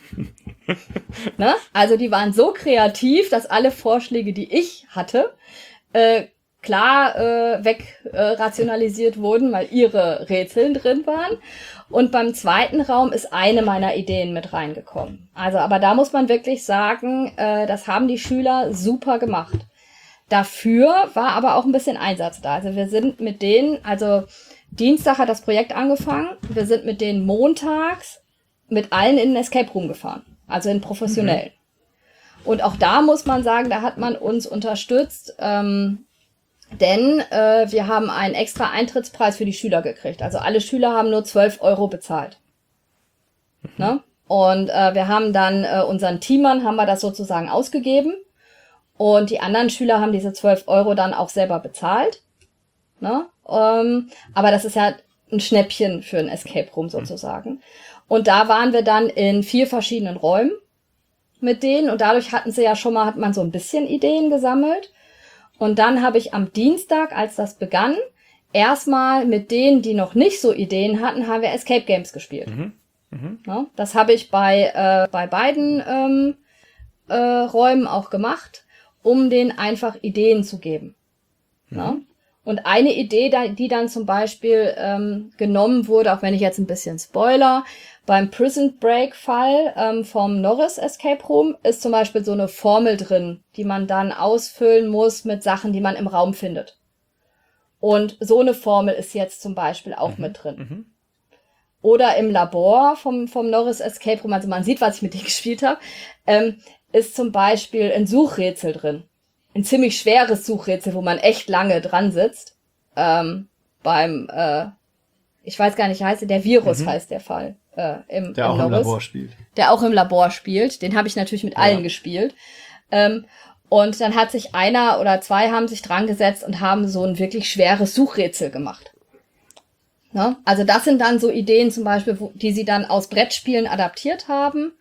Ne? Also die waren so kreativ, dass alle Vorschläge, die ich hatte, äh, klar äh, wegrationalisiert äh, wurden, weil ihre Rätseln drin waren. Und beim zweiten Raum ist eine meiner Ideen mit reingekommen. Also, aber da muss man wirklich sagen, äh, das haben die Schüler super gemacht. Dafür war aber auch ein bisschen Einsatz da. Also wir sind mit denen, also Dienstag hat das Projekt angefangen, wir sind mit denen montags mit allen in den Escape Room gefahren. Also in professionell. Mhm. Und auch da muss man sagen, da hat man uns unterstützt, ähm, denn äh, wir haben einen extra Eintrittspreis für die Schüler gekriegt. Also alle Schüler haben nur zwölf Euro bezahlt. Mhm. Ne? Und äh, wir haben dann äh, unseren Teamern haben wir das sozusagen ausgegeben. Und die anderen Schüler haben diese zwölf Euro dann auch selber bezahlt. Ne? Ähm, aber das ist ja ein Schnäppchen für ein Escape Room sozusagen. Und da waren wir dann in vier verschiedenen Räumen mit denen. Und dadurch hatten sie ja schon mal, hat man so ein bisschen Ideen gesammelt. Und dann habe ich am Dienstag, als das begann, erstmal mit denen, die noch nicht so Ideen hatten, haben wir Escape Games gespielt. Mhm. Mhm. Ja, das habe ich bei äh, bei beiden ähm, Räumen auch gemacht, um denen einfach Ideen zu geben. Mhm. Ne? Und eine Idee, die dann zum Beispiel ähm, genommen wurde, auch wenn ich jetzt ein bisschen spoiler, beim Prison Break Fall ähm, vom Norris Escape Room ist zum Beispiel so eine Formel drin, die man dann ausfüllen muss mit Sachen, die man im Raum findet. Und so eine Formel ist jetzt zum Beispiel auch mhm. mit drin. Mhm. Oder im Labor vom, vom Norris Escape Room, also man sieht, was ich mit denen gespielt habe, ähm, ist zum Beispiel ein Suchrätsel drin. Ein ziemlich schweres Suchrätsel, wo man echt lange dran sitzt. Ähm, beim, äh, ich weiß gar nicht, heißt der Virus mhm. heißt der Fall. Äh, im, der im auch Norris, im Labor spielt. Der auch im Labor spielt. Den habe ich natürlich mit ja. allen gespielt. Ähm, und dann hat sich einer oder zwei haben sich dran gesetzt und haben so ein wirklich schweres Suchrätsel gemacht. Ne? Also das sind dann so Ideen zum Beispiel, wo, die sie dann aus Brettspielen adaptiert haben.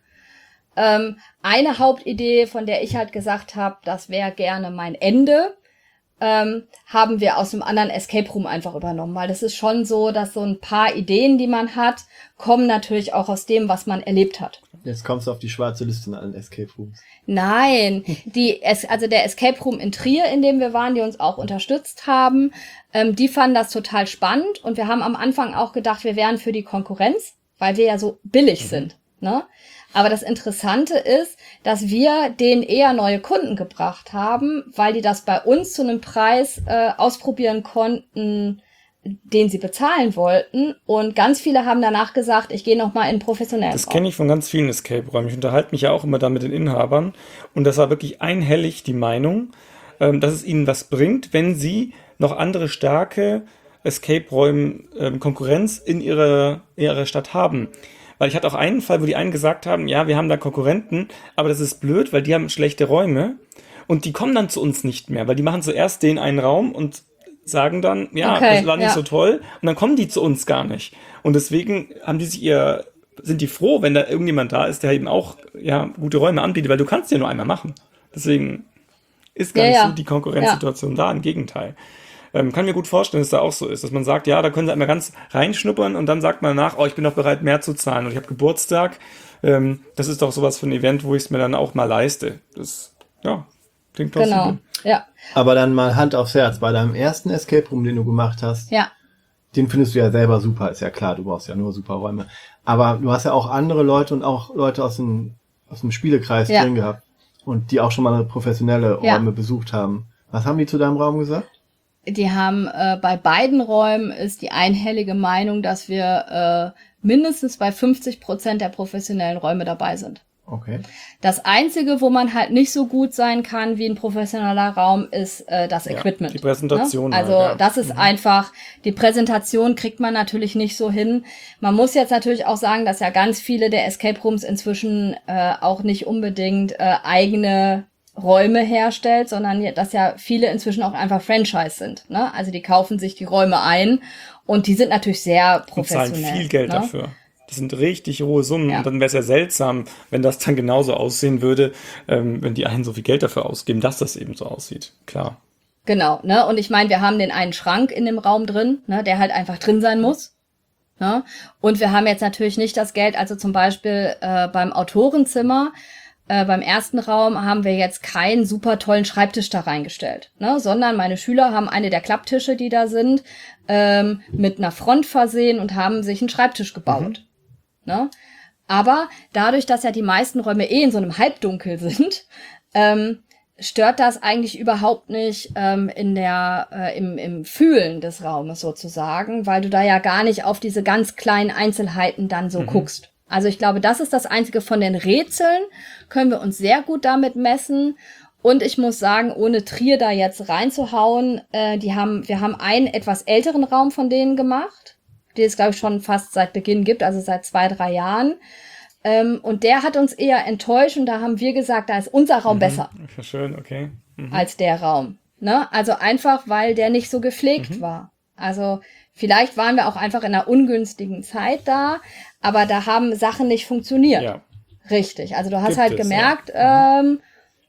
Ähm, eine Hauptidee, von der ich halt gesagt habe, das wäre gerne mein Ende, ähm, haben wir aus einem anderen Escape Room einfach übernommen. Weil das ist schon so, dass so ein paar Ideen, die man hat, kommen natürlich auch aus dem, was man erlebt hat. Jetzt kommst du auf die schwarze Liste in allen Escape Rooms. Nein, die also der Escape Room in Trier, in dem wir waren, die uns auch unterstützt haben, ähm, die fanden das total spannend. Und wir haben am Anfang auch gedacht, wir wären für die Konkurrenz, weil wir ja so billig mhm. sind, ne? Aber das Interessante ist, dass wir denen eher neue Kunden gebracht haben, weil die das bei uns zu einem Preis äh, ausprobieren konnten, den sie bezahlen wollten. Und ganz viele haben danach gesagt, ich gehe noch mal in einen professionellen Das kenne ich von ganz vielen Escape-Räumen. Ich unterhalte mich ja auch immer da mit den Inhabern. Und das war wirklich einhellig die Meinung, ähm, dass es ihnen was bringt, wenn sie noch andere starke Escape-Räume ähm, Konkurrenz in ihrer, in ihrer Stadt haben. Weil ich hatte auch einen Fall, wo die einen gesagt haben, ja, wir haben da Konkurrenten, aber das ist blöd, weil die haben schlechte Räume und die kommen dann zu uns nicht mehr, weil die machen zuerst den einen Raum und sagen dann, ja, okay, das war nicht ja. so toll und dann kommen die zu uns gar nicht. Und deswegen haben die sich ihr, sind die froh, wenn da irgendjemand da ist, der eben auch ja gute Räume anbietet, weil du kannst ja nur einmal machen. Deswegen ist gar ja, nicht ja. so die Konkurrenzsituation ja. da, im Gegenteil. Ähm, kann mir gut vorstellen, dass es da auch so ist, dass man sagt, ja, da können sie einmal ganz reinschnuppern und dann sagt man danach, oh, ich bin doch bereit, mehr zu zahlen und ich habe Geburtstag. Ähm, das ist doch sowas für ein Event, wo ich es mir dann auch mal leiste. Das, ja, klingt plausibel. Genau, ja. Aber dann mal Hand aufs Herz, bei deinem ersten Escape Room, den du gemacht hast, ja. den findest du ja selber super, ist ja klar, du brauchst ja nur super Räume. Aber du hast ja auch andere Leute und auch Leute aus dem, aus dem Spielekreis ja. drin gehabt und die auch schon mal professionelle Räume ja. besucht haben. Was haben die zu deinem Raum gesagt? Die haben äh, bei beiden Räumen ist die einhellige Meinung, dass wir äh, mindestens bei fünfzig Prozent der professionellen Räume dabei sind. Okay. Das Einzige, wo man halt nicht so gut sein kann wie ein professioneller Raum, ist äh, das ja, Equipment. Die Präsentation. Ne? Also halt, ja. das ist mhm. einfach, die Präsentation kriegt man natürlich nicht so hin. Man muss jetzt natürlich auch sagen, dass ja ganz viele der Escape Rooms inzwischen äh, auch nicht unbedingt äh, eigene Räume herstellt, sondern dass ja viele inzwischen auch einfach Franchise sind. Ne? Also die kaufen sich die Räume ein und die sind natürlich sehr professionell. Und zahlen viel Geld ne? dafür. Das sind richtig hohe Summen. Ja. Und dann wäre es ja seltsam, wenn das dann genauso aussehen würde, ähm, wenn die einen so viel Geld dafür ausgeben, dass das eben so aussieht. Klar. Genau, ne? Und ich meine, wir haben den einen Schrank in dem Raum drin, ne, der halt einfach drin sein muss. Ne? Und wir haben jetzt natürlich nicht das Geld, also zum Beispiel äh, beim Autorenzimmer, Äh, beim ersten Raum haben wir jetzt keinen super tollen Schreibtisch da reingestellt, ne? Sondern meine Schüler haben eine der Klapptische, die da sind, ähm, mit einer Front versehen und haben sich einen Schreibtisch gebaut. Mhm. Ne? Aber dadurch, dass ja die meisten Räume eh in so einem Halbdunkel sind, ähm, stört das eigentlich überhaupt nicht ähm, in der äh, im, im Fühlen des Raumes sozusagen, weil du da ja gar nicht auf diese ganz kleinen Einzelheiten dann so mhm. guckst. Also ich glaube, das ist das Einzige. Von den Rätseln können wir uns sehr gut damit messen. Und ich muss sagen, ohne Trier da jetzt reinzuhauen, äh, die haben, wir haben einen etwas älteren Raum von denen gemacht, den es, glaube ich, schon fast seit Beginn gibt, also seit zwei, drei Jahren. Ähm, und der hat uns eher enttäuscht und da haben wir gesagt, da ist unser Raum mhm. besser. Schön, okay. Mhm. Als der Raum. Ne? Also einfach, weil der nicht so gepflegt mhm. war. Also vielleicht waren wir auch einfach in einer ungünstigen Zeit da, aber da haben Sachen nicht funktioniert. Ja. Richtig. Also du hast Gibt halt es, gemerkt, ja. ähm,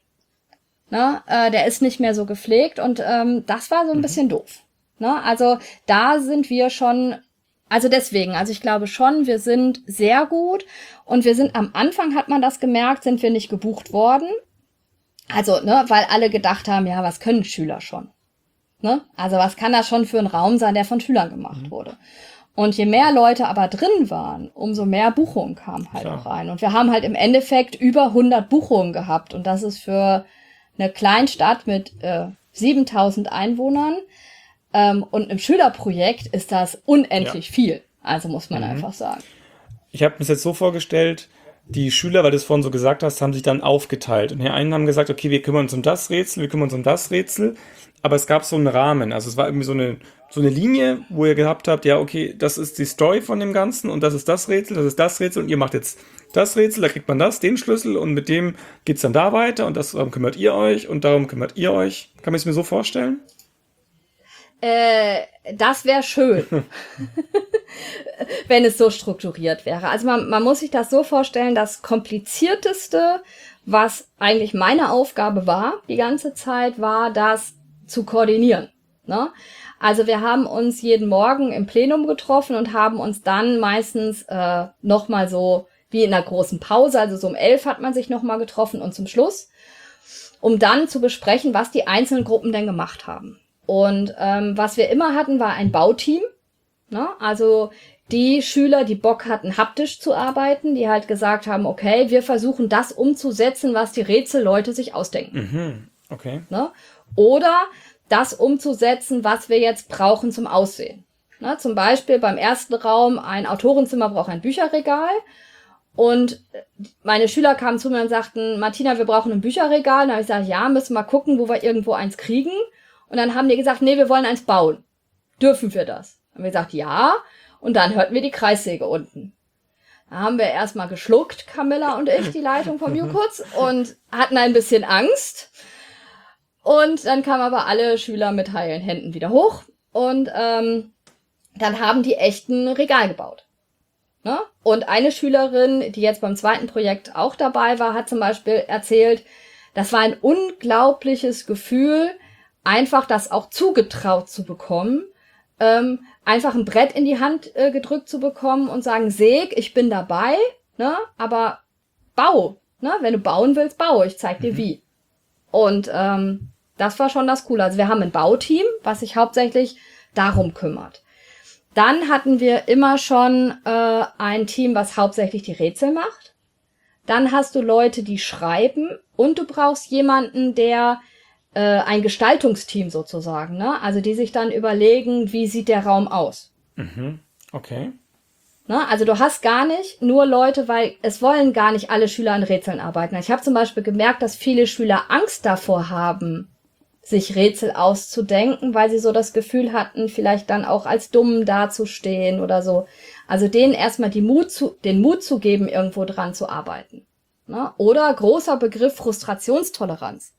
na, äh, der ist nicht mehr so gepflegt und ähm, das war so ein mhm. bisschen doof. Ne? Also da sind wir schon, also deswegen, also ich glaube schon, wir sind sehr gut und wir sind am Anfang, hat man das gemerkt, sind wir nicht gebucht worden. Also, ne, weil alle gedacht haben, ja, was können Schüler schon? Ne? Also, was kann das schon für ein Raum sein, der von Schülern gemacht mhm. wurde? Und je mehr Leute aber drin waren, umso mehr Buchungen kamen halt Klar. auch rein. Und wir haben halt im Endeffekt über hundert Buchungen gehabt. Und das ist für eine Kleinstadt mit äh, siebentausend Einwohnern ähm, und einem Schülerprojekt ist das unendlich ja. viel. Also muss man mhm. einfach sagen. Ich habe mir das jetzt so vorgestellt, die Schüler, weil du es vorhin so gesagt hast, haben sich dann aufgeteilt. Und die einen haben gesagt, okay, wir kümmern uns um das Rätsel, wir kümmern uns um das Rätsel. Aber es gab so einen Rahmen. Also es war irgendwie so eine, so eine Linie, wo ihr gehabt habt, ja, okay, das ist die Story von dem Ganzen und das ist das Rätsel, das ist das Rätsel und ihr macht jetzt das Rätsel, da kriegt man das, den Schlüssel und mit dem geht's dann da weiter und das, darum kümmert ihr euch und darum kümmert ihr euch. Kann man es mir so vorstellen? Äh, das wäre schön, wenn es so strukturiert wäre. Also man, man muss sich das so vorstellen, das Komplizierteste, was eigentlich meine Aufgabe war, die ganze Zeit, war das zu koordinieren. Ne? Also wir haben uns jeden Morgen im Plenum getroffen und haben uns dann meistens äh, nochmal so wie in einer großen Pause, also so um elf hat man sich nochmal getroffen und zum Schluss, um dann zu besprechen, was die einzelnen Gruppen denn gemacht haben. Und ähm, was wir immer hatten, war ein Bauteam. Ne? Also die Schüler, die Bock hatten, haptisch zu arbeiten, die halt gesagt haben, okay, wir versuchen das umzusetzen, was die Rätselleute sich ausdenken. Mhm. Okay. Ne? Oder das umzusetzen, was wir jetzt brauchen zum Aussehen. Ne? Zum Beispiel beim ersten Raum, ein Autorenzimmer braucht ein Bücherregal. Und meine Schüler kamen zu mir und sagten, Martina, wir brauchen ein Bücherregal. Und dann habe ich gesagt, ja, müssen wir gucken, wo wir irgendwo eins kriegen. Und dann haben die gesagt, nee, wir wollen eins bauen. Dürfen wir das? Dann haben wir gesagt, ja. Und dann hörten wir die Kreissäge unten. Da haben wir erstmal geschluckt, Camilla und ich, die Leitung vom Jukurz, und hatten ein bisschen Angst. Und dann kamen aber alle Schüler mit heilen Händen wieder hoch. Und ähm, dann haben die echt ein Regal gebaut. Ne? Und eine Schülerin, die jetzt beim zweiten Projekt auch dabei war, hat zum Beispiel erzählt, das war ein unglaubliches Gefühl, einfach das auch zugetraut zu bekommen, ähm, einfach ein Brett in die Hand äh, gedrückt zu bekommen und sagen, Seg, ich bin dabei, ne, aber bau, ne, wenn du bauen willst, bau, ich zeig dir wie. Und ähm, das war schon das Coole. Also wir haben ein Bauteam, was sich hauptsächlich darum kümmert. Dann hatten wir immer schon äh, ein Team, was hauptsächlich die Rätsel macht. Dann hast du Leute, die schreiben, und du brauchst jemanden, der äh, ein Gestaltungsteam sozusagen, ne? Also die sich dann überlegen, wie sieht der Raum aus. Mhm. Okay. Ne? Also du hast gar nicht nur Leute, weil es wollen gar nicht alle Schüler an Rätseln arbeiten. Ich habe zum Beispiel gemerkt, dass viele Schüler Angst davor haben, sich Rätsel auszudenken, weil sie so das Gefühl hatten, vielleicht dann auch als dumm dazustehen oder so. Also denen erstmal die Mut zu, den Mut zu geben, irgendwo dran zu arbeiten. Ne? Oder großer Begriff Frustrationstoleranz.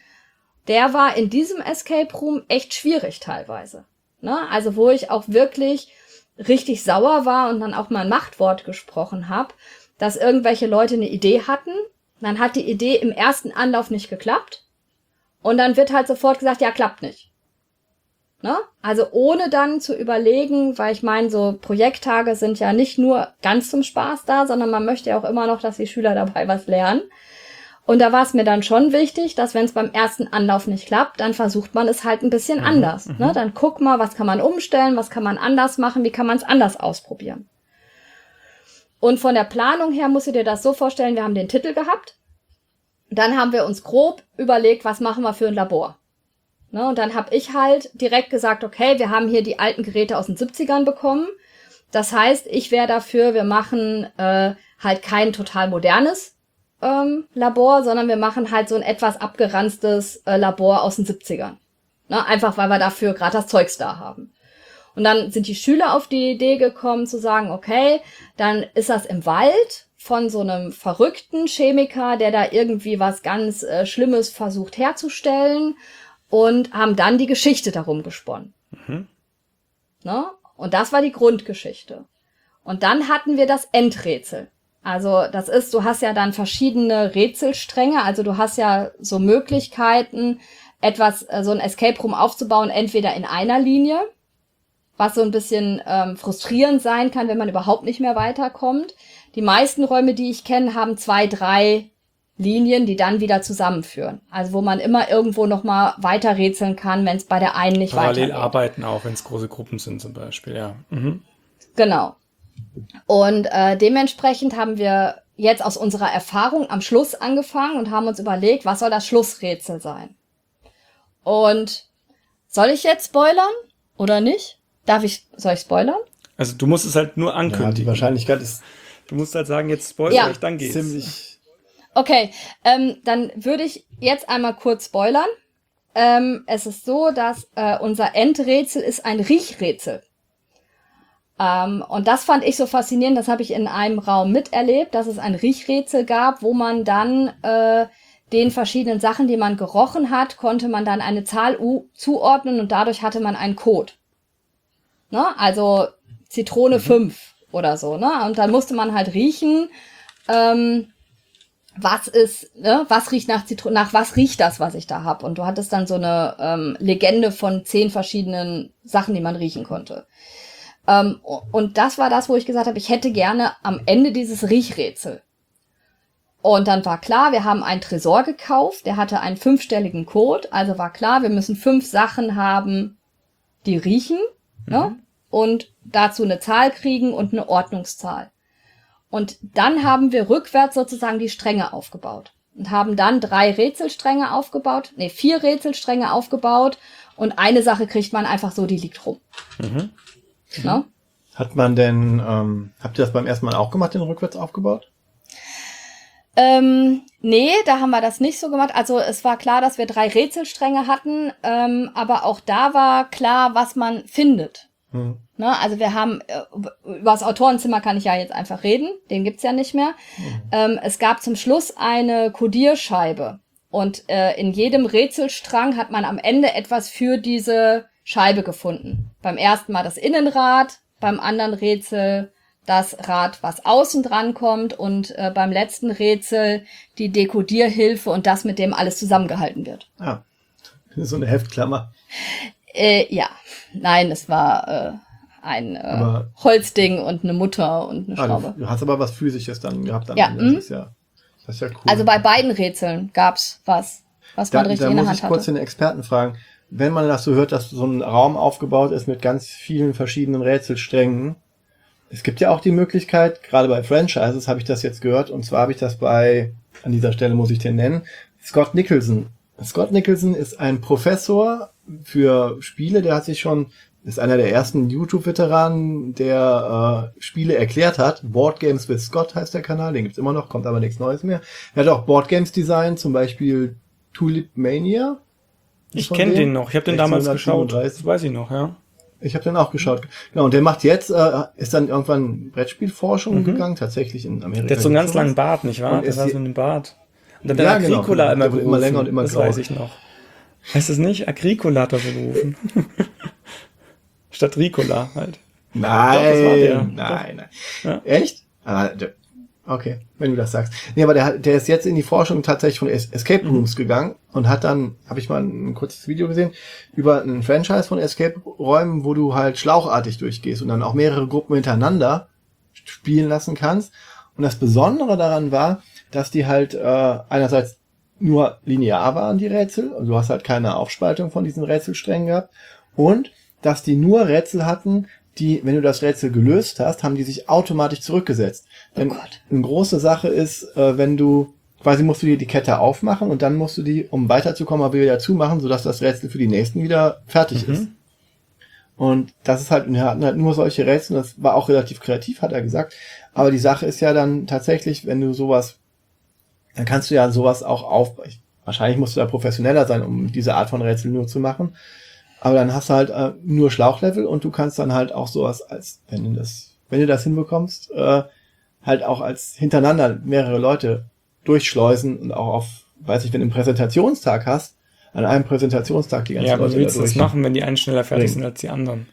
Der war in diesem Escape Room echt schwierig teilweise. Ne? Also wo ich auch wirklich richtig sauer war und dann auch mal ein Machtwort gesprochen habe, dass irgendwelche Leute eine Idee hatten, dann hat die Idee im ersten Anlauf nicht geklappt. Und dann wird halt sofort gesagt, ja, klappt nicht. Ne? Also ohne dann zu überlegen, weil ich meine, so Projekttage sind ja nicht nur ganz zum Spaß da, sondern man möchte ja auch immer noch, dass die Schüler dabei was lernen. Und da war es mir dann schon wichtig, dass wenn es beim ersten Anlauf nicht klappt, dann versucht man es halt ein bisschen Mhm, anders. mhm. Ne? Dann guck mal, was kann man umstellen, was kann man anders machen, wie kann man es anders ausprobieren. Und von der Planung her musst du dir das so vorstellen, wir haben den Titel gehabt. Dann haben wir uns grob überlegt, was machen wir für ein Labor. Ne, und dann habe ich halt direkt gesagt, okay, wir haben hier die alten Geräte aus den siebzigern bekommen. Das heißt, ich wäre dafür, wir machen äh, halt kein total modernes ähm, Labor, sondern wir machen halt so ein etwas abgeranztes äh, Labor aus den siebzigern. Ne, einfach, weil wir dafür gerade das Zeugs da haben. Und dann sind die Schüler auf die Idee gekommen zu sagen, okay, dann ist das im Wald von so einem verrückten Chemiker, der da irgendwie was ganz äh, Schlimmes versucht herzustellen, und haben dann die Geschichte darum gesponnen. Mhm. Ne? Und das war die Grundgeschichte. Und dann hatten wir das Endrätsel. Also das ist, du hast ja dann verschiedene Rätselstränge, also du hast ja so Möglichkeiten, etwas, äh, so ein Escape Room aufzubauen, entweder in einer Linie, was so ein bisschen ähm, frustrierend sein kann, wenn man überhaupt nicht mehr weiterkommt. Die meisten Räume, die ich kenne, haben zwei, drei Linien, die dann wieder zusammenführen. Also wo man immer irgendwo nochmal weiter rätseln kann, wenn es bei der einen nicht Parallel weitergeht. arbeiten auch, wenn es große Gruppen sind zum Beispiel, ja. Mhm. Genau. Und äh, dementsprechend haben wir jetzt aus unserer Erfahrung am Schluss angefangen und haben uns überlegt, was soll das Schlussrätsel sein? Und soll ich jetzt spoilern oder nicht? Darf ich, soll ich spoilern? Also du musst es halt nur Ja, die ankündigen. Wahrscheinlichkeit ist Du musst halt sagen, jetzt spoilere Ja. ich, dann geht's. ziemlich. Okay, ähm, dann würde ich jetzt einmal kurz spoilern. Ähm, es ist so, dass äh, unser Endrätsel ist ein Riechrätsel. Ähm, und das fand ich so faszinierend, das habe ich in einem Raum miterlebt, dass es ein Riechrätsel gab, wo man dann äh, den verschiedenen Sachen, die man gerochen hat, konnte man dann eine Zahl U zuordnen und dadurch hatte man einen Code. Ne? Also Zitrone fünf oder so. Ne? Und dann musste man halt riechen, ähm, was ist, ne, was riecht nach Zitrone, nach was riecht das, was ich da hab? Und du hattest dann so eine ähm, Legende von zehn verschiedenen Sachen, die man riechen konnte. Ähm, und das war das, wo ich gesagt habe, ich hätte gerne am Ende dieses Riechrätsel. Und dann war klar, wir haben einen Tresor gekauft, der hatte einen fünfstelligen Code, also war klar, wir müssen fünf Sachen haben, die riechen, mhm. ne? Und dazu eine Zahl kriegen und eine Ordnungszahl. Und dann haben wir rückwärts sozusagen die Stränge aufgebaut und haben dann drei Rätselstränge aufgebaut, nee, vier Rätselstränge aufgebaut und eine Sache kriegt man einfach so, die liegt rum. Mhm. Ne? Hat man denn, ähm, habt ihr das beim ersten Mal auch gemacht, den rückwärts aufgebaut? Ähm, nee, da haben wir das nicht so gemacht. Also es war klar, dass wir drei Rätselstränge hatten, ähm, aber auch da war klar, was man findet. Hm. Ne, also wir haben, äh, über das Autorenzimmer kann ich ja jetzt einfach reden, den gibt's ja nicht mehr. Mhm. Ähm, es gab zum Schluss eine Kodierscheibe und äh, in jedem Rätselstrang hat man am Ende etwas für diese Scheibe gefunden. Beim ersten Mal das Innenrad, beim anderen Rätsel das Rad, was außen dran kommt und äh, beim letzten Rätsel die Dekodierhilfe und das, mit dem alles zusammengehalten wird. Ah, so eine Heftklammer. Äh, ja, nein, es war äh, ein äh, Holzding und eine Mutter und eine Schraube. Ah, du, du hast aber was Physisches dann gehabt. Am ja, Ende. Das ist ja, das ist ja cool. Also bei beiden Rätseln gab's was, was da, man richtig da in der muss Hand ich hatte. kurz den Experten fragen. Wenn man das so hört, dass so ein Raum aufgebaut ist mit ganz vielen verschiedenen Rätselsträngen, es gibt ja auch die Möglichkeit, gerade bei Franchises habe ich das jetzt gehört, und zwar habe ich das bei, an dieser Stelle muss ich den nennen, Scott Nicholson. Scott Nicholson ist ein Professor für Spiele, der hat sich schon, ist einer der ersten YouTube-Veteranen, der äh, Spiele erklärt hat. Board Games with Scott heißt der Kanal, den gibt's immer noch, kommt aber nichts Neues mehr. Er hat auch Board Games designt, zum Beispiel Tulip Mania. Ich kenne den noch, ich habe den damals geschaut, das weiß ich noch, ja. Ich habe den auch geschaut. Genau, und der macht jetzt, äh, ist dann irgendwann Brettspielforschung mhm. gegangen, tatsächlich in Amerika. Der hat so einen ganz langen Bart, nicht wahr? Der hat so einen Bart. Und dann ja, der Agricola genau. immer gerufen. Immer länger und immer das grau. weiß ich noch. Heißt es nicht? Agricola hat er so gerufen. Statt Ricola halt. Nein, Doch, das war der. nein, nein. Ja? Echt? Ah, okay, wenn du das sagst. Nee, aber der, der ist jetzt in die Forschung tatsächlich von Escape Rooms mhm. gegangen und hat dann, habe ich mal ein kurzes Video gesehen, über ein Franchise von Escape-Räumen, wo du halt schlauchartig durchgehst und dann auch mehrere Gruppen hintereinander spielen lassen kannst. Und das Besondere daran war, dass die halt äh, einerseits nur linear waren, die Rätsel, und du hast halt keine Aufspaltung von diesen Rätselsträngen gehabt, und dass die nur Rätsel hatten, die, wenn du das Rätsel gelöst hast, haben die sich automatisch zurückgesetzt. Denn oh Gott. Eine große Sache ist, äh, wenn du, quasi musst du dir die Kette aufmachen und dann musst du die, um weiterzukommen, aber wieder zumachen, sodass das Rätsel für die nächsten wieder fertig mhm. ist. Und das ist halt, wir hatten halt nur solche Rätsel, das war auch relativ kreativ, hat er gesagt. Aber die Sache ist ja dann tatsächlich, wenn du sowas, dann kannst du ja sowas auch auf, wahrscheinlich musst du da professioneller sein, um diese Art von Rätsel nur zu machen. Aber dann hast du halt äh, nur Schlauchlevel und du kannst dann halt auch sowas als, wenn du das, wenn du das hinbekommst, äh, halt auch als hintereinander mehrere Leute durchschleusen und auch auf, weiß ich, wenn du einen Präsentationstag hast, an einem Präsentationstag die ganzen ja, Leute Ja, wie willst du das machen, wenn die einen schneller fertig bringen. sind als die anderen?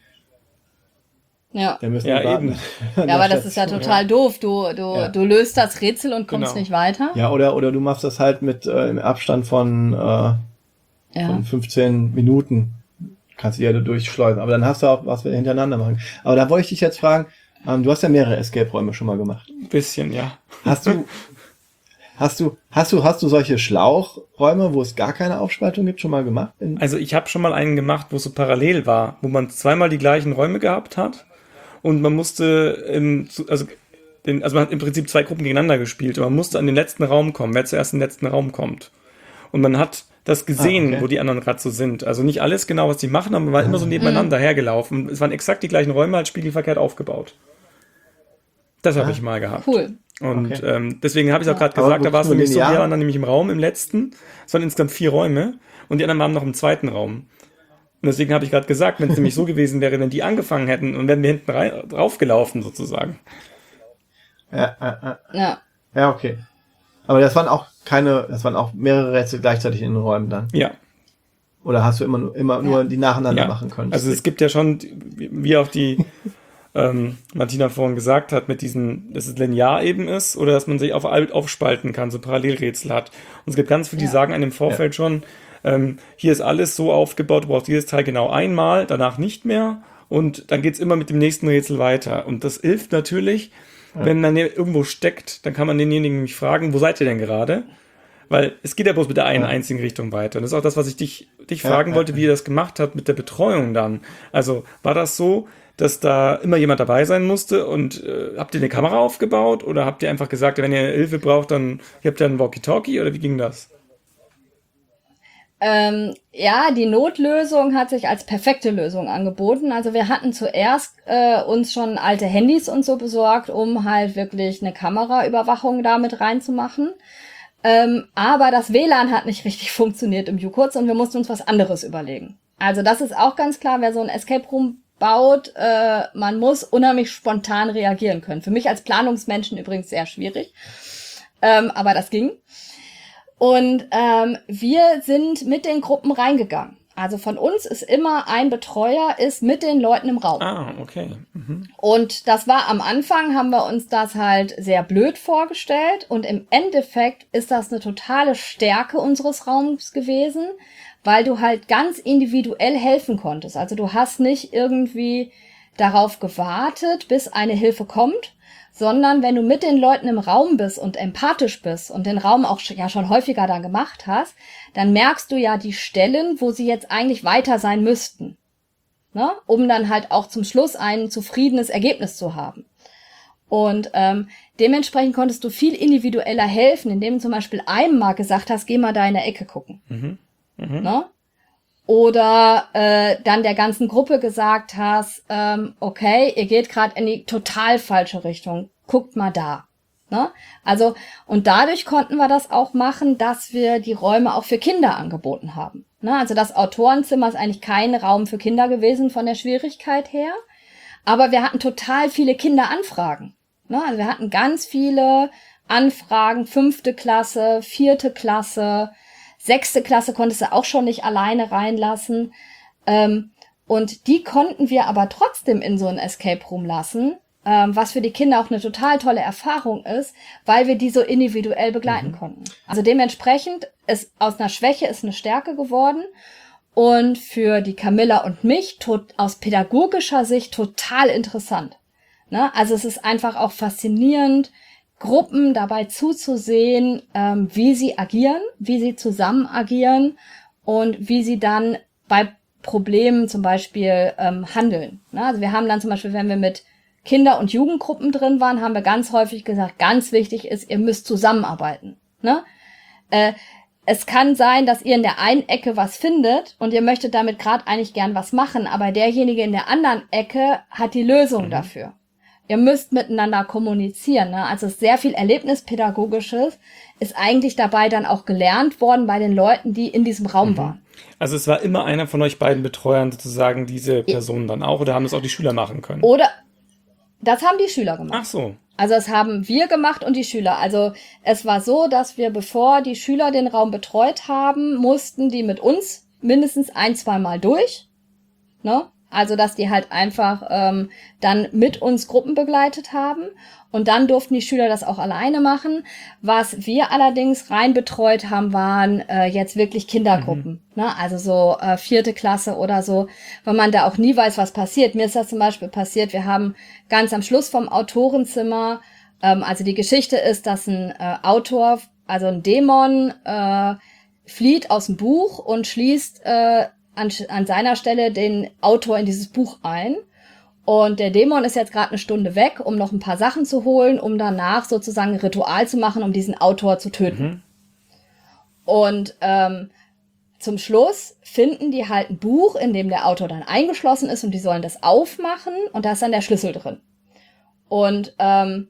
Ja, ja eben. Ja, aber das ist ja total ja. doof. Du, du, ja. du löst das Rätsel und kommst genau. nicht weiter. Ja, oder, oder du machst das halt mit äh, im Abstand von, äh, ja. von fünfzehn Minuten. Kannst du ja durchschleusen. Aber dann hast du auch, was wir hintereinander machen. Aber da wollte ich dich jetzt fragen, ähm, du hast ja mehrere Escape-Räume schon mal gemacht. Ein bisschen, ja. Hast du, Hast du, hast du, hast du solche Schlauchräume, wo es gar keine Aufspaltung gibt, schon mal gemacht? In Also ich habe schon mal einen gemacht, wo es so parallel war, wo man zweimal die gleichen Räume gehabt hat und man musste, im, also, den, also man hat im Prinzip zwei Gruppen gegeneinander gespielt und man musste an den letzten Raum kommen, wer zuerst in den letzten Raum kommt. Und man hat das gesehen, Ah, okay. wo die anderen gerade so sind. Also nicht alles genau, was die machen, aber man war immer so nebeneinander hergelaufen. Es waren exakt die gleichen Räume, halt spiegelverkehrt aufgebaut. Das habe Ah, ich mal gehabt. Cool. Und okay. ähm, deswegen habe ich auch gerade Aber gesagt, da war es wirklich nur nämlich so, wir linear? waren dann nämlich im Raum, im letzten. Es waren insgesamt vier Räume und die anderen waren noch im zweiten Raum. Und deswegen habe ich gerade gesagt, wenn es nämlich so gewesen wäre, wenn die angefangen hätten und wären wir hinten rein, draufgelaufen sozusagen. Ja, ja, ja. Ja. Ja, okay. Aber das waren auch keine, das waren auch mehrere Rätsel gleichzeitig in den Räumen dann. Ja, Oder hast du immer, nur- immer nur die nacheinander ja. machen können? Also es gibt ja schon, wie auch die ähm, Martina vorhin gesagt hat, mit diesen, dass es linear eben ist oder dass man sich auf aufspalten kann, so Parallelrätsel hat. Und es gibt ganz viele, die Ja. sagen einem im Vorfeld schon, ähm, hier ist alles so aufgebaut, du brauchst dieses Teil genau einmal, danach nicht mehr und dann geht's immer mit dem nächsten Rätsel weiter. Und das hilft natürlich, wenn man irgendwo steckt, dann kann man denjenigen nämlich fragen, wo seid ihr denn gerade? Weil es geht ja bloß mit der einen Ja. einzigen Richtung weiter. Und das ist auch das, was ich dich, dich Ja, fragen ja, wollte, ja. wie ihr das gemacht habt mit der Betreuung dann. Also war das so, dass da immer jemand dabei sein musste und äh, habt ihr eine Kamera aufgebaut oder habt ihr einfach gesagt, wenn ihr Hilfe braucht, dann ihr habt ihr einen Walkie-Talkie oder wie ging das? Ähm, ja, die Notlösung hat sich als perfekte Lösung angeboten. Also wir hatten zuerst äh, uns schon alte Handys und so besorgt, um halt wirklich eine Kameraüberwachung da mit reinzumachen. Ähm, aber das W L A N hat nicht richtig funktioniert im U-Kurz und wir mussten uns was anderes überlegen. Also das ist auch ganz klar, wer so ein Escape Room baut, äh, man muss unheimlich spontan reagieren können. Für mich als Planungsmenschen übrigens sehr schwierig, ähm, aber das ging. Und ähm, wir sind mit den Gruppen reingegangen. Also von uns ist immer ein Betreuer, ist mit den Leuten im Raum. Ah, okay. Mhm. Und das war am Anfang, haben wir uns das halt sehr blöd vorgestellt. Und im Endeffekt ist das eine totale Stärke unseres Raums gewesen, weil du halt ganz individuell helfen konntest. Also du hast nicht irgendwie darauf gewartet, bis eine Hilfe kommt, sondern wenn du mit den Leuten im Raum bist und empathisch bist und den Raum auch ja schon häufiger dann gemacht hast, dann merkst du ja die Stellen, wo sie jetzt eigentlich weiter sein müssten, ne? Um dann halt auch zum Schluss ein zufriedenes Ergebnis zu haben. Und ähm, dementsprechend konntest du viel individueller helfen, indem du zum Beispiel einem mal gesagt hast, geh mal da in der Ecke gucken. Mhm. Mhm. Ne? Oder äh, dann der ganzen Gruppe gesagt hast, ähm, okay, ihr geht gerade in die total falsche Richtung, guckt mal da. Ne? Also, und dadurch konnten wir das auch machen, dass wir die Räume auch für Kinder angeboten haben. Ne? Also das Autorenzimmer ist eigentlich kein Raum für Kinder gewesen von der Schwierigkeit her, aber wir hatten total viele Kinderanfragen. Ne? Also wir hatten ganz viele Anfragen, fünfte Klasse, vierte Klasse, Sechste Klasse konntest du auch schon nicht alleine reinlassen. Ähm, und die konnten wir aber trotzdem in so ein Escape Room lassen, ähm, was für die Kinder auch eine total tolle Erfahrung ist, weil wir die so individuell begleiten mhm. konnten. Also dementsprechend ist aus einer Schwäche ist eine Stärke geworden. Und für die Camilla und mich tot, aus pädagogischer Sicht total interessant. Ne? Also es ist einfach auch faszinierend, Gruppen dabei zuzusehen, ähm, wie sie agieren, wie sie zusammen agieren und wie sie dann bei Problemen zum Beispiel ähm, handeln. Ne? Also wir haben dann zum Beispiel, wenn wir mit Kinder- und Jugendgruppen drin waren, haben wir ganz häufig gesagt, ganz wichtig ist, ihr müsst zusammenarbeiten. Ne? Äh, es kann sein, dass ihr in der einen Ecke was findet und ihr möchtet damit gerade eigentlich gern was machen, aber derjenige in der anderen Ecke hat die Lösung mhm. dafür. Ihr müsst miteinander kommunizieren. Ne? Also sehr viel Erlebnispädagogisches ist eigentlich dabei dann auch gelernt worden bei den Leuten, die in diesem Raum mhm. waren. Also es war immer einer von euch beiden Betreuern sozusagen diese Personen dann auch oder haben das auch die Schüler machen können? Oder das haben die Schüler gemacht. Ach so. Also das haben wir gemacht und die Schüler. Also es war so, dass wir, bevor die Schüler den Raum betreut haben, mussten die mit uns mindestens ein, zwei Mal durch. Ne? Also, dass die halt einfach ähm, dann mit uns Gruppen begleitet haben. Und dann durften die Schüler das auch alleine machen. Was wir allerdings rein betreut haben, waren äh, jetzt wirklich Kindergruppen. Mhm. Ne? Also so äh, vierte Klasse oder so, weil man da auch nie weiß, was passiert. Mir ist das zum Beispiel passiert. Wir haben ganz am Schluss vom Autorenzimmer, ähm, also die Geschichte ist, dass ein äh, Autor also ein Dämon äh, flieht aus dem Buch und schließt äh, an, an seiner Stelle den Autor in dieses Buch ein. Und der Dämon ist jetzt gerade eine Stunde weg, um noch ein paar Sachen zu holen, um danach sozusagen ein Ritual zu machen, um diesen Autor zu töten. Mhm. Und ähm, zum Schluss finden die halt ein Buch, in dem der Autor dann eingeschlossen ist und die sollen das aufmachen und da ist dann der Schlüssel drin. Und ähm,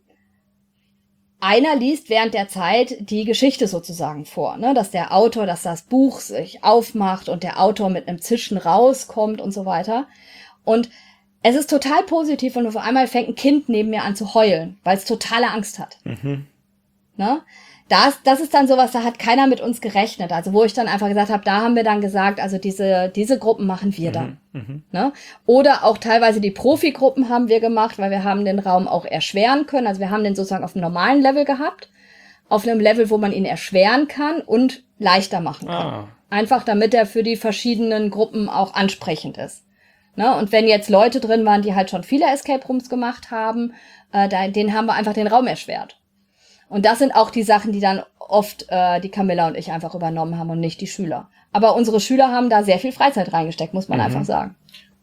einer liest während der Zeit die Geschichte sozusagen vor, ne? Dass der Autor, dass das Buch sich aufmacht und der Autor mit einem Zischen rauskommt und so weiter. Und es ist total positiv und auf einmal fängt ein Kind neben mir an zu heulen, weil es totale Angst hat. Mhm. Ne? Das, das ist dann sowas, da hat keiner mit uns gerechnet. Also wo ich dann einfach gesagt habe, da haben wir dann gesagt, also diese diese Gruppen machen wir dann. Mhm. Mhm. Ne? Oder auch teilweise die Profi-Gruppen haben wir gemacht, weil wir haben den Raum auch erschweren können. Also wir haben den sozusagen auf einem normalen Level gehabt, auf einem Level, wo man ihn erschweren kann und leichter machen kann. Ah. Einfach damit er für die verschiedenen Gruppen auch ansprechend ist. Ne? Und wenn jetzt Leute drin waren, die halt schon viele Escape Rooms gemacht haben, äh, da, denen haben wir einfach den Raum erschwert. Und das sind auch die Sachen, die dann oft äh, die Camilla und ich einfach übernommen haben und nicht die Schüler. Aber unsere Schüler haben da sehr viel Freizeit reingesteckt, muss man Mhm. einfach sagen.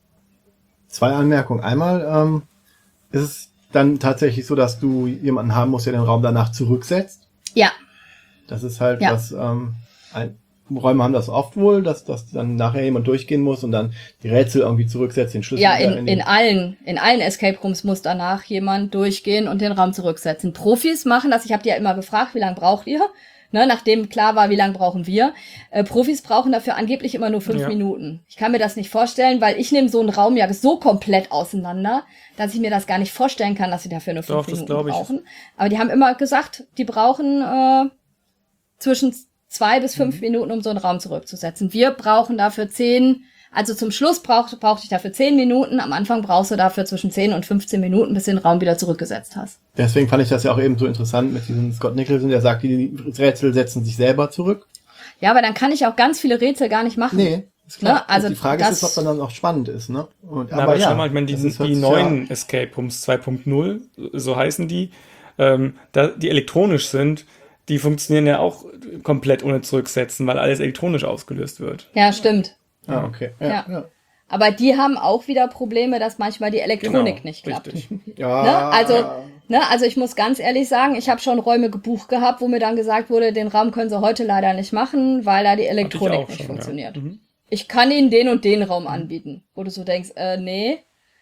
Zwei Anmerkungen. Einmal ähm, ist es dann tatsächlich so, dass du jemanden haben musst, der den Raum danach zurücksetzt. Ja, Das ist halt Ja. was, ähm, ein, Räume haben das oft wohl, dass, dass dann nachher jemand durchgehen muss und dann die Rätsel irgendwie zurücksetzt, den Schlüssel ja, wieder in, den- in allen, in allen Escape Rooms muss danach jemand durchgehen und den Raum zurücksetzen. Profis machen das. Ich habe die ja immer gefragt, wie lange braucht ihr? Ne, nachdem klar war, wie lange brauchen wir. Äh, Profis brauchen dafür angeblich immer nur fünf Ja. Minuten. Ich kann mir das nicht vorstellen, weil ich nehme so einen Raum ja so komplett auseinander, dass ich mir das gar nicht vorstellen kann, dass sie dafür nur fünf Doch, das Minuten glaub ich. brauchen. Aber die haben immer gesagt, die brauchen äh, zwischen zwei bis fünf Minuten, um so einen Raum zurückzusetzen. Wir brauchen dafür zehn, also zum Schluss brauch, brauchte ich dafür zehn Minuten, am Anfang brauchst du dafür zwischen zehn und fünfzehn Minuten, bis du den Raum wieder zurückgesetzt hast. Deswegen fand ich das ja auch eben so interessant mit diesem Scott Nicholson, der sagt, die Rätsel setzen sich selber zurück. Ja, aber dann kann ich auch ganz viele Rätsel gar nicht machen. Nee, ist klar. Ne, also die Frage das- ist, jetzt, ob dann auch spannend ist, ne? Und, Na, aber schau mal, ich meine, die, das ist- hört die sich neuen Escape Rooms zwei Punkt null, so heißen die, ähm, da, die elektronisch sind, die funktionieren ja auch komplett ohne Zurücksetzen, weil alles elektronisch ausgelöst wird. Ja, stimmt. Ja, ah, okay. Ja, Ja. ja. Aber die haben auch wieder Probleme, dass manchmal die Elektronik Genau, nicht klappt. richtig. ja. Ne? Also, ne, also ich muss ganz ehrlich sagen, ich habe schon Räume gebucht gehabt, wo mir dann gesagt wurde, den Raum können sie heute leider nicht machen, weil da die Elektronik auch nicht schon, funktioniert. ja. Mhm. Ich kann ihnen den und den Raum anbieten, wo du so denkst, äh, nee.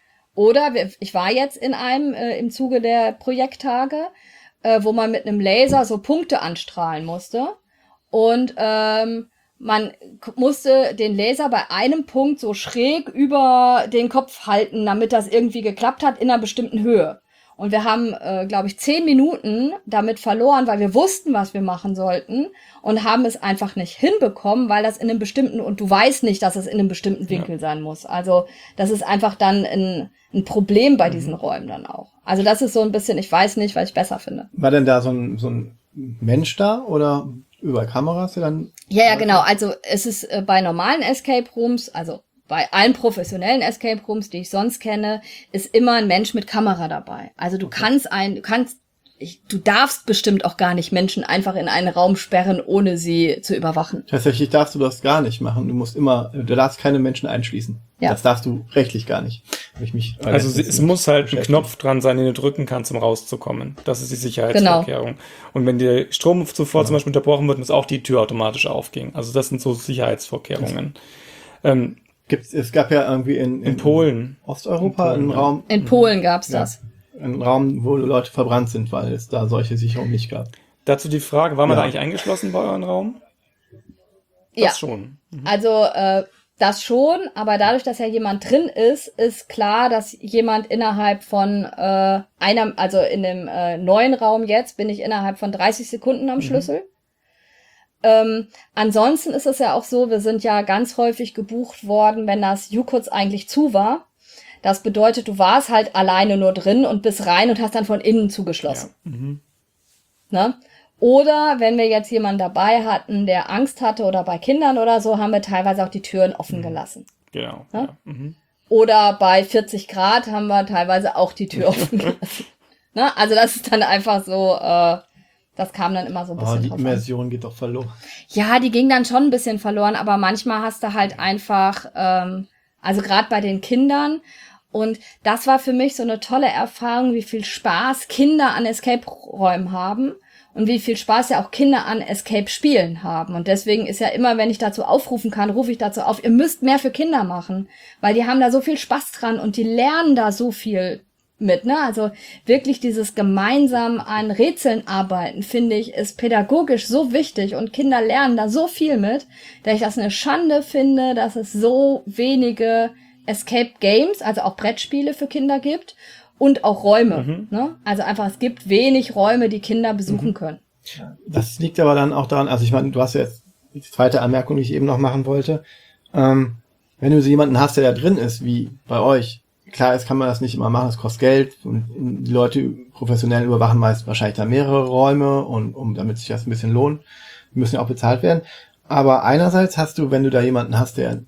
Oder wir- ich war jetzt in einem äh, im Zuge der Projekttage, äh, wo man mit einem Laser so Punkte anstrahlen musste. Und ähm, man k- musste den Laser bei einem Punkt so schräg über den Kopf halten, damit das irgendwie geklappt hat in einer bestimmten Höhe. Und wir haben, äh, glaube ich, zehn Minuten damit verloren, weil wir wussten, was wir machen sollten und haben es einfach nicht hinbekommen, weil das in einem bestimmten, und du weißt nicht, dass es in einem bestimmten Winkel sein muss. Also das ist einfach dann ein, ein Problem bei diesen Räumen dann auch. Also das ist so ein bisschen, ich weiß nicht, was ich besser finde. War denn da so ein, so ein Mensch da oder über Kameras, der dann... Ja, ja, genau. Also es ist äh, bei normalen Escape Rooms, also bei allen professionellen Escape Rooms, die ich sonst kenne, ist immer ein Mensch mit Kamera dabei. Also du kannst ein, du kannst, ich, du darfst bestimmt auch gar nicht Menschen einfach in einen Raum sperren, ohne sie zu überwachen. Tatsächlich darfst du das gar nicht machen. Du musst immer, du darfst keine Menschen einschließen. Ja. Das darfst du rechtlich gar nicht. Hab ich mich Also sie, es muss halt ein beschäftigt. Knopf dran sein, den du drücken kannst, um rauszukommen. Das ist die Sicherheitsvorkehrung. Und wenn der Strom zuvor zum Beispiel unterbrochen wird, muss auch die Tür automatisch aufgehen. Also das sind so Sicherheitsvorkehrungen. Ähm, Gibt's, es gab ja irgendwie in, in Polen. Osteuropa In Polen, einen ja. Raum, In Polen gab's ja, das. einen Raum, wo Leute verbrannt sind, weil es da solche Sicherungen nicht gab. Dazu die Frage, war man Ja. da eigentlich eingeschlossen bei euren Raum? Das Ja. schon. Also äh, das schon, aber dadurch, dass ja jemand drin ist, ist klar, dass jemand innerhalb von äh, einer, also in dem äh, neuen Raum jetzt, bin ich innerhalb von dreißig Sekunden am Schlüssel. Ähm, ansonsten ist es ja auch so, wir sind ja ganz häufig gebucht worden, wenn das Jukuts eigentlich zu war. Das bedeutet, du warst halt alleine nur drin und bist rein und hast dann von innen zugeschlossen. Ja. Mhm. Ne? Oder wenn wir jetzt jemanden dabei hatten, der Angst hatte oder bei Kindern oder so, haben wir teilweise auch die Türen offen gelassen. Genau. Ja? Ja. Mhm. Oder bei vierzig Grad haben wir teilweise auch die Tür offen gelassen. Ne? Also das ist dann einfach so, äh, Das kam dann immer so ein Oh, bisschen die drauf an. Immersion geht doch verloren. Ja, die ging dann schon ein bisschen verloren, aber manchmal hast du halt einfach, ähm, also gerade bei den Kindern, und das war für mich so eine tolle Erfahrung, wie viel Spaß Kinder an Escape-Räumen haben und wie viel Spaß ja auch Kinder an Escape-Spielen haben. Und deswegen ist ja immer, wenn ich dazu aufrufen kann, rufe ich dazu auf, ihr müsst mehr für Kinder machen, weil die haben da so viel Spaß dran und die lernen da so viel mit, ne? Also wirklich dieses gemeinsam an Rätseln arbeiten, finde ich, ist pädagogisch so wichtig und Kinder lernen da so viel mit, dass ich das eine Schande finde, dass es so wenige Escape Games, also auch Brettspiele für Kinder gibt und auch Räume, Mhm. ne? Also einfach, es gibt wenig Räume, die Kinder besuchen Mhm. können. Das liegt aber dann auch daran, also ich meine, du hast ja jetzt die zweite Anmerkung, die ich eben noch machen wollte. Ähm, wenn du so jemanden hast, der da drin ist, wie bei euch, klar, jetzt kann man das nicht immer machen, es kostet Geld und die Leute professionell überwachen meist wahrscheinlich da mehrere Räume und um damit sich das ein bisschen lohnt, die müssen ja auch bezahlt werden. Aber einerseits hast du, wenn du da jemanden hast, der,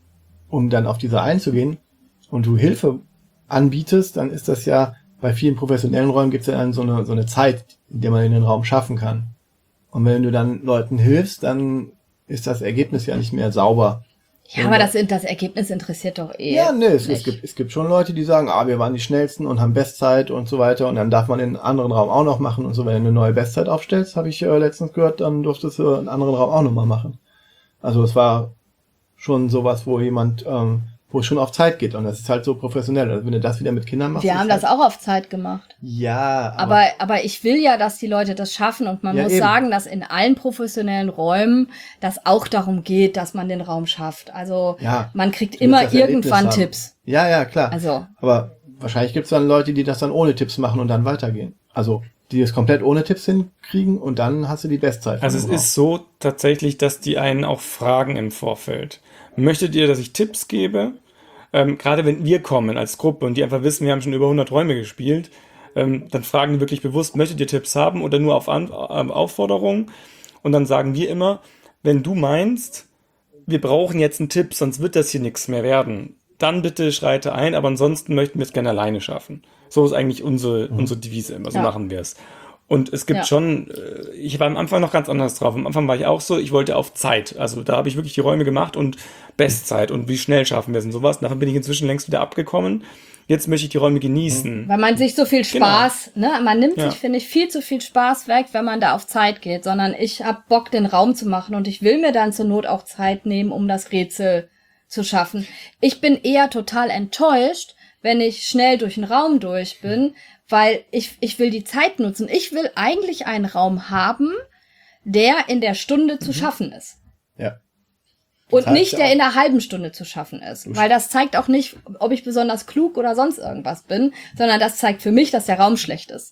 um dann auf diese einzugehen und du Hilfe anbietest, dann ist das ja, bei vielen professionellen Räumen gibt es ja dann so eine, so eine Zeit, in der man in den Raum schaffen kann. Und wenn du dann Leuten hilfst, dann ist das Ergebnis ja nicht mehr sauber. Ja, aber das, das Ergebnis interessiert doch eh. Ja, nee, es, es, nicht. gibt, es gibt schon Leute, die sagen, ah, wir waren die Schnellsten und haben Bestzeit und so weiter und dann darf man den anderen Raum auch noch machen und so. Wenn du eine neue Bestzeit aufstellst, habe ich äh, letztens gehört, dann durftest du einen anderen Raum auch nochmal machen. Also es war schon sowas, wo jemand, ähm, wo es schon auf Zeit geht und das ist halt so professionell. Also wenn du das wieder mit Kindern machst. Wir ist haben halt, das auch auf Zeit gemacht. Ja, aber, Aber, aber ich will ja, dass die Leute das schaffen und man Ja, muss eben. sagen, dass in allen professionellen Räumen das auch darum geht, dass man den Raum schafft. Also ja, man kriegt du willst immer das Erlebnis irgendwann haben. Tipps. Ja, ja, klar. Also Aber wahrscheinlich gibt es dann Leute, die das dann ohne Tipps machen und dann weitergehen. Also die es komplett ohne Tipps hinkriegen und dann hast du die Bestzeit. Also von es dem Raum. ist so tatsächlich, dass die einen auch fragen im Vorfeld. Möchtet ihr, dass ich Tipps gebe? Ähm, gerade wenn wir kommen als Gruppe und die einfach wissen, wir haben schon über hundert Räume gespielt, ähm, dann fragen die wirklich bewusst, möchtet ihr Tipps haben oder nur auf An ähm, Aufforderung? Und dann sagen wir immer, wenn du meinst, wir brauchen jetzt einen Tipp, sonst wird das hier nichts mehr werden, dann bitte schreite ein, aber ansonsten möchten wir es gerne alleine schaffen. So ist eigentlich unsere, Mhm. unsere Devise immer, so Ja. machen wir es. Und es gibt Ja. schon, äh, ich war am Anfang noch ganz anders drauf. Am Anfang war ich auch so, ich wollte auf Zeit. Also da habe ich wirklich die Räume gemacht und Bestzeit und wie schnell schaffen wir es und sowas. Davon bin ich inzwischen längst wieder abgekommen. Jetzt möchte ich die Räume genießen. weil man sich so viel Genau. Spaß, ne, man nimmt Ja. sich, finde ich, viel zu viel Spaß weg, wenn man da auf Zeit geht, sondern ich hab Bock, den Raum zu machen und ich will mir dann zur Not auch Zeit nehmen, um das Rätsel zu schaffen. Ich bin eher total enttäuscht, wenn ich schnell durch den Raum durch bin, weil ich, ich will die Zeit nutzen. Ich will eigentlich einen Raum haben, der in der Stunde zu schaffen ist. Ja. Und heißt nicht ja der auch- in einer halben Stunde zu schaffen ist. Weil das zeigt auch nicht, ob ich besonders klug oder sonst irgendwas bin, sondern das zeigt für mich, dass der Raum schlecht ist.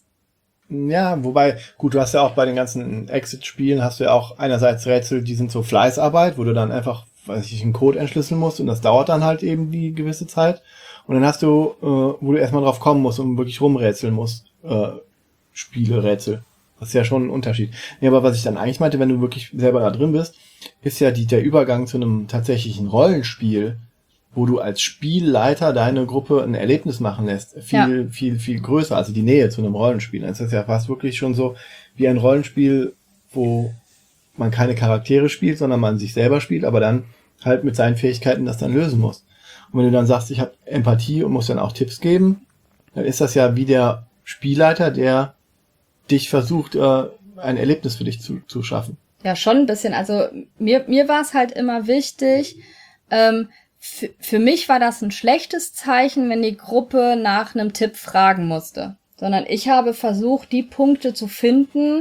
Ja, wobei, gut, du hast ja auch bei den ganzen Exit-Spielen hast du ja auch einerseits Rätsel, die sind so Fleißarbeit, wo du dann einfach, weiß ich, einen Code entschlüsseln musst und das dauert dann halt eben die gewisse Zeit. Und dann hast du, äh, wo du erstmal drauf kommen musst und wirklich rumrätseln musst, äh, Spiele, Rätsel. Das ist ja schon ein Unterschied. Nee, aber was ich dann eigentlich meinte, wenn du wirklich selber da drin bist, ist ja die, der Übergang zu einem tatsächlichen Rollenspiel, wo du als Spielleiter deine Gruppe ein Erlebnis machen lässt, viel, Ja. viel, viel größer, also die Nähe zu einem Rollenspiel. Das ist ja fast wirklich schon so wie ein Rollenspiel, wo man keine Charaktere spielt, sondern man sich selber spielt, aber dann halt mit seinen Fähigkeiten das dann lösen muss. Und wenn du dann sagst, ich habe Empathie und muss dann auch Tipps geben, dann ist das ja wie der Spielleiter, der dich versucht, äh, ein Erlebnis für dich zu, zu schaffen. Ja, schon ein bisschen. Also mir, mir war es halt immer wichtig, ähm, für, für mich war das ein schlechtes Zeichen, wenn die Gruppe nach einem Tipp fragen musste. Sondern ich habe versucht, die Punkte zu finden,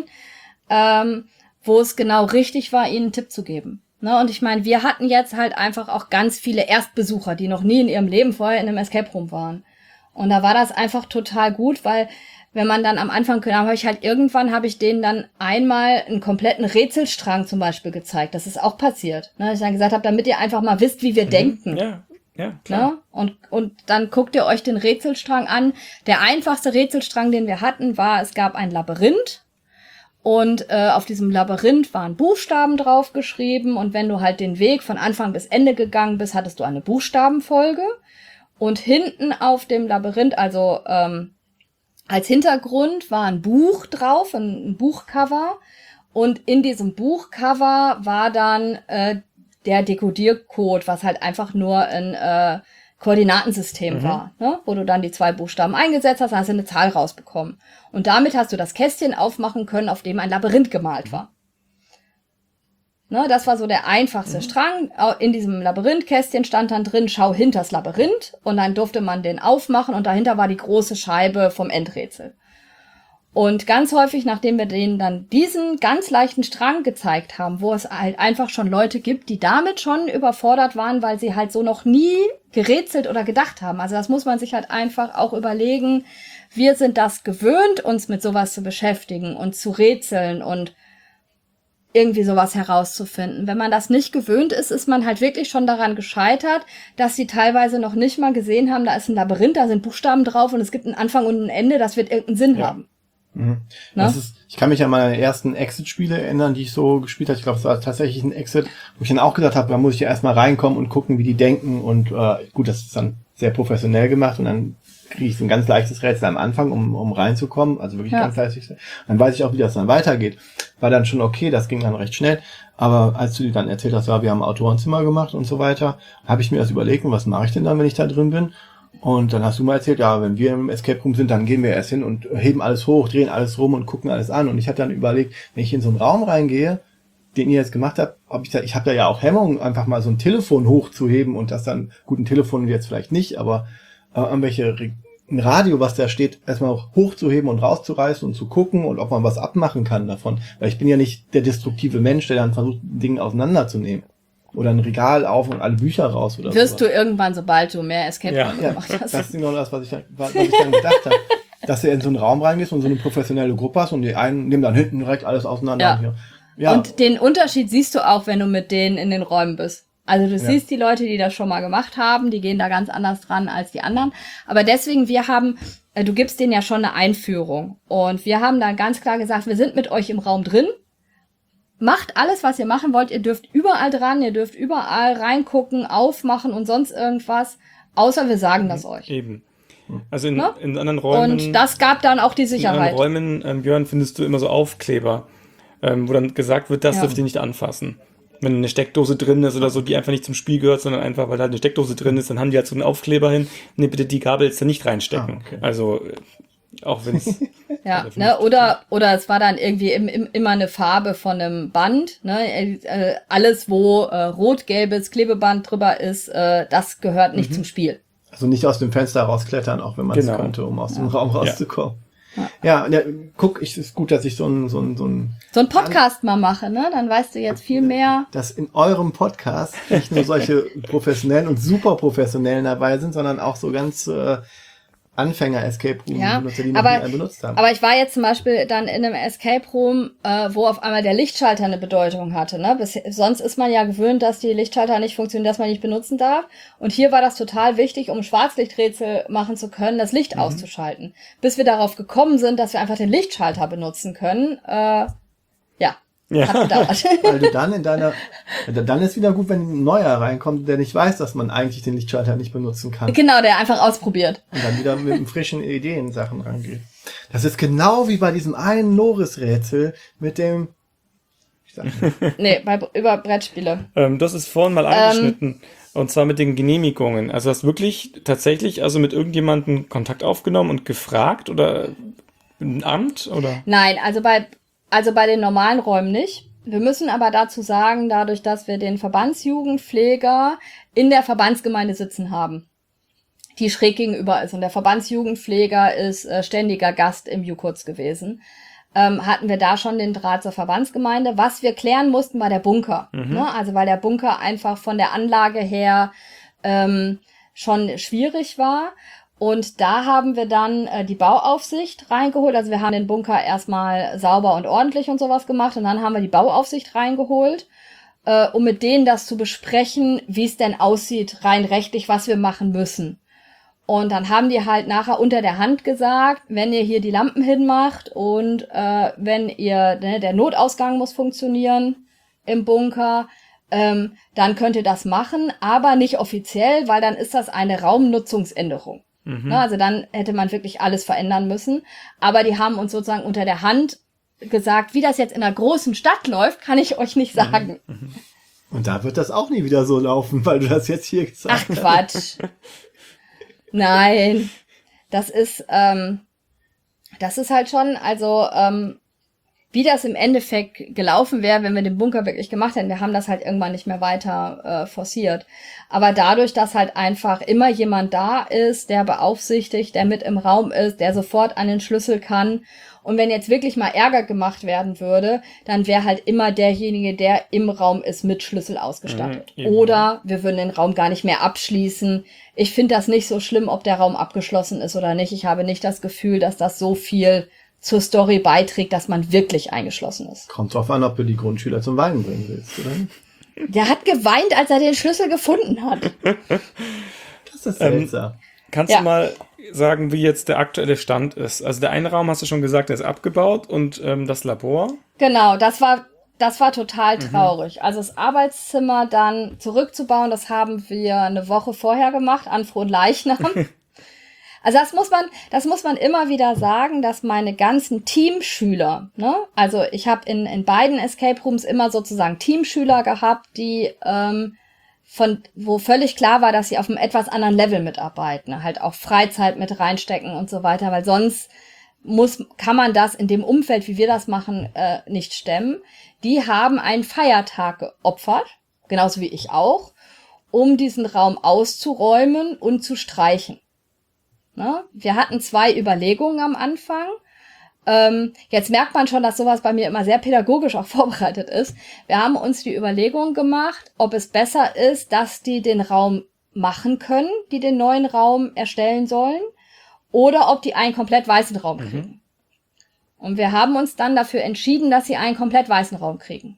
ähm, wo es genau richtig war, ihnen einen Tipp zu geben. Ne? Und ich meine, wir hatten jetzt halt einfach auch ganz viele Erstbesucher, die noch nie in ihrem Leben vorher in einem Escape Room waren. Und da war das einfach total gut, weil wenn man dann am Anfang, dann habe ich halt irgendwann, habe ich denen dann einmal einen kompletten Rätselstrang zum Beispiel gezeigt. Das ist auch passiert. Ne? Ich dann gesagt habe, damit ihr einfach mal wisst, wie wir denken. Ja, ja, klar. Ne? Und, und dann guckt ihr euch den Rätselstrang an. Der einfachste Rätselstrang, den wir hatten, war, es gab ein Labyrinth. Und äh, auf diesem Labyrinth waren Buchstaben draufgeschrieben. Und wenn du halt den Weg von Anfang bis Ende gegangen bist, hattest du eine Buchstabenfolge. Und hinten auf dem Labyrinth, also ähm, Als Hintergrund war ein Buch drauf, ein, ein Buchcover. Und in diesem Buchcover war dann äh, der Dekodiercode, was halt einfach nur ein äh, Koordinatensystem mhm. war, ne? Wo du dann die zwei Buchstaben eingesetzt hast, dann hast du eine Zahl rausbekommen. Und damit hast du das Kästchen aufmachen können, auf dem ein Labyrinth gemalt war. Ne, das war so der einfachste mhm. Strang. In diesem Labyrinthkästchen stand dann drin, schau hinters Labyrinth. Und dann durfte man den aufmachen und dahinter war die große Scheibe vom Endrätsel. Und ganz häufig, nachdem wir denen dann diesen ganz leichten Strang gezeigt haben, wo es halt einfach schon Leute gibt, die damit schon überfordert waren, weil sie halt so noch nie gerätselt oder gedacht haben. Also das muss man sich halt einfach auch überlegen. Wir sind das gewöhnt, uns mit sowas zu beschäftigen und zu rätseln und irgendwie sowas herauszufinden. Wenn man das nicht gewöhnt ist, ist man halt wirklich schon daran gescheitert, dass sie teilweise noch nicht mal gesehen haben, da ist ein Labyrinth, da sind Buchstaben drauf und es gibt einen Anfang und ein Ende, das wird irgendeinen Sinn ja. haben. Mhm. Das ist, ich kann mich an meine ersten Exit-Spiele erinnern, die ich so gespielt habe. Ich glaube, es war tatsächlich ein Exit, wo ich dann auch gesagt habe, da muss ich ja erstmal reinkommen und gucken, wie die denken. Und äh, gut, das ist dann sehr professionell gemacht und dann kriege ich so ein ganz leichtes Rätsel am Anfang, um um reinzukommen. Also wirklich ja. ganz leicht. Dann weiß ich auch, wie das dann weitergeht. War dann schon okay, das ging dann recht schnell. Aber als du dir dann erzählt hast, ja, wir haben ein Autorenzimmer gemacht und so weiter, habe ich mir das überlegt, und was mache ich denn dann, wenn ich da drin bin? Und dann hast du mal erzählt, ja, wenn wir im Escape Room sind, dann gehen wir erst hin und heben alles hoch, drehen alles rum und gucken alles an. Und ich hatte dann überlegt, wenn ich in so einen Raum reingehe, den ihr jetzt gemacht habt, ob ich da, ich habe da ja auch Hemmungen, einfach mal so ein Telefon hochzuheben und das dann, gut, ein Telefon jetzt vielleicht nicht, aber äh, irgendwelche, ein Radio, was da steht, erstmal hochzuheben und rauszureißen und zu gucken und ob man was abmachen kann davon. Weil ich bin ja nicht der destruktive Mensch, der dann versucht, Dinge auseinanderzunehmen. Oder ein Regal auf und alle Bücher raus oder so. Wirst sowas. Du irgendwann, sobald du mehr Escape Room ja. gemacht hast. Ja, das ist genau das, was ich, was ich dann gedacht habe. Dass du in so einen Raum reingehst und so eine professionelle Gruppe hast und die einen nehmen dann hinten direkt alles auseinander. Ja. Und, ja. Und den Unterschied siehst du auch, wenn du mit denen in den Räumen bist. Also du ja. siehst die Leute, die das schon mal gemacht haben, die gehen da ganz anders dran als die anderen. Aber deswegen, wir haben, du gibst denen ja schon eine Einführung. Und wir haben dann ganz klar gesagt, wir sind mit euch im Raum drin. Macht alles, was ihr machen wollt. Ihr dürft überall dran, ihr dürft überall reingucken, aufmachen und sonst irgendwas. Außer wir sagen das euch. Eben. Also in, ne? in anderen Räumen. Und das gab dann auch die Sicherheit. In anderen Räumen, ähm, Björn, findest du immer so Aufkleber, ähm, wo dann gesagt wird, das ja. dürft ihr nicht anfassen. Wenn eine Steckdose drin ist oder so, die einfach nicht zum Spiel gehört, sondern einfach, weil da eine Steckdose drin ist, dann haben die halt so einen Aufkleber hin. Nee, bitte die Kabel jetzt da nicht reinstecken. Ah, okay. Also, auch wenn es... ja, ne, oder, oder es war dann irgendwie im, im, immer eine Farbe von einem Band, ne, äh, alles, wo äh, rot-gelbes Klebeband drüber ist, äh, das gehört nicht mhm. zum Spiel. Also nicht aus dem Fenster rausklettern, auch wenn man es genau. könnte, um aus ja. dem Raum rauszukommen. Ja, ja, ja guck, ich, ist gut, dass ich so ein, so ein, so ein, so ein Podcast an, mal mache, ne, dann weißt du jetzt viel mehr. Dass in eurem Podcast nicht nur solche professionellen und super professionellen dabei sind, sondern auch so ganz, äh, Anfänger-Escape Room, ja, Benutzer, die noch aber, nie einen benutzt haben. Aber ich war jetzt zum Beispiel dann in einem Escape Room, äh, wo auf einmal der Lichtschalter eine Bedeutung hatte. Ne? Bis, sonst ist man ja gewöhnt, dass die Lichtschalter nicht funktionieren, dass man nicht benutzen darf. Und hier war das total wichtig, um Schwarzlichträtsel machen zu können, das Licht mhm. auszuschalten. Bis wir darauf gekommen sind, dass wir einfach den Lichtschalter benutzen können. Äh, ja. Ja. Hat gedauert. Weil du dann in deiner, dann ist wieder gut, wenn ein neuer reinkommt, der nicht weiß, dass man eigentlich den Lichtschalter nicht benutzen kann. Genau, der einfach ausprobiert. Und dann wieder mit frischen Ideen Sachen rangeht. Das ist genau wie bei diesem einen Loris-Rätsel mit dem, ich sag nicht. Nee, bei, über Brettspiele. Ähm, das ist vorhin mal angeschnitten. Ähm, und zwar mit den Genehmigungen. Also hast du wirklich tatsächlich also mit irgendjemandem Kontakt aufgenommen und gefragt oder ein Amt oder? Nein, also bei Also bei den normalen Räumen nicht. Wir müssen aber dazu sagen, dadurch, dass wir den Verbandsjugendpfleger in der Verbandsgemeinde sitzen haben, die schräg gegenüber ist. Und der Verbandsjugendpfleger ist äh, ständiger Gast im Jukurz gewesen. Ähm, hatten wir da schon den Draht zur Verbandsgemeinde. Was wir klären mussten, war der Bunker. Mhm. Ne? Also weil der Bunker einfach von der Anlage her ähm, schon schwierig war. Und da haben wir dann äh, die Bauaufsicht reingeholt. Also wir haben den Bunker erstmal sauber und ordentlich und sowas gemacht. Und dann haben wir die Bauaufsicht reingeholt, äh, um mit denen das zu besprechen, wie es denn aussieht, rein rechtlich, was wir machen müssen. Und dann haben die halt nachher unter der Hand gesagt, wenn ihr hier die Lampen hinmacht und äh, wenn ihr, ne, der Notausgang muss funktionieren im Bunker, ähm, dann könnt ihr das machen, aber nicht offiziell, weil dann ist das eine Raumnutzungsänderung. Mhm. Na, also dann hätte man wirklich alles verändern müssen. Aber die haben uns sozusagen unter der Hand gesagt, wie das jetzt in einer großen Stadt läuft, kann ich euch nicht sagen. Mhm. Und da wird das auch nie wieder so laufen, weil du das jetzt hier gesagt hast. Ach Quatsch. Nein. Das ist, ähm, das ist halt schon, also, ähm, wie das im Endeffekt gelaufen wäre, wenn wir den Bunker wirklich gemacht hätten. Wir haben das halt irgendwann nicht mehr weiter äh, forciert. Aber dadurch, dass halt einfach immer jemand da ist, der beaufsichtigt, der mit im Raum ist, der sofort an den Schlüssel kann. Und wenn jetzt wirklich mal Ärger gemacht werden würde, dann wäre halt immer derjenige, der im Raum ist, mit Schlüssel ausgestattet. Mhm, oder wir würden den Raum gar nicht mehr abschließen. Ich finde das nicht so schlimm, ob der Raum abgeschlossen ist oder nicht. Ich habe nicht das Gefühl, dass das so viel zur Story beiträgt, dass man wirklich eingeschlossen ist. Kommt drauf an, ob du die Grundschüler zum Weinen bringen willst, oder? Der hat geweint, als er den Schlüssel gefunden hat. Das ist seltsam. Ähm, kannst ja. du mal sagen, wie jetzt der aktuelle Stand ist? Also der eine Raum, hast du schon gesagt, der ist abgebaut und ähm, das Labor? Genau, das war das war total traurig. Mhm. Also das Arbeitszimmer dann zurückzubauen, das haben wir eine Woche vorher gemacht, an Fronleichnam. Also das muss man, das muss man immer wieder sagen, dass meine ganzen Teamschüler, ne, also ich habe in in beiden Escape Rooms immer sozusagen Teamschüler gehabt, die ähm, von wo völlig klar war, dass sie auf einem etwas anderen Level mitarbeiten, halt auch Freizeit mit reinstecken und so weiter, weil sonst muss kann man das in dem Umfeld, wie wir das machen, äh, nicht stemmen. Die haben einen Feiertag geopfert, genauso wie ich auch, um diesen Raum auszuräumen und zu streichen. Ne? Wir hatten zwei Überlegungen am Anfang. Ähm, jetzt merkt man schon, dass sowas bei mir immer sehr pädagogisch auch vorbereitet ist. Wir haben uns die Überlegung gemacht, ob es besser ist, dass die den Raum machen können, die den neuen Raum erstellen sollen, oder ob die einen komplett weißen Raum kriegen. Mhm. Und wir haben uns dann dafür entschieden, dass sie einen komplett weißen Raum kriegen,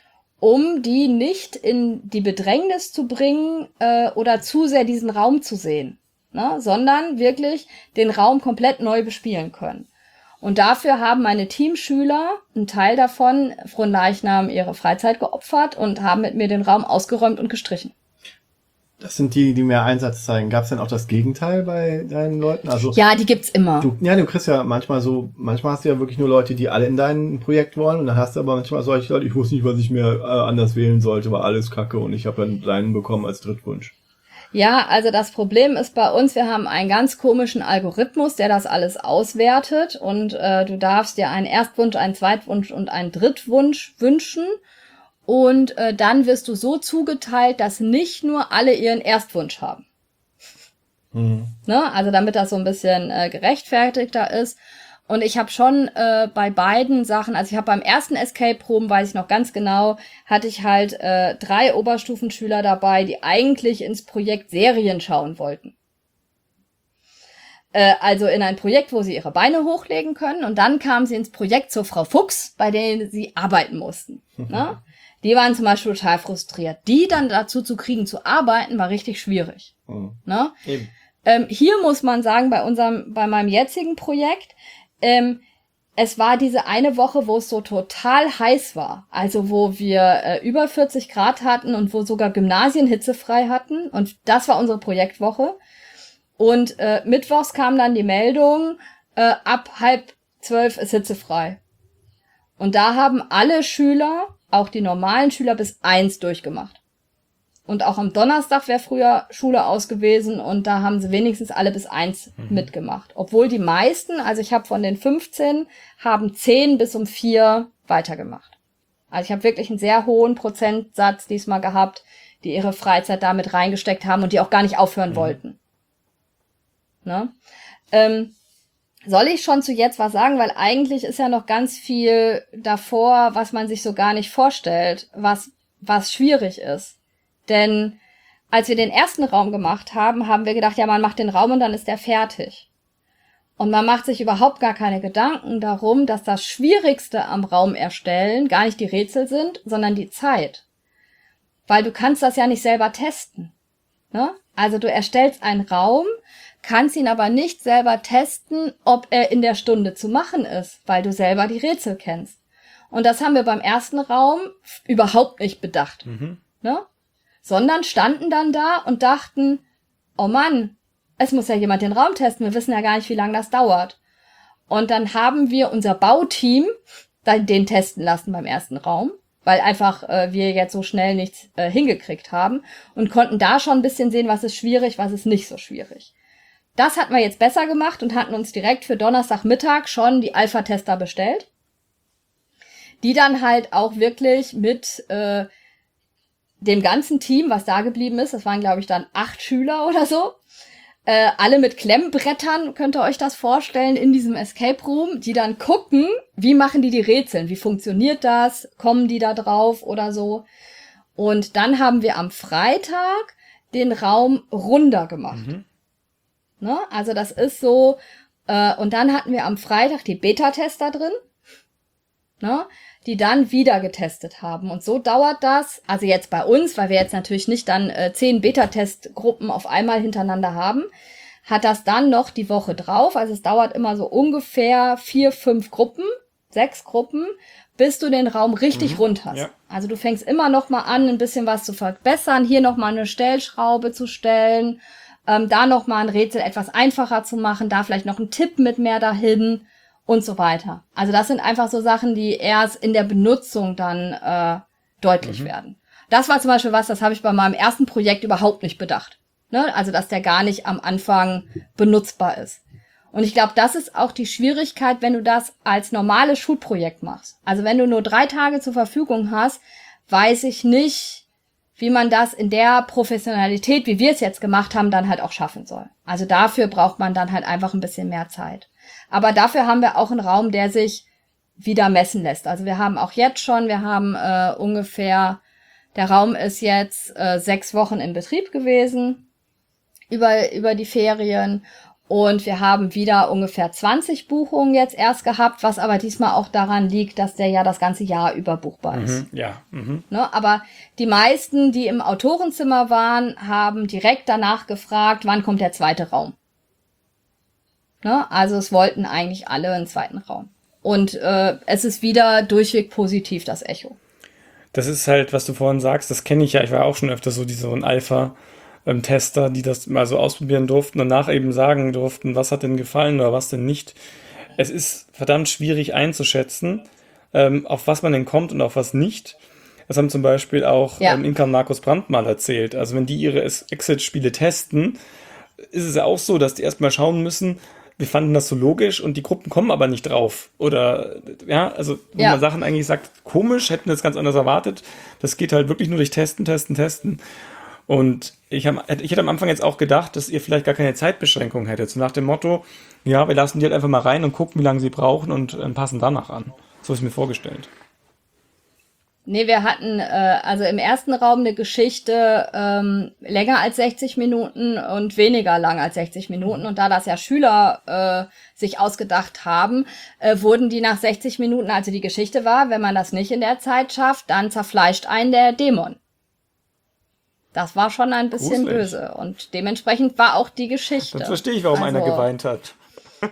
um die nicht in die Bedrängnis zu bringen äh, oder zu sehr diesen Raum zu sehen. Ne, sondern wirklich den Raum komplett neu bespielen können. Und dafür haben meine Teamschüler, einen Teil davon, Fronleichnam ihre Freizeit geopfert und haben mit mir den Raum ausgeräumt und gestrichen. Das sind die, die mehr Einsatz zeigen. Gab es denn auch das Gegenteil bei deinen Leuten? Also ja, die gibt's immer. Du, ja, du kriegst ja manchmal so, manchmal hast du ja wirklich nur Leute, die alle in dein Projekt wollen, und dann hast du aber manchmal solche Leute, ich wusste nicht, was ich mir äh, anders wählen sollte, war alles Kacke, und ich habe dann deinen bekommen als Drittwunsch. Ja, also das Problem ist bei uns, wir haben einen ganz komischen Algorithmus, der das alles auswertet, und äh, du darfst dir einen Erstwunsch, einen Zweitwunsch und einen Drittwunsch wünschen, und äh, dann wirst du so zugeteilt, dass nicht nur alle ihren Erstwunsch haben. Mhm. Ne? Also damit das so ein bisschen äh, gerechtfertigter ist. Und ich habe schon äh, bei beiden Sachen, also ich habe beim ersten Escape Room, weiß ich noch ganz genau, hatte ich halt äh, drei Oberstufenschüler dabei, die eigentlich ins Projekt Serien schauen wollten. Äh, also in ein Projekt, wo sie ihre Beine hochlegen können, und dann kamen sie ins Projekt zur Frau Fuchs, bei denen sie arbeiten mussten. Ne? Die waren zum Beispiel total frustriert. Die dann dazu zu kriegen, zu arbeiten, war richtig schwierig. Mhm. Ne? Eben. Ähm, hier muss man sagen, bei unserem, bei meinem jetzigen Projekt, Ähm, es war diese eine Woche, wo es so total heiß war. Also wo wir äh, über vierzig Grad hatten und wo sogar Gymnasien hitzefrei hatten. Und das war unsere Projektwoche. Und äh, mittwochs kam dann die Meldung, äh, ab halb zwölf ist hitzefrei. Und da haben alle Schüler, auch die normalen Schüler, bis eins durchgemacht. Und auch am Donnerstag wäre früher Schule aus gewesen, und da haben sie wenigstens alle bis eins mhm. mitgemacht. Obwohl die meisten, also ich habe von den fünfzehn, haben zehn bis um vier weitergemacht. Also ich habe wirklich einen sehr hohen Prozentsatz diesmal gehabt, die ihre Freizeit damit reingesteckt haben und die auch gar nicht aufhören mhm. wollten. Ne? Ähm, soll ich schon zu jetzt was sagen? Weil eigentlich ist ja noch ganz viel davor, was man sich so gar nicht vorstellt, was, was schwierig ist. Denn als wir den ersten Raum gemacht haben, haben wir gedacht, ja, man macht den Raum und dann ist der fertig. Und man macht sich überhaupt gar keine Gedanken darum, dass das Schwierigste am Raum erstellen gar nicht die Rätsel sind, sondern die Zeit. Weil du kannst das ja nicht selber testen. Ne? Also du erstellst einen Raum, kannst ihn aber nicht selber testen, ob er in der Stunde zu machen ist, weil du selber die Rätsel kennst. Und das haben wir beim ersten Raum überhaupt nicht bedacht. Mhm. Ne? Sondern standen dann da und dachten, oh Mann, es muss ja jemand den Raum testen, wir wissen ja gar nicht, wie lange das dauert. Und dann haben wir unser Bauteam dann den testen lassen beim ersten Raum, weil einfach äh, wir jetzt so schnell nichts äh, hingekriegt haben und konnten da schon ein bisschen sehen, was ist schwierig, was ist nicht so schwierig. Das hatten wir jetzt besser gemacht und hatten uns direkt für Donnerstagmittag schon die Alpha-Tester bestellt, die dann halt auch wirklich mit äh, dem ganzen Team, was da geblieben ist, das waren glaube ich dann acht Schüler oder so, äh, alle mit Klemmbrettern, könnt ihr euch das vorstellen, in diesem Escape Room, die dann gucken, wie machen die die Rätseln, wie funktioniert das, kommen die da drauf oder so. Und dann haben wir am Freitag den Raum runder gemacht. Mhm. Ne? Also das ist so, äh, und dann hatten wir am Freitag die Beta-Tester drin, ne? Die dann wieder getestet haben. Und so dauert das, also jetzt bei uns, weil wir jetzt natürlich nicht dann äh, zehn Beta-Testgruppen auf einmal hintereinander haben, hat das dann noch die Woche drauf. Also es dauert immer so ungefähr vier, fünf Gruppen, sechs Gruppen, bis du den Raum richtig mhm, rund hast. Ja. Also du fängst immer noch mal an, ein bisschen was zu verbessern, hier noch mal eine Stellschraube zu stellen, ähm, da noch mal ein Rätsel etwas einfacher zu machen, da vielleicht noch ein Tipp mit mehr dahin und so weiter. Also das sind einfach so Sachen, die erst in der Benutzung dann äh, deutlich mhm. werden. Das war zum Beispiel was, das habe ich bei meinem ersten Projekt überhaupt nicht bedacht. Ne? Also dass der gar nicht am Anfang benutzbar ist. Und ich glaube, das ist auch die Schwierigkeit, wenn du das als normales Schulprojekt machst. Also wenn du nur drei Tage zur Verfügung hast, weiß ich nicht, wie man das in der Professionalität, wie wir es jetzt gemacht haben, dann halt auch schaffen soll. Also dafür braucht man dann halt einfach ein bisschen mehr Zeit. Aber dafür haben wir auch einen Raum, der sich wieder messen lässt. Also wir haben auch jetzt schon, wir haben äh, ungefähr, der Raum ist jetzt äh, sechs Wochen in Betrieb gewesen über über die Ferien und wir haben wieder ungefähr zwanzig Buchungen jetzt erst gehabt, was aber diesmal auch daran liegt, dass der ja das ganze Jahr über buchbar ist. Mhm, ja. Mhm. Ne, aber die meisten, die im Autorenzimmer waren, haben direkt danach gefragt, wann kommt der zweite Raum. Ne? Also es wollten eigentlich alle einen zweiten Raum. Und äh, es ist wieder durchweg positiv, das Echo. Das ist halt, was du vorhin sagst, das kenne ich ja. Ich war auch schon öfter so, die so ein Alpha-Tester, die das mal so ausprobieren durften und danach eben sagen durften, was hat denn gefallen oder was denn nicht. Es ist verdammt schwierig einzuschätzen, ähm, auf was man denn kommt und auf was nicht. Das haben zum Beispiel auch ja. ähm, Inka und Markus Brandt mal erzählt. Also wenn die ihre Exit-Spiele testen, ist es ja auch so, dass die erstmal schauen müssen, wir fanden das so logisch und die Gruppen kommen aber nicht drauf. Oder, ja, also, wo ja. man Sachen eigentlich sagt, komisch, hätten das ganz anders erwartet. Das geht halt wirklich nur durch Testen, Testen, Testen. Und ich, hab, ich hätte am Anfang jetzt auch gedacht, dass ihr vielleicht gar keine Zeitbeschränkung hättet. So nach dem Motto, ja, wir lassen die halt einfach mal rein und gucken, wie lange sie brauchen und äh, passen danach an. So ist mir vorgestellt. Nee, wir hatten äh, also im ersten Raum eine Geschichte ähm, länger als sechzig Minuten und weniger lang als sechzig Minuten. Und da das ja Schüler äh, sich ausgedacht haben, äh, wurden die nach sechzig Minuten, also die Geschichte war, wenn man das nicht in der Zeit schafft, dann zerfleischt einen der Dämon. Das war schon ein bisschen Gruselig. Böse. Und dementsprechend war auch die Geschichte. Dann verstehe ich, warum also, einer geweint hat. Aber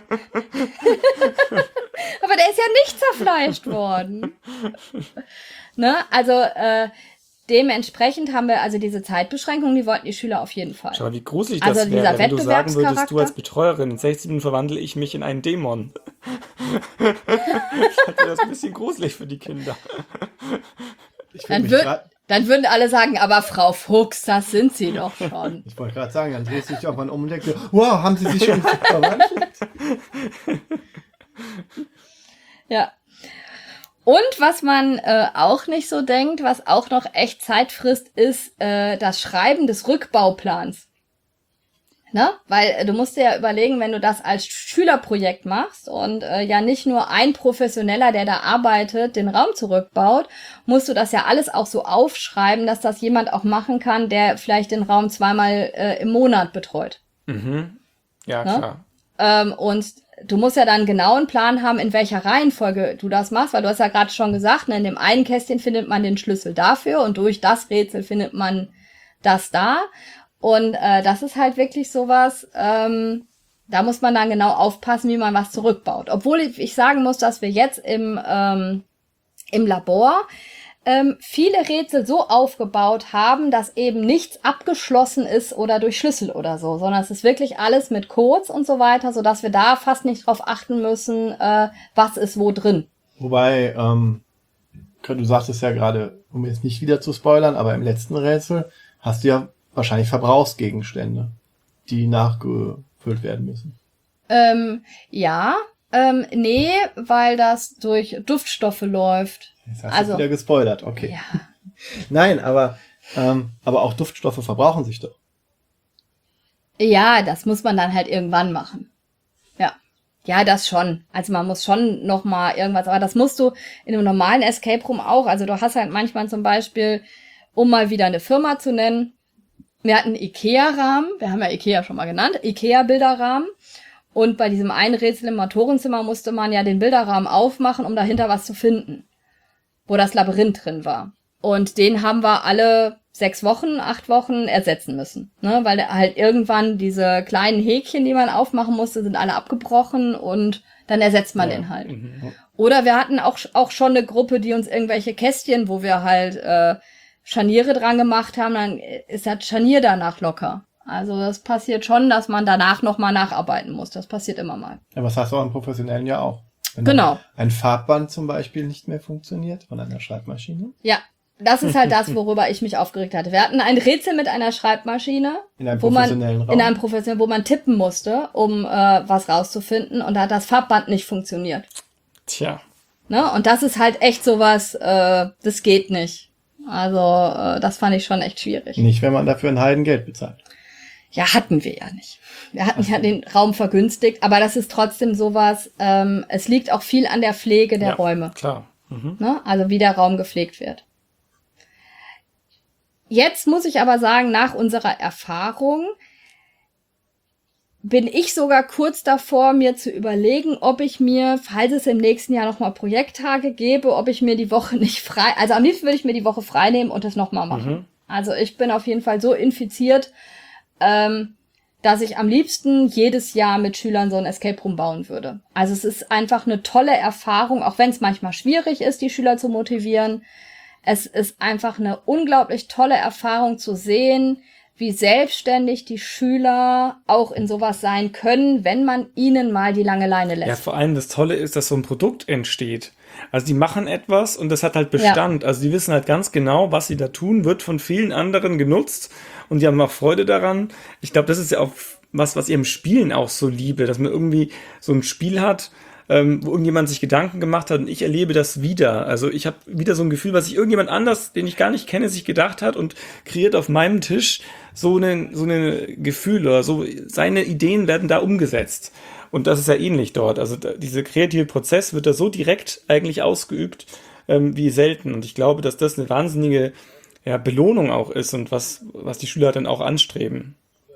der ist ja nicht zerfleischt worden. Ne? Also äh, dementsprechend haben wir also diese Zeitbeschränkung, die wollten die Schüler auf jeden Fall. Schau mal, wie gruselig also das wäre, wenn du sagen würdest, du als Betreuerin, in sechzig Minuten verwandle ich mich in einen Dämon. Ich hatte das ein bisschen gruselig für die Kinder. Ich dann, wür- dann würden alle sagen, aber Frau Fuchs, das sind sie doch schon. Ich wollte gerade sagen, dann drehst du dich auch mal um und denkst, wow, haben sie sich schon verwandelt? Ja. Und was man äh, auch nicht so denkt, was auch noch echt Zeit frisst, ist äh, das Schreiben des Rückbauplans. Ne? Weil äh, du musst dir ja überlegen, wenn du das als Schülerprojekt machst und äh, ja nicht nur ein Professioneller, der da arbeitet, den Raum zurückbaut, musst du das ja alles auch so aufschreiben, dass das jemand auch machen kann, der vielleicht den Raum zweimal äh, im Monat betreut. Mhm. Ja, ne? Klar. Ähm, und du musst ja dann genau einen Plan haben, in welcher Reihenfolge du das machst, weil du hast ja gerade schon gesagt, ne, in dem einen Kästchen findet man den Schlüssel dafür und durch das Rätsel findet man das da. Und äh, das ist halt wirklich sowas, ähm, da muss man dann genau aufpassen, wie man was zurückbaut. Obwohl ich, ich sagen muss, dass wir jetzt im, ähm, im Labor ähm, viele Rätsel so aufgebaut haben, dass eben nichts abgeschlossen ist oder durch Schlüssel oder so, sondern es ist wirklich alles mit Codes und so weiter, sodass wir da fast nicht drauf achten müssen, äh, was ist wo drin. Wobei, ähm, du sagtest ja gerade, um jetzt nicht wieder zu spoilern, aber im letzten Rätsel hast du ja wahrscheinlich Verbrauchsgegenstände, die nachgefüllt werden müssen. Ähm, ja, ähm, nee, weil das durch Duftstoffe läuft. Jetzt hast Also- du wieder gespoilert, okay. Ja. Nein, aber, ähm, aber auch Duftstoffe verbrauchen sich doch. Ja, das muss man dann halt irgendwann machen. Ja. Ja, das schon. Also man muss schon noch mal irgendwas, aber das musst du in einem normalen Escape Room auch. Also du hast halt manchmal zum Beispiel, um mal wieder eine Firma zu nennen, wir hatten Ikea-Rahmen, wir haben ja Ikea schon mal genannt, Ikea-Bilderrahmen. Und bei diesem einen Rätsel im Motorenzimmer musste man ja den Bilderrahmen aufmachen, um dahinter was zu finden, wo das Labyrinth drin war. Und den haben wir alle sechs Wochen, acht Wochen ersetzen müssen, ne? Weil halt irgendwann diese kleinen Häkchen, die man aufmachen musste, sind alle abgebrochen und dann ersetzt man Ja. den halt. Mhm. Oder wir hatten auch, auch schon eine Gruppe, die uns irgendwelche Kästchen, wo wir halt äh, Scharniere dran gemacht haben, dann ist das Scharnier danach locker. Also das passiert schon, dass man danach nochmal nacharbeiten muss. Das passiert immer mal. Ja, was hast du am Professionellen ja auch. Wenn Genau. dann ein Farbband zum Beispiel nicht mehr funktioniert von einer Schreibmaschine. Ja, das ist halt das, worüber ich mich aufgeregt hatte. Wir hatten ein Rätsel mit einer Schreibmaschine, In einem wo man professionellen Raum. in einem professionellen, wo man tippen musste, um äh, was rauszufinden, und da hat das Farbband nicht funktioniert. Tja. Ne? Und das ist halt echt sowas, äh, das geht nicht. Also äh, das fand ich schon echt schwierig. Nicht, wenn man dafür ein Heidengeld bezahlt. Ja, hatten wir ja nicht. Wir hatten ja den Raum vergünstigt, aber das ist trotzdem sowas, ähm, es liegt auch viel an der Pflege der Ja, Räume. Klar. Mhm. Ne? Also wie der Raum gepflegt wird. Jetzt muss ich aber sagen, nach unserer Erfahrung bin ich sogar kurz davor, mir zu überlegen, ob ich mir, falls es im nächsten Jahr nochmal Projekttage gebe, ob ich mir die Woche nicht frei, also am liebsten würde ich mir die Woche frei nehmen und das nochmal machen. Mhm. Also ich bin auf jeden Fall so infiziert, ähm, dass ich am liebsten jedes Jahr mit Schülern so ein Escape Room bauen würde. Also es ist einfach eine tolle Erfahrung, auch wenn es manchmal schwierig ist, die Schüler zu motivieren. Es ist einfach eine unglaublich tolle Erfahrung zu sehen, wie selbstständig die Schüler auch in sowas sein können, wenn man ihnen mal die lange Leine Ja, lässt. vor allem das Tolle ist, dass so ein Produkt entsteht. Also die machen etwas und das hat halt Bestand. Also die wissen halt ganz genau, was sie da tun, wird von vielen anderen genutzt und die haben auch Freude daran. Ich glaube, das ist ja auch was, was ihrem Spielen auch so liebe, dass man irgendwie so ein Spiel hat, ähm, wo irgendjemand sich Gedanken gemacht hat und ich erlebe das wieder. Also ich habe wieder so ein Gefühl, was sich irgendjemand anders, den ich gar nicht kenne, sich gedacht hat und kreiert auf meinem Tisch so eine, so eine Gefühl oder so. Seine Ideen werden da umgesetzt. Und das ist ja ähnlich dort. Also da, dieser kreative Prozess wird da so direkt eigentlich ausgeübt ähm, wie selten. Und ich glaube, dass das eine wahnsinnige ja, Belohnung auch ist und was, was die Schüler dann auch anstreben.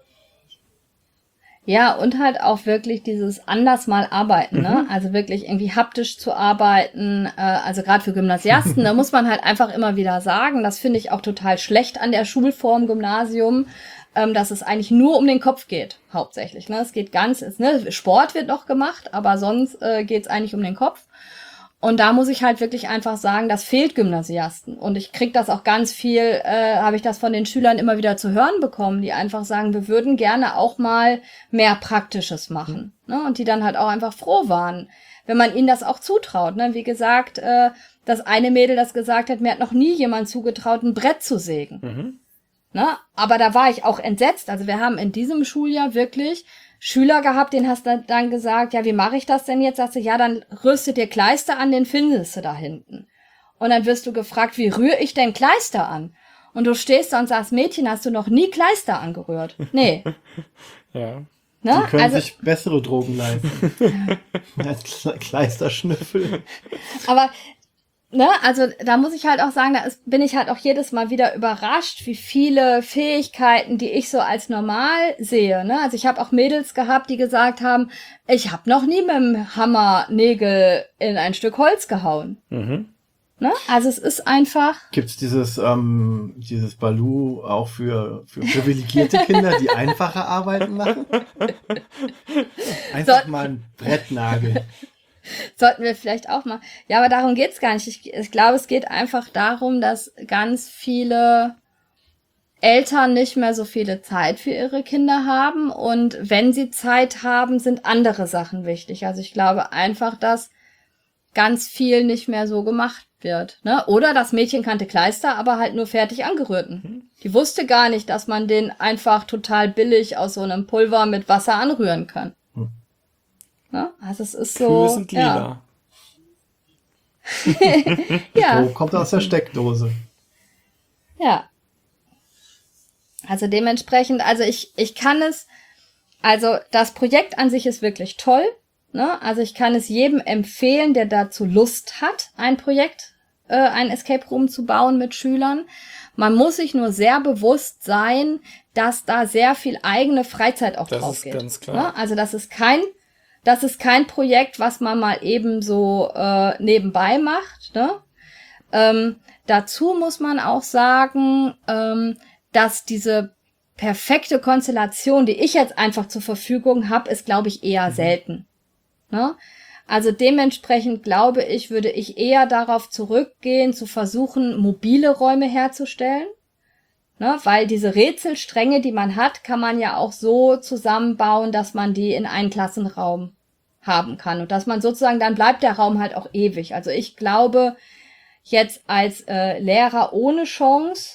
Ja, und halt auch wirklich dieses anders mal arbeiten, ne? Also wirklich irgendwie haptisch zu arbeiten, äh, also gerade für Gymnasiasten, da muss man halt einfach immer wieder sagen, das finde ich auch total schlecht an der Schulform Gymnasium, ähm, dass es eigentlich nur um den Kopf geht, hauptsächlich, ne? Es geht ganz, es, ne? Sport wird noch gemacht, aber sonst äh, geht es eigentlich um den Kopf. Und da muss ich halt wirklich einfach sagen, das fehlt Gymnasiasten. Und ich krieg das auch ganz viel, äh, habe ich das von den Schülern immer wieder zu hören bekommen, die einfach sagen, wir würden gerne auch mal mehr Praktisches machen. Ne? Und die dann halt auch einfach froh waren, wenn man ihnen das auch zutraut. Ne? Wie gesagt, äh, das eine Mädel, das gesagt hat, mir hat noch nie jemand zugetraut, ein Brett zu sägen. Mhm. Ne? Aber da war ich auch entsetzt. Also wir haben in diesem Schuljahr wirklich Schüler gehabt, denen hast du dann gesagt, ja, wie mache ich das denn jetzt? Sagst du, ja, dann rüstet dir Kleister an, den findest du da hinten. Und dann wirst du gefragt, wie rühre ich denn Kleister an? Und du stehst da und sagst, Mädchen, hast du noch nie Kleister angerührt? Nee. Ja. Ne? Die können Also, sich bessere Drogen leisten. Als Kle- Kleisterschnüffel. aber, ne, also da muss ich halt auch sagen, da ist, bin ich halt auch jedes Mal wieder überrascht, wie viele Fähigkeiten, die ich so als normal sehe. Ne? Also ich habe auch Mädels gehabt, die gesagt haben, ich habe noch nie mit dem Hammer Nägel in ein Stück Holz gehauen. Mhm. Ne? Also es ist einfach, Gibt's dieses, ähm, dieses Baloo auch für, für privilegierte Kinder, die einfache Arbeiten machen? Einfach So- mal ein Brettnagel. Sollten wir vielleicht auch mal. Ja, aber darum geht's gar nicht. Ich, ich glaube, es geht einfach darum, dass ganz viele Eltern nicht mehr so viele Zeit für ihre Kinder haben. Und wenn sie Zeit haben, sind andere Sachen wichtig. Also ich glaube einfach, dass ganz viel nicht mehr so gemacht wird. Ne? Oder das Mädchen kannte Kleister, aber halt nur fertig angerührten. Die wusste gar nicht, dass man den einfach total billig aus so einem Pulver mit Wasser anrühren kann. Hm. Ne? Also es ist so. Kühe sind lila. Ja. So kommt aus der Steckdose. Ja. Also dementsprechend, also ich, ich kann es, also das Projekt an sich ist wirklich toll, ne? Also ich kann es jedem empfehlen, der dazu Lust hat, ein Projekt, äh, ein Escape Room zu bauen mit Schülern. Man muss sich nur sehr bewusst sein, dass da sehr viel eigene Freizeit auch Das drauf ist geht. ganz klar. Ne? Also das ist kein, das ist kein Projekt, was man mal eben so äh, nebenbei macht, ne? Ähm, dazu muss man auch sagen, ähm, dass diese perfekte Konstellation, die ich jetzt einfach zur Verfügung habe, ist, glaube ich, eher Mhm. selten. Ne? Also dementsprechend glaube ich, würde ich eher darauf zurückgehen, zu versuchen, mobile Räume herzustellen. Ne? Weil diese Rätselstränge, die man hat, kann man ja auch so zusammenbauen, dass man die in einen Klassenraum haben kann. Und dass man sozusagen, dann bleibt der Raum halt auch ewig. Also ich glaube, jetzt als äh, Lehrer ohne Chance,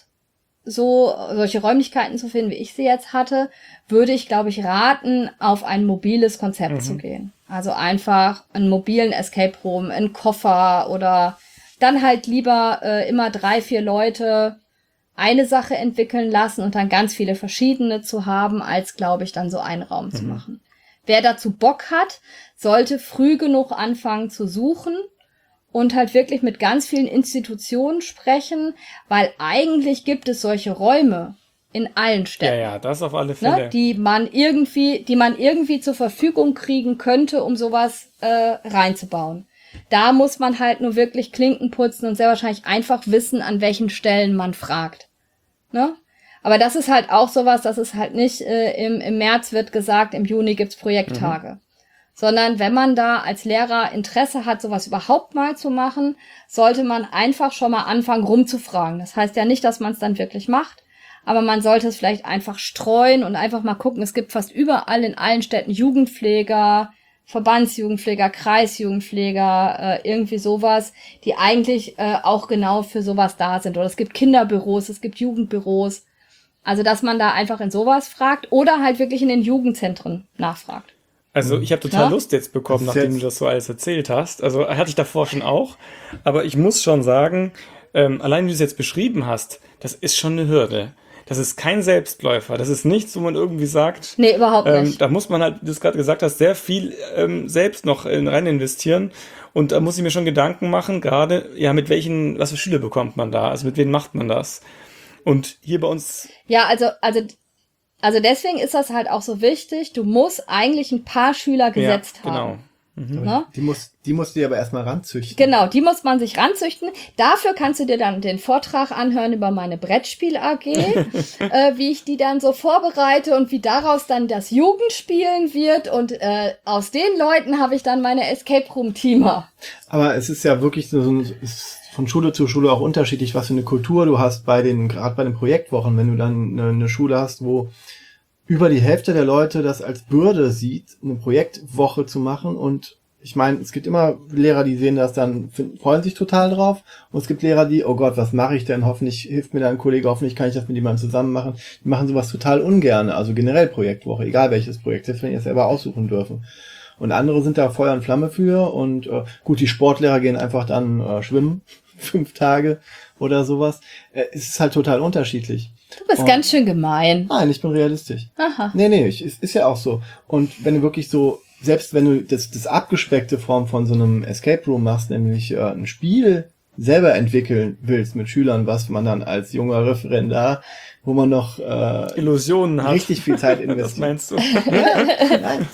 so solche Räumlichkeiten zu finden, wie ich sie jetzt hatte, würde ich, glaube ich, raten, auf ein mobiles Konzept Mhm. zu gehen. Also einfach einen mobilen Escape Room, einen Koffer oder dann halt lieber äh, immer drei, vier Leute eine Sache entwickeln lassen und dann ganz viele verschiedene zu haben, als, glaube ich, dann so einen Raum zu Mhm. machen. Wer dazu Bock hat, sollte früh genug anfangen zu suchen und halt wirklich mit ganz vielen Institutionen sprechen, weil eigentlich gibt es solche Räume in allen Ja, Städten, ja, das auf alle Fälle. ne, die man irgendwie, die man irgendwie zur Verfügung kriegen könnte, um sowas äh, reinzubauen. Da muss man halt nur wirklich Klinken putzen und sehr wahrscheinlich einfach wissen, an welchen Stellen man fragt. Ne? Aber das ist halt auch sowas, das ist halt nicht äh, im, im März wird gesagt, im Juni gibt's Projekttage. Sondern wenn man da als Lehrer Interesse hat, sowas überhaupt mal zu machen, sollte man einfach schon mal anfangen rumzufragen. Das heißt ja nicht, dass man es dann wirklich macht, aber man sollte es vielleicht einfach streuen und einfach mal gucken. Es gibt fast überall in allen Städten Jugendpfleger, Verbandsjugendpfleger, Kreisjugendpfleger, äh, irgendwie sowas, die eigentlich äh, auch genau für sowas da sind. Oder es gibt Kinderbüros, es gibt Jugendbüros. Also, dass man da einfach in sowas fragt oder halt wirklich in den Jugendzentren nachfragt. Also ich habe total Ja? Lust jetzt bekommen, Das ist nachdem jetzt- du das so alles erzählt hast. Also hatte ich davor schon auch. Aber ich muss schon sagen, ähm, allein wie du es jetzt beschrieben hast, das ist schon eine Hürde. Das ist kein Selbstläufer. Das ist nichts, wo man irgendwie sagt, Nee, überhaupt ähm, nicht. da muss man halt, wie du es gerade gesagt hast, sehr viel ähm, selbst noch in, rein investieren. Und da muss ich mir schon Gedanken machen, gerade, ja, mit welchen, was für Schüler bekommt man da? Also mit wem macht man das? Und hier bei uns, Ja, also, also, also deswegen ist das halt auch so wichtig. Du musst eigentlich ein paar Schüler gesetzt ja, genau. haben. Ne? Die muss, die musst du dir aber erstmal ranzüchten. Genau, die muss man sich ranzüchten. Dafür kannst du dir dann den Vortrag anhören über meine Brettspiel-A G, äh, wie ich die dann so vorbereite und wie daraus dann das Jugendspielen wird. Und äh, aus den Leuten habe ich dann meine Escape Room-Teamer. Aber es ist ja wirklich so, ein- ist von Schule zu Schule auch unterschiedlich, was für eine Kultur du hast bei den, gerade bei den Projektwochen, wenn du dann eine, eine Schule hast, wo über die Hälfte der Leute das als Bürde sieht, eine Projektwoche zu machen. Und ich meine, es gibt immer Lehrer, die sehen das dann, finden, freuen sich total drauf. Und es gibt Lehrer, die, oh Gott, was mache ich denn? Hoffentlich hilft mir da ein Kollege, hoffentlich kann ich das mit jemandem zusammen machen. Die machen sowas total ungern. Also generell Projektwoche, egal welches Projekt, selbst wenn ihr es selber aussuchen dürfen. Und andere sind da Feuer und Flamme für. Und äh, gut, die Sportlehrer gehen einfach dann äh, schwimmen, fünf Tage oder sowas. Äh, es ist halt total unterschiedlich. Du bist Oh. ganz schön gemein. Nein, ich bin realistisch. Aha. Nee, nee, ich, ist, ist ja auch so. Und wenn du wirklich so, selbst wenn du das, das abgespeckte Form von so einem Escape Room machst, nämlich äh, ein Spiel selber entwickeln willst mit Schülern, was man dann als junger Referendar, wo man noch äh, Illusionen hat. richtig viel Zeit Das investiert. meinst du? Nein.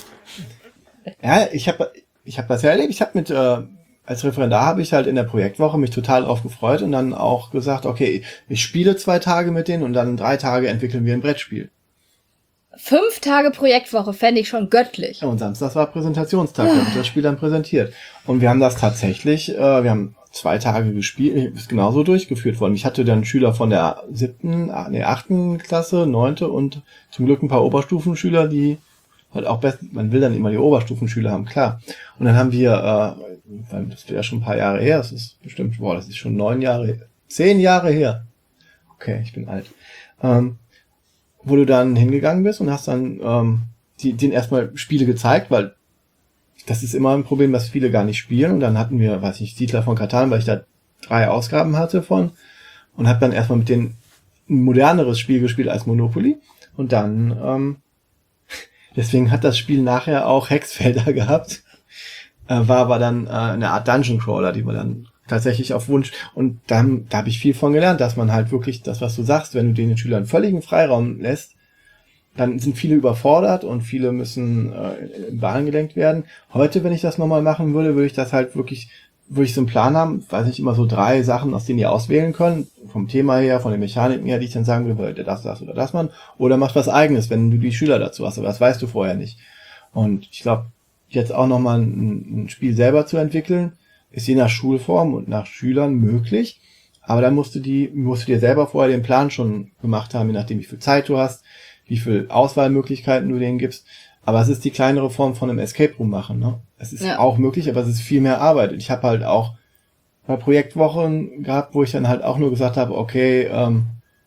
Ja, ich habe ich hab das ja erlebt. Ich habe mit, äh, als Referendar habe ich halt in der Projektwoche mich total drauf gefreut und dann auch gesagt, okay, ich spiele zwei Tage mit denen und dann drei Tage entwickeln wir ein Brettspiel. fünf Tage Projektwoche fände ich schon göttlich. Ja, und Samstag war Präsentationstag, da wird das Spiel dann präsentiert. Und wir haben das tatsächlich, äh, wir haben zwei Tage gespielt, ist genauso durchgeführt worden. Ich hatte dann Schüler von der siebten, nee, achten Klasse, neunte und zum Glück ein paar Oberstufenschüler, die halt auch best, man will dann immer die Oberstufenschüler haben, klar. Und dann haben wir, äh, das wäre schon ein paar Jahre her, das ist bestimmt, boah, das ist schon neun Jahre, zehn Jahre her. Okay, ich bin alt. Ähm, wo du dann hingegangen bist und hast dann ähm, die, denen erstmal Spiele gezeigt, weil das ist immer ein Problem, dass viele gar nicht spielen. Und dann hatten wir, weiß ich, Siedler von Katan, weil ich da drei Ausgaben hatte von und habe dann erstmal mit denen ein moderneres Spiel gespielt als Monopoly. Und dann, ähm, deswegen hat das Spiel nachher auch Hexfelder gehabt, äh, war aber dann äh, eine Art Dungeon Crawler, die man dann tatsächlich auf Wunsch, und dann, da habe ich viel von gelernt, dass man halt wirklich das, was du sagst, wenn du den Schülern völligen Freiraum lässt, dann sind viele überfordert und viele müssen äh, in Bahn gelenkt werden. Heute, wenn ich das nochmal machen würde, würde ich das halt wirklich, würde ich so einen Plan haben, weiß nicht, immer so drei Sachen, aus denen die auswählen können, vom Thema her, von den Mechaniken her, die ich dann sagen würde, das, das oder das machen, oder macht was Eigenes, wenn du die Schüler dazu hast, aber das weißt du vorher nicht. Und ich glaube, jetzt auch nochmal ein, ein Spiel selber zu entwickeln, ist je nach Schulform und nach Schülern möglich, aber dann musst du die, musst du dir selber vorher den Plan schon gemacht haben, je nachdem, wie viel Zeit du hast, wie viel Auswahlmöglichkeiten du denen gibst. Aber es ist die kleinere Form von einem Escape Room machen, ne? Es ist ja auch möglich, aber es ist viel mehr Arbeit. Ich habe halt auch mal Projektwochen gehabt, wo ich dann halt auch nur gesagt habe, okay, ähm,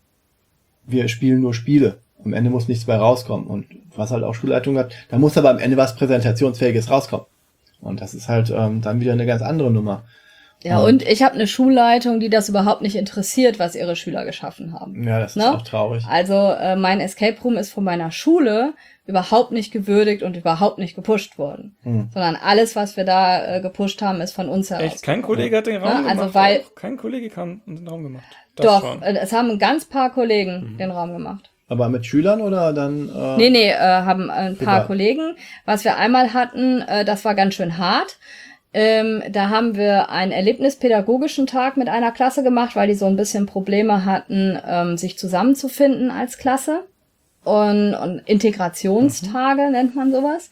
wir spielen nur Spiele. Am Ende muss nichts bei rauskommen. Und was halt auch Schulleitung hat, da muss aber am Ende was Präsentationsfähiges rauskommen. Und das ist halt ähm, dann wieder eine ganz andere Nummer. Ja, und, und ich habe eine Schulleitung, die das überhaupt nicht interessiert, was ihre Schüler geschaffen haben. Ja, das ist ne? auch traurig. Also äh, mein Escape Room ist von meiner Schule überhaupt nicht gewürdigt und überhaupt nicht gepusht worden. Hm. Sondern alles, was wir da äh, gepusht haben, ist von uns heraus. Echt? Kein Kollege hat den Raum ne? gemacht? Also weil auch? Kein Kollege kam in den Raum gemacht? Das doch, schon. Äh, es haben ein ganz paar Kollegen Mhm. den Raum gemacht. Aber mit Schülern oder dann? Äh, nee, nee, äh, haben ein paar Privat. Kollegen. Was wir einmal hatten, äh, das war ganz schön hart. Ähm, da haben wir einen erlebnispädagogischen Tag mit einer Klasse gemacht, weil die so ein bisschen Probleme hatten, ähm, sich zusammenzufinden als Klasse. Und, und Integrationstage mhm. nennt man sowas.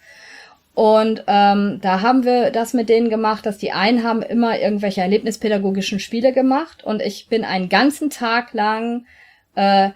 Und ähm, da haben wir das mit denen gemacht, dass die einen haben immer irgendwelche erlebnispädagogischen Spiele gemacht. Und ich bin einen ganzen Tag lang äh,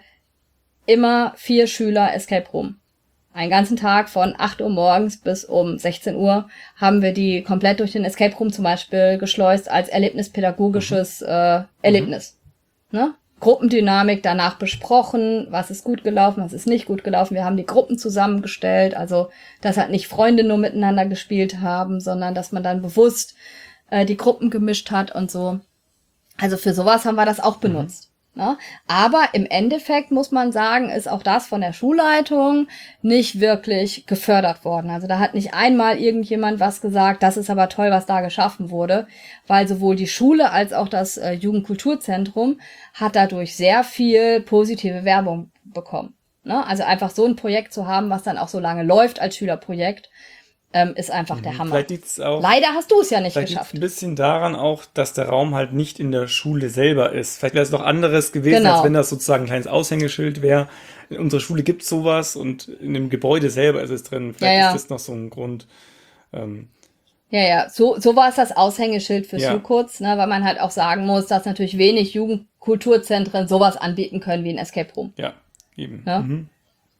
immer vier Schüler Escape Room. Einen ganzen Tag von acht Uhr morgens bis um sechzehn Uhr haben wir die komplett durch den Escape Room zum Beispiel geschleust als erlebnispädagogisches äh, Erlebnis. Mhm. Ne? Gruppendynamik danach besprochen, was ist gut gelaufen, was ist nicht gut gelaufen. Wir haben die Gruppen zusammengestellt, also dass halt nicht Freunde nur miteinander gespielt haben, sondern dass man dann bewusst äh, die Gruppen gemischt hat und so. Also für sowas haben wir das auch benutzt. Mhm. Ne? Aber im Endeffekt muss man sagen, ist auch das von der Schulleitung nicht wirklich gefördert worden. Also da hat nicht einmal irgendjemand was gesagt, das ist aber toll, was da geschaffen wurde, weil sowohl die Schule als auch das äh, Jugendkulturzentrum hat dadurch sehr viel positive Werbung bekommen. Ne? Also einfach so ein Projekt zu haben, was dann auch so lange läuft als Schülerprojekt, Ähm, ist einfach der Hammer. Vielleicht liegt's auch, Leider hast du es ja nicht vielleicht geschafft. Liegt's ein bisschen daran auch, dass der Raum halt nicht in der Schule selber ist. Vielleicht wäre es doch anderes gewesen, Genau. als wenn das sozusagen ein kleines Aushängeschild wäre. In unserer Schule gibt's sowas und in dem Gebäude selber ist es drin. Vielleicht Ja, ja. ist das noch so ein Grund. Ähm, Ja, ja, so, so war es das Aushängeschild für Ja. Sukurz, ne, weil man halt auch sagen muss, dass natürlich wenig Jugendkulturzentren sowas anbieten können wie ein Escape Room. ja, eben. Ja. Mhm.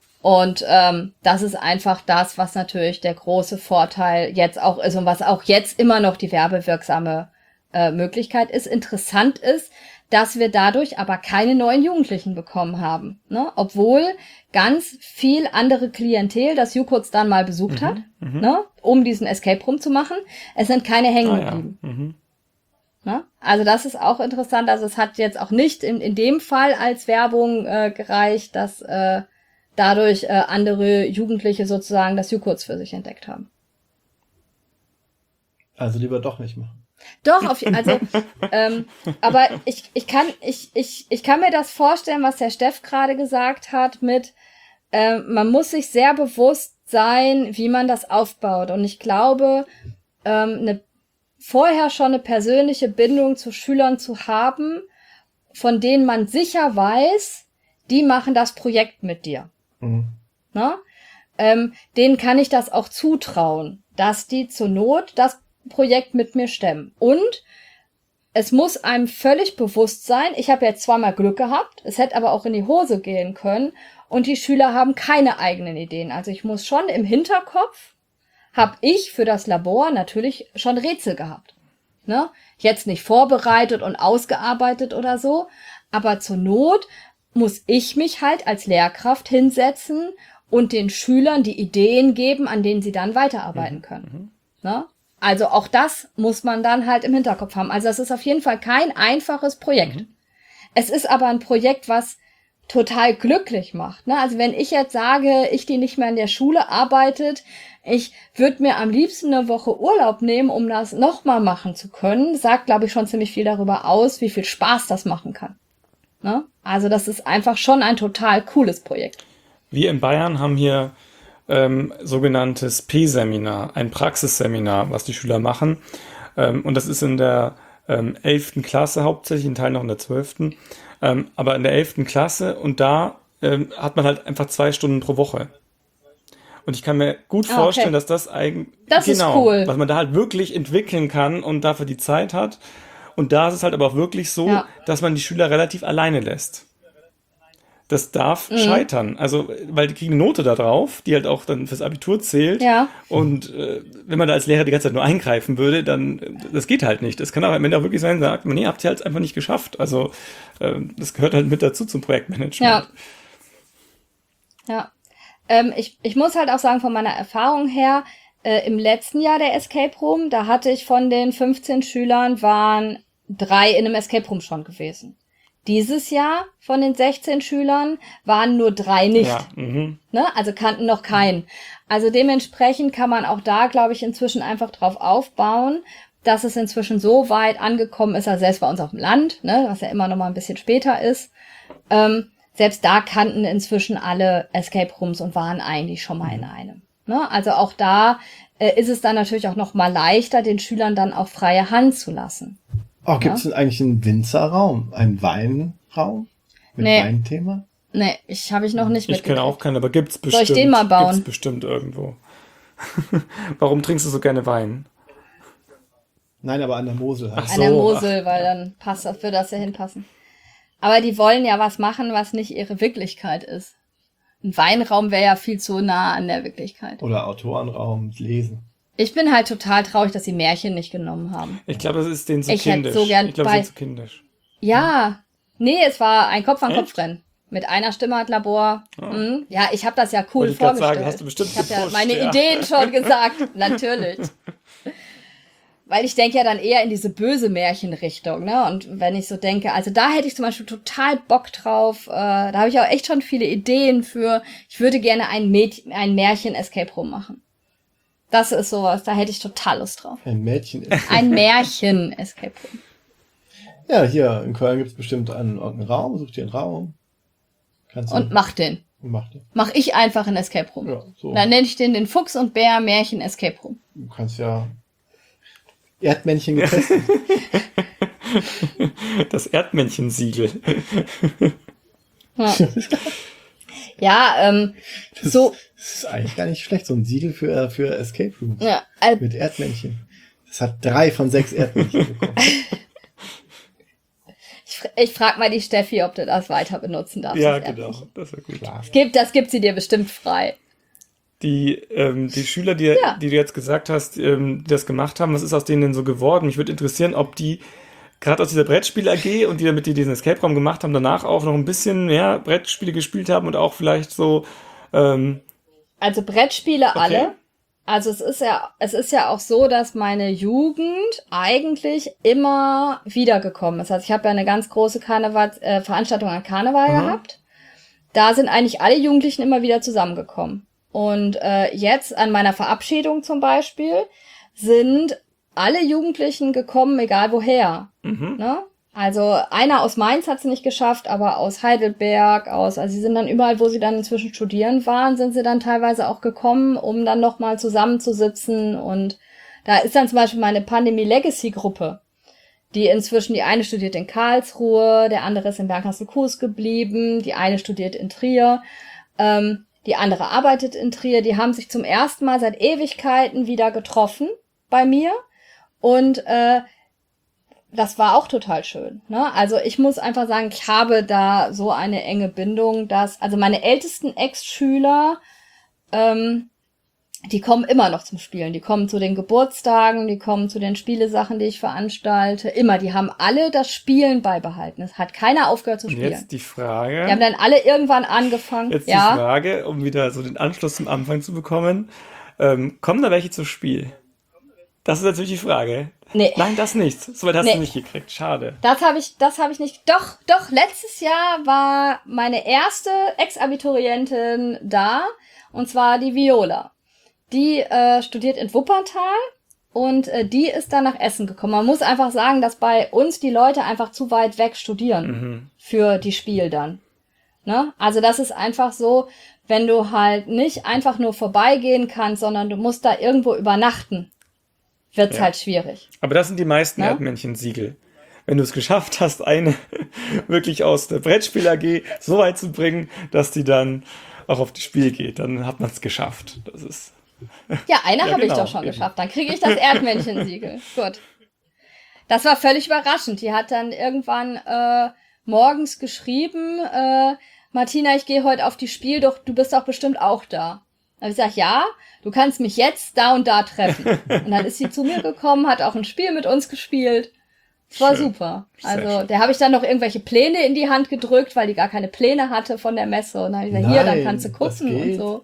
Und ähm, das ist einfach das, was natürlich der große Vorteil jetzt auch ist und was auch jetzt immer noch die werbewirksame äh, Möglichkeit ist. Interessant ist, dass wir dadurch aber keine neuen Jugendlichen bekommen haben, ne? Obwohl ganz viel andere Klientel das Jukurz dann mal besucht Mhm, hat, mhm. ne? Um diesen Escape Room zu machen. Es sind keine hängen Ah, ja. geblieben. Mhm. Ne? Also das ist auch interessant. Also es hat jetzt auch nicht in, in dem Fall als Werbung äh, gereicht, dass äh, dadurch äh, andere Jugendliche sozusagen das Jukurz für sich entdeckt haben. Also lieber doch nicht machen. Doch, auf, also, ähm, aber ich, ich kann, ich, ich, ich kann mir das vorstellen, was der Steff gerade gesagt hat mit, äh, man muss sich sehr bewusst sein, wie man das aufbaut. Und ich glaube, ähm, eine, vorher schon eine persönliche Bindung zu Schülern zu haben, von denen man sicher weiß, die machen das Projekt mit dir. Mhm. Ne? ähm, denen kann ich das auch zutrauen, dass die zur Not das Projekt mit mir stemmen. Und es muss einem völlig bewusst sein, ich habe jetzt zweimal Glück gehabt, es hätte aber auch in die Hose gehen können und die Schüler haben keine eigenen Ideen. Also ich muss schon im Hinterkopf, habe ich für das Labor natürlich schon Rätsel gehabt. Ne? Jetzt nicht vorbereitet und ausgearbeitet oder so, aber zur Not muss ich mich halt als Lehrkraft hinsetzen und den Schülern die Ideen geben, an denen sie dann weiterarbeiten können. Mhm. Ne? Also auch das muss man dann halt im Hinterkopf haben. Also das ist auf jeden Fall kein einfaches Projekt. Mhm. Es ist aber ein Projekt, was total glücklich macht. Ne? Also wenn ich jetzt sage, ich, die nicht mehr in der Schule arbeitet, ich würde mir am liebsten eine Woche Urlaub nehmen, um das nochmal machen zu können, sagt, glaube ich, schon ziemlich viel darüber aus, wie viel Spaß das machen kann. Ne? Also das ist einfach schon ein total cooles Projekt. Wir in Bayern haben hier ähm, sogenanntes P-Seminar, ein Praxisseminar, was die Schüler machen. Ähm, und das ist in der ähm, elften Klasse hauptsächlich, in Teilen noch in der zwölften Ähm, aber in der elften Klasse und da ähm, hat man halt einfach zwei Stunden pro Woche. Und ich kann mir gut Ah, vorstellen, okay. dass das eigentlich, Das ist genau, cool. was man da halt wirklich entwickeln kann und dafür die Zeit hat. Und da ist es halt aber auch wirklich so, Ja. dass man die Schüler relativ alleine lässt. Das darf scheitern. Also, weil die kriegen eine Note da drauf, die halt auch dann fürs Abitur zählt. Ja. Und äh, wenn man da als Lehrer die ganze Zeit nur eingreifen würde, dann, äh, das geht halt nicht. Das kann auch am Ende auch wirklich sein, sagt man, nee, habt ihr halt einfach nicht geschafft. Also, äh, das gehört halt mit dazu zum Projektmanagement. Ja. Ja. Ähm, ich, ich muss halt auch sagen, von meiner Erfahrung her, äh, im letzten Jahr der Escape Room, da hatte ich von den fünfzehn Schülern, waren drei in einem Escape Room schon gewesen. Dieses Jahr von den sechzehn Schülern waren nur drei nicht. Ja, mhm. Ne? Also kannten noch keinen. Also dementsprechend kann man auch da, glaube ich, inzwischen einfach drauf aufbauen, dass es inzwischen so weit angekommen ist, also selbst bei uns auf dem Land, ne, was ja immer noch mal ein bisschen später ist, ähm, selbst da kannten inzwischen alle Escape Rooms und waren eigentlich schon mal in einem. Ne? Also auch da äh, ist es dann natürlich auch noch mal leichter, den Schülern dann auch freie Hand zu lassen. Oh, gibt es denn eigentlich einen Winzerraum? Einen Weinraum? Mit Nee. Weinthema? Nee, ich habe ich noch nicht Ich kenne auch mitgekriegt. keinen, aber gibt's Soll bestimmt. ich den mal bauen? Gibt's bestimmt irgendwo. Warum trinkst du so gerne Wein? Nein, aber an der Mosel halt. Ach An der so, Mosel, weil dann passt das, würde das ja hinpassen. Aber die wollen ja was machen, was nicht ihre Wirklichkeit ist. Ein Weinraum wäre ja viel zu nah an der Wirklichkeit. Oder Autorenraum, lesen. Ich bin halt total traurig, dass sie Märchen nicht genommen haben. Ich glaube, das ist denen zu Ich hätte kindisch. so gern ich glaube, bei- das ist zu kindisch. Ja, nee, es war ein Kopf-an-Kopf Echt? Rennen. Mit einer Stimme hat Labor. Mhm. Ja, ich habe das ja cool Wollte ich grad vorgestellt. sagen, hast du bestimmt ich habe ja gepusht, meine ja. Ideen schon gesagt, natürlich. Weil ich denke ja dann eher in diese böse Märchenrichtung, ne? Und wenn ich so denke, also da hätte ich zum Beispiel total Bock drauf. Äh, da habe ich auch echt schon viele Ideen für. Ich würde gerne ein, Mäd- ein Märchen-Escape-Room machen. Das ist sowas, da hätte ich total Lust drauf. Ein Mädchen ist. Ein Märchen-Escape-Room. Ja, hier in Köln gibt es bestimmt einen, einen Raum. Such dir einen Raum. Kannst du. Und mach den. Mach den. Mach ich einfach ein Escape-Room. Ja, so. Dann nenne ich den den Fuchs und Bär Märchen Escape Room. Du kannst ja Erdmännchen getestet. Das Erdmännchensiegel. Ja, ja ähm, Das, so, das ist eigentlich gar nicht schlecht, so ein Siegel für, äh, für Escape Rooms. ja, äh, Mit Erdmännchen. Das hat drei von sechs Erdmännchen bekommen. ich, ich frag mal die Steffi, ob du das weiter benutzen darfst. Ja, das genau. Erdmännchen. Das ist gut. Klar. Gibt, das gibt sie dir bestimmt frei. Die, ähm, die Schüler, die, Ja. die du jetzt gesagt hast, ähm, die das gemacht haben, was ist aus denen denn so geworden? Mich würde interessieren, ob die gerade aus dieser Brettspiel-A G und die damit die diesen Escape-Raum gemacht haben, danach auch noch ein bisschen mehr Brettspiele gespielt haben und auch vielleicht so, ähm, Also Brettspiele Okay. alle. Also es ist ja, es ist ja auch so, dass meine Jugend eigentlich immer wiedergekommen ist. Also ich habe ja eine ganz große Karneval, äh, Veranstaltung an Karneval Mhm. gehabt. Da sind eigentlich alle Jugendlichen immer wieder zusammengekommen. Und äh, jetzt an meiner Verabschiedung zum Beispiel sind alle Jugendlichen gekommen, egal woher. mhm. Ne? Also einer aus Mainz hat es nicht geschafft, aber aus Heidelberg, aus, also sie sind dann überall, wo sie dann inzwischen studieren waren, sind sie dann teilweise auch gekommen, um dann nochmal zusammenzusitzen. Und da ist dann zum Beispiel meine Pandemie-Legacy-Gruppe, die inzwischen, die eine studiert in Karlsruhe, der andere ist in Bernkastel-Kues geblieben, die eine studiert in Trier. Ähm, die andere arbeitet in Trier, die haben sich zum ersten Mal seit Ewigkeiten wieder getroffen bei mir und äh, das war auch total schön, ne? Also ich muss einfach sagen, ich habe da so eine enge Bindung, dass, also meine ältesten Ex-Schüler, ähm, die kommen immer noch zum Spielen. Die kommen zu den Geburtstagen, die kommen zu den Spielesachen, die ich veranstalte. Immer, die haben alle das Spielen beibehalten. Es hat keiner aufgehört zu Und spielen. jetzt die Frage. Die haben dann alle irgendwann angefangen. Jetzt ja. die Frage, um wieder so den Anschluss zum Anfang zu bekommen. Ähm, kommen da welche zum Spiel? Das ist natürlich die Frage. Nee. Nein, das nicht. Soweit hast Nee. du nicht gekriegt. Schade. Das habe ich, das habe ich nicht. Doch, doch, letztes Jahr war meine erste Ex-Abiturientin da, und zwar die Viola. Die äh, studiert in Wuppertal und äh, die ist dann nach Essen gekommen. Man muss einfach sagen, dass bei uns die Leute einfach zu weit weg studieren Mhm. für die Spiel dann. Ne? Also das ist einfach so, wenn du halt nicht einfach nur vorbeigehen kannst, sondern du musst da irgendwo übernachten, wird's Ja. halt schwierig. Aber das sind die meisten Ja? Erdmännchen-Siegel. Wenn du es geschafft hast, eine wirklich aus der Brettspiel-A G so weit zu bringen, dass die dann auch auf das Spiel geht, dann hat man es geschafft. Das ist Ja, eine Ja, habe ich genau, doch schon eben. geschafft. Dann kriege ich das Erdmännchen-Siegel. Gut. Das war völlig überraschend. Die hat dann irgendwann äh, morgens geschrieben, äh, Martina, ich gehe heute auf die Spiel, doch du bist doch bestimmt auch da. Da habe ich gesagt, ja, du kannst mich jetzt da und da treffen. Und dann ist sie zu mir gekommen, hat auch ein Spiel mit uns gespielt. Es war Schön. super. Sehr Also schön. der habe ich dann noch irgendwelche Pläne in die Hand gedrückt, weil die gar keine Pläne hatte von der Messe. Und dann habe ich gesagt, hier, dann Nein, kannst du das gucken und geht. so.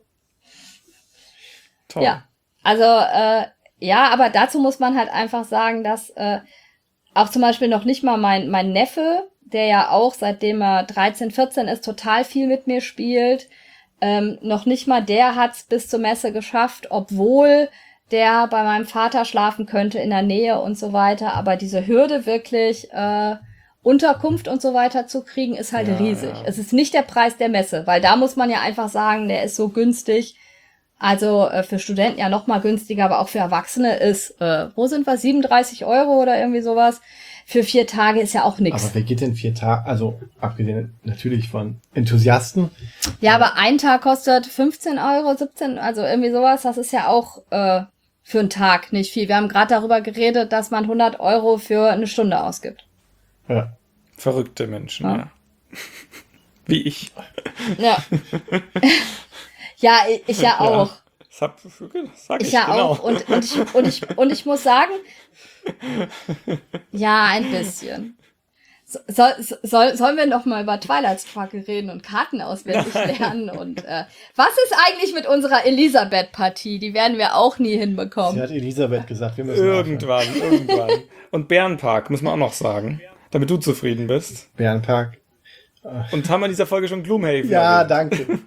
toll. Ja, also äh, ja, aber dazu muss man halt einfach sagen, dass äh, auch zum Beispiel noch nicht mal mein mein Neffe, der ja auch seitdem er dreizehn, vierzehn ist, total viel mit mir spielt, ähm, noch nicht mal der hat's bis zur Messe geschafft, obwohl der bei meinem Vater schlafen könnte in der Nähe und so weiter. Aber diese Hürde wirklich äh, Unterkunft und so weiter zu kriegen, ist halt Ja, riesig. ja. Es ist nicht der Preis der Messe, weil da muss man ja einfach sagen, der ist so günstig. Also äh, für Studenten ja noch mal günstiger, aber auch für Erwachsene ist, äh, wo sind wir, siebenunddreißig Euro oder irgendwie sowas. Für vier Tage ist ja auch nichts. Aber wer geht denn vier Tage, also abgesehen natürlich von Enthusiasten, Ja, aber ein Tag kostet fünfzehn Euro, siebzehn, also irgendwie sowas. Das ist ja auch äh, für einen Tag nicht viel. Wir haben gerade darüber geredet, dass man hundert Euro für eine Stunde ausgibt. ja. Verrückte Menschen, Ja. ja. Wie ich. Ja. Ja, ich, ich ja auch. Das hab, sag ich, Ich ja genau. auch. Und, und, ich, und, ich, und ich muss sagen, ja, ein bisschen. So- Soll, soll, sollen wir noch mal über Twilight Struggle reden und Karten auswendig lernen? Und äh, was ist eigentlich mit unserer Elisabeth-Partie? Die werden wir auch nie Sie hinbekommen. hat Elisabeth gesagt, wir müssen aufhören. Irgendwann, irgendwann. Und Bärenpark, muss man auch noch sagen. Damit du zufrieden bist. Bärenpark. Und haben wir in dieser Folge schon Gloomhaven Ja, erwähnt? danke.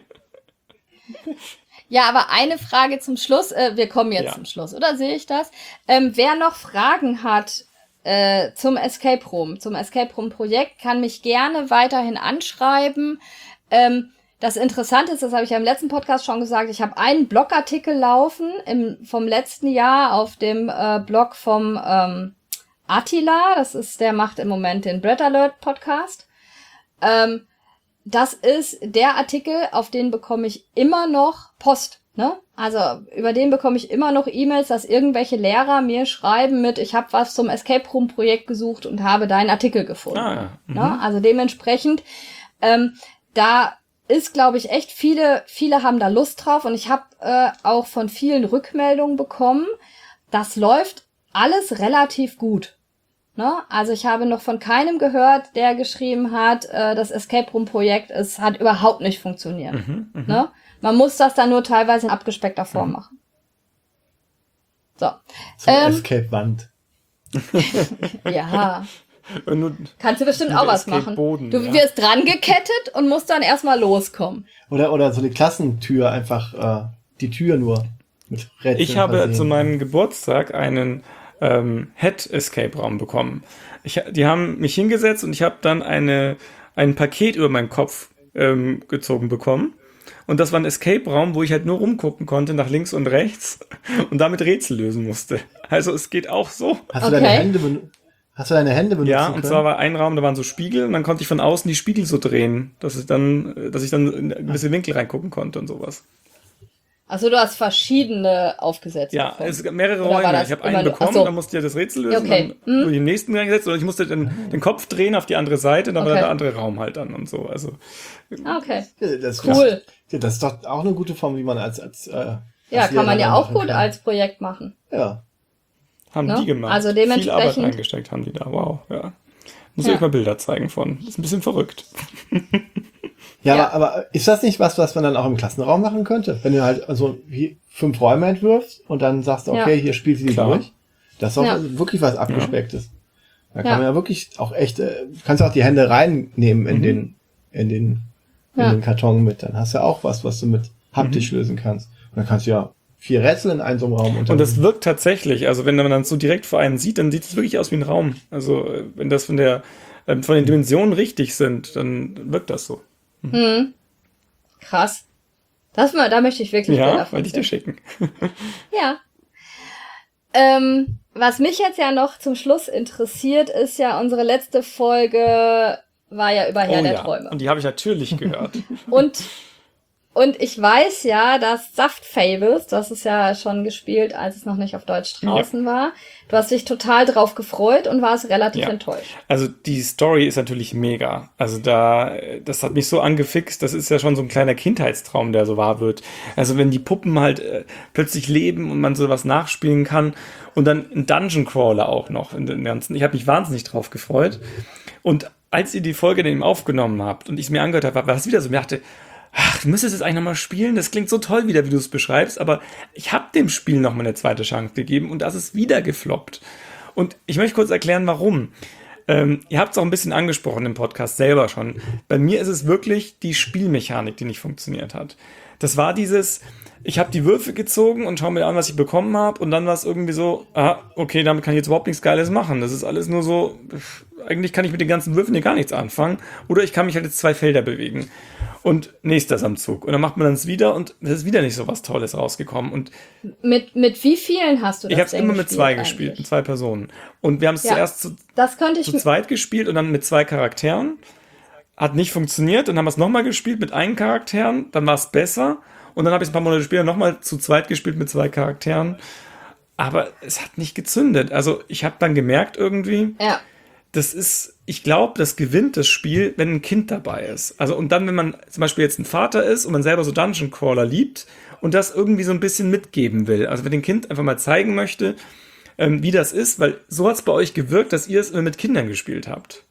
Ja, aber eine Frage zum Schluss. Äh, wir kommen jetzt Ja. zum Schluss, oder sehe ich das? Ähm, wer noch Fragen hat äh, zum Escape Room, zum Escape Room Projekt, kann mich gerne weiterhin anschreiben. Ähm, das Interessante ist, das habe ich ja im letzten Podcast schon gesagt, ich habe einen Blogartikel laufen im, vom letzten Jahr auf dem äh, Blog vom ähm, Attila. Das ist, der macht im Moment den Bread Alert Podcast. Ähm, das ist der Artikel, auf den bekomme ich immer noch Post, ne? Also über den bekomme ich immer noch E-Mails, dass irgendwelche Lehrer mir schreiben mit, ich habe was zum Escape Room Projekt gesucht und habe deinen Artikel gefunden. Ah, mhm. Ne? Also dementsprechend, ähm, da ist, glaube ich, echt viele, viele haben da Lust drauf und ich habe äh, auch von vielen Rückmeldungen bekommen, das läuft alles relativ gut. Ne? Also ich habe noch von keinem gehört, der geschrieben hat, äh, das Escape Room Projekt es hat überhaupt nicht funktioniert. Mhm, mhm. Ne? Man muss das dann nur teilweise in abgespeckter Form Mhm. machen. So, Zum Ähm. Escape-Wand. ja, Und du, kannst du bestimmt Mit auch was Escape machen. Boden, Du ja. wirst dran gekettet und musst dann erstmal loskommen. Oder, oder so eine Klassentür, einfach äh, die Tür nur mit Rätseln ich habe versehen. zu meinem Geburtstag einen ähm, Head-Escape-Raum bekommen. Ich, die haben mich hingesetzt und ich habe dann eine, ein Paket über meinen Kopf ähm, gezogen bekommen. Und das war ein Escape-Raum, wo ich halt nur rumgucken konnte, nach links und rechts und damit Rätsel lösen musste. Also es geht auch so. Hast du Okay. deine Hände benutzt? Hast du deine Hände benutzt? Ja, und zwar war ein Raum, da waren so Spiegel und dann konnte ich von außen die Spiegel so drehen, dass ich dann, dass ich dann in gewisse Winkel reingucken konnte und sowas. Also du hast verschiedene aufgesetzt. Ja, bekommen. es gab mehrere Oder war Räume. das Ich habe immer einen nur- bekommen, Ach so. dann musste ich das Rätsel lösen, Okay. dann Hm. durch den nächsten reingesetzt oder ich musste den, den Kopf drehen auf die andere Seite, dann war Okay. der andere Raum halt dann und so. Also Ah, okay. Ja, das, Cool. Ja, das ist doch auch eine gute Form, wie man als, als, äh, als Ja, kann man Lehrer ja auch machen gut kann. als Projekt machen. Ja. haben Ne? die gemacht. Also Viel Arbeit dementsprechend- reingesteckt haben die da. Wow, ja. Muss Ja. ich euch mal Bilder zeigen von. Das ist ein bisschen verrückt. Ja, Ja. Aber, aber ist das nicht was, was man dann auch im Klassenraum machen könnte? Wenn du halt also wie fünf Räume entwirfst und dann sagst, okay, Ja. hier spielst du die Klar. durch. Das ist doch Ja. wirklich was Abgespecktes. Da kann Ja. man ja wirklich auch echt, äh, kannst auch die Hände reinnehmen in Mhm. den, in den, in Ja. den Karton mit. Dann hast du auch was, was du mit haptisch Mhm. lösen kannst. Und dann kannst du ja vier Rätsel in einem so einem Raum Und das unterbringen. wirkt tatsächlich, also wenn man dann so direkt vor einem sieht, dann sieht es wirklich aus wie ein Raum. Also äh, wenn das von der ähm, von den Dimensionen richtig sind, dann wirkt das so. Hm. Krass. Das mal, da möchte ich wirklich Bilder Ja, von wollte ich dir sehen. schicken. Ja. Ähm, was mich jetzt ja noch zum Schluss interessiert, ist ja, unsere letzte Folge war ja über Herr Oh der ja, Träume. und die habe ich natürlich gehört. Und, und ich weiß ja, dass Saft Fables, du hast es ja schon gespielt, als es noch nicht auf Deutsch draußen war, du hast dich total drauf gefreut und warst relativ Ja. enttäuscht. Also die Story ist natürlich mega. Also da, das hat mich so angefixt. Das ist ja schon so ein kleiner Kindheitstraum, der so wahr wird. Also wenn die Puppen halt äh, plötzlich leben und man sowas nachspielen kann und dann ein Dungeon Crawler auch noch in den ganzen. Ich habe mich wahnsinnig drauf gefreut. Und als ihr die Folge dann eben aufgenommen habt und ich es mir angehört habe, war es wieder so, ich dachte, ach, du müsstest es eigentlich nochmal spielen. Das klingt so toll wieder, wie du es beschreibst, aber ich habe dem Spiel nochmal eine zweite Chance gegeben und das ist wieder gefloppt. Und ich möchte kurz erklären, warum. Ähm, ihr habt es auch ein bisschen angesprochen im Podcast selber schon. Bei mir ist es wirklich die Spielmechanik, die nicht funktioniert hat. Das war dieses, ich habe die Würfel gezogen und schaue mir an, was ich bekommen habe und dann war es irgendwie so, ah, okay, damit kann ich jetzt überhaupt nichts Geiles machen. Das ist alles nur so, eigentlich kann ich mit den ganzen Würfeln hier gar nichts anfangen oder ich kann mich halt jetzt zwei Felder bewegen. Und nächster ist am Zug. Und dann macht man dann es wieder und es ist wieder nicht so was Tolles rausgekommen. Und Mit, mit wie vielen hast du das ich habe es denn immer mit gespielt zwei eigentlich? gespielt, mit zwei Personen. Und wir haben es Ja. zuerst zu, Das könnte ich zu zweit gespielt und dann mit zwei Charakteren. Hat nicht funktioniert. Dann haben wir es nochmal gespielt mit einem Charakteren. Dann war es besser. Und dann habe ich es ein paar Monate später nochmal zu zweit gespielt mit zwei Charakteren. Aber es hat nicht gezündet. Also ich habe dann gemerkt irgendwie, Ja. das ist, ich glaube, das gewinnt das Spiel, wenn ein Kind dabei ist. Also und dann, wenn man zum Beispiel jetzt ein Vater ist und man selber so Dungeon Crawler liebt und das irgendwie so ein bisschen mitgeben will. Also wenn dem Kind einfach mal zeigen möchte, ähm, wie das ist, weil so hat es bei euch gewirkt, dass ihr es immer mit Kindern gespielt habt.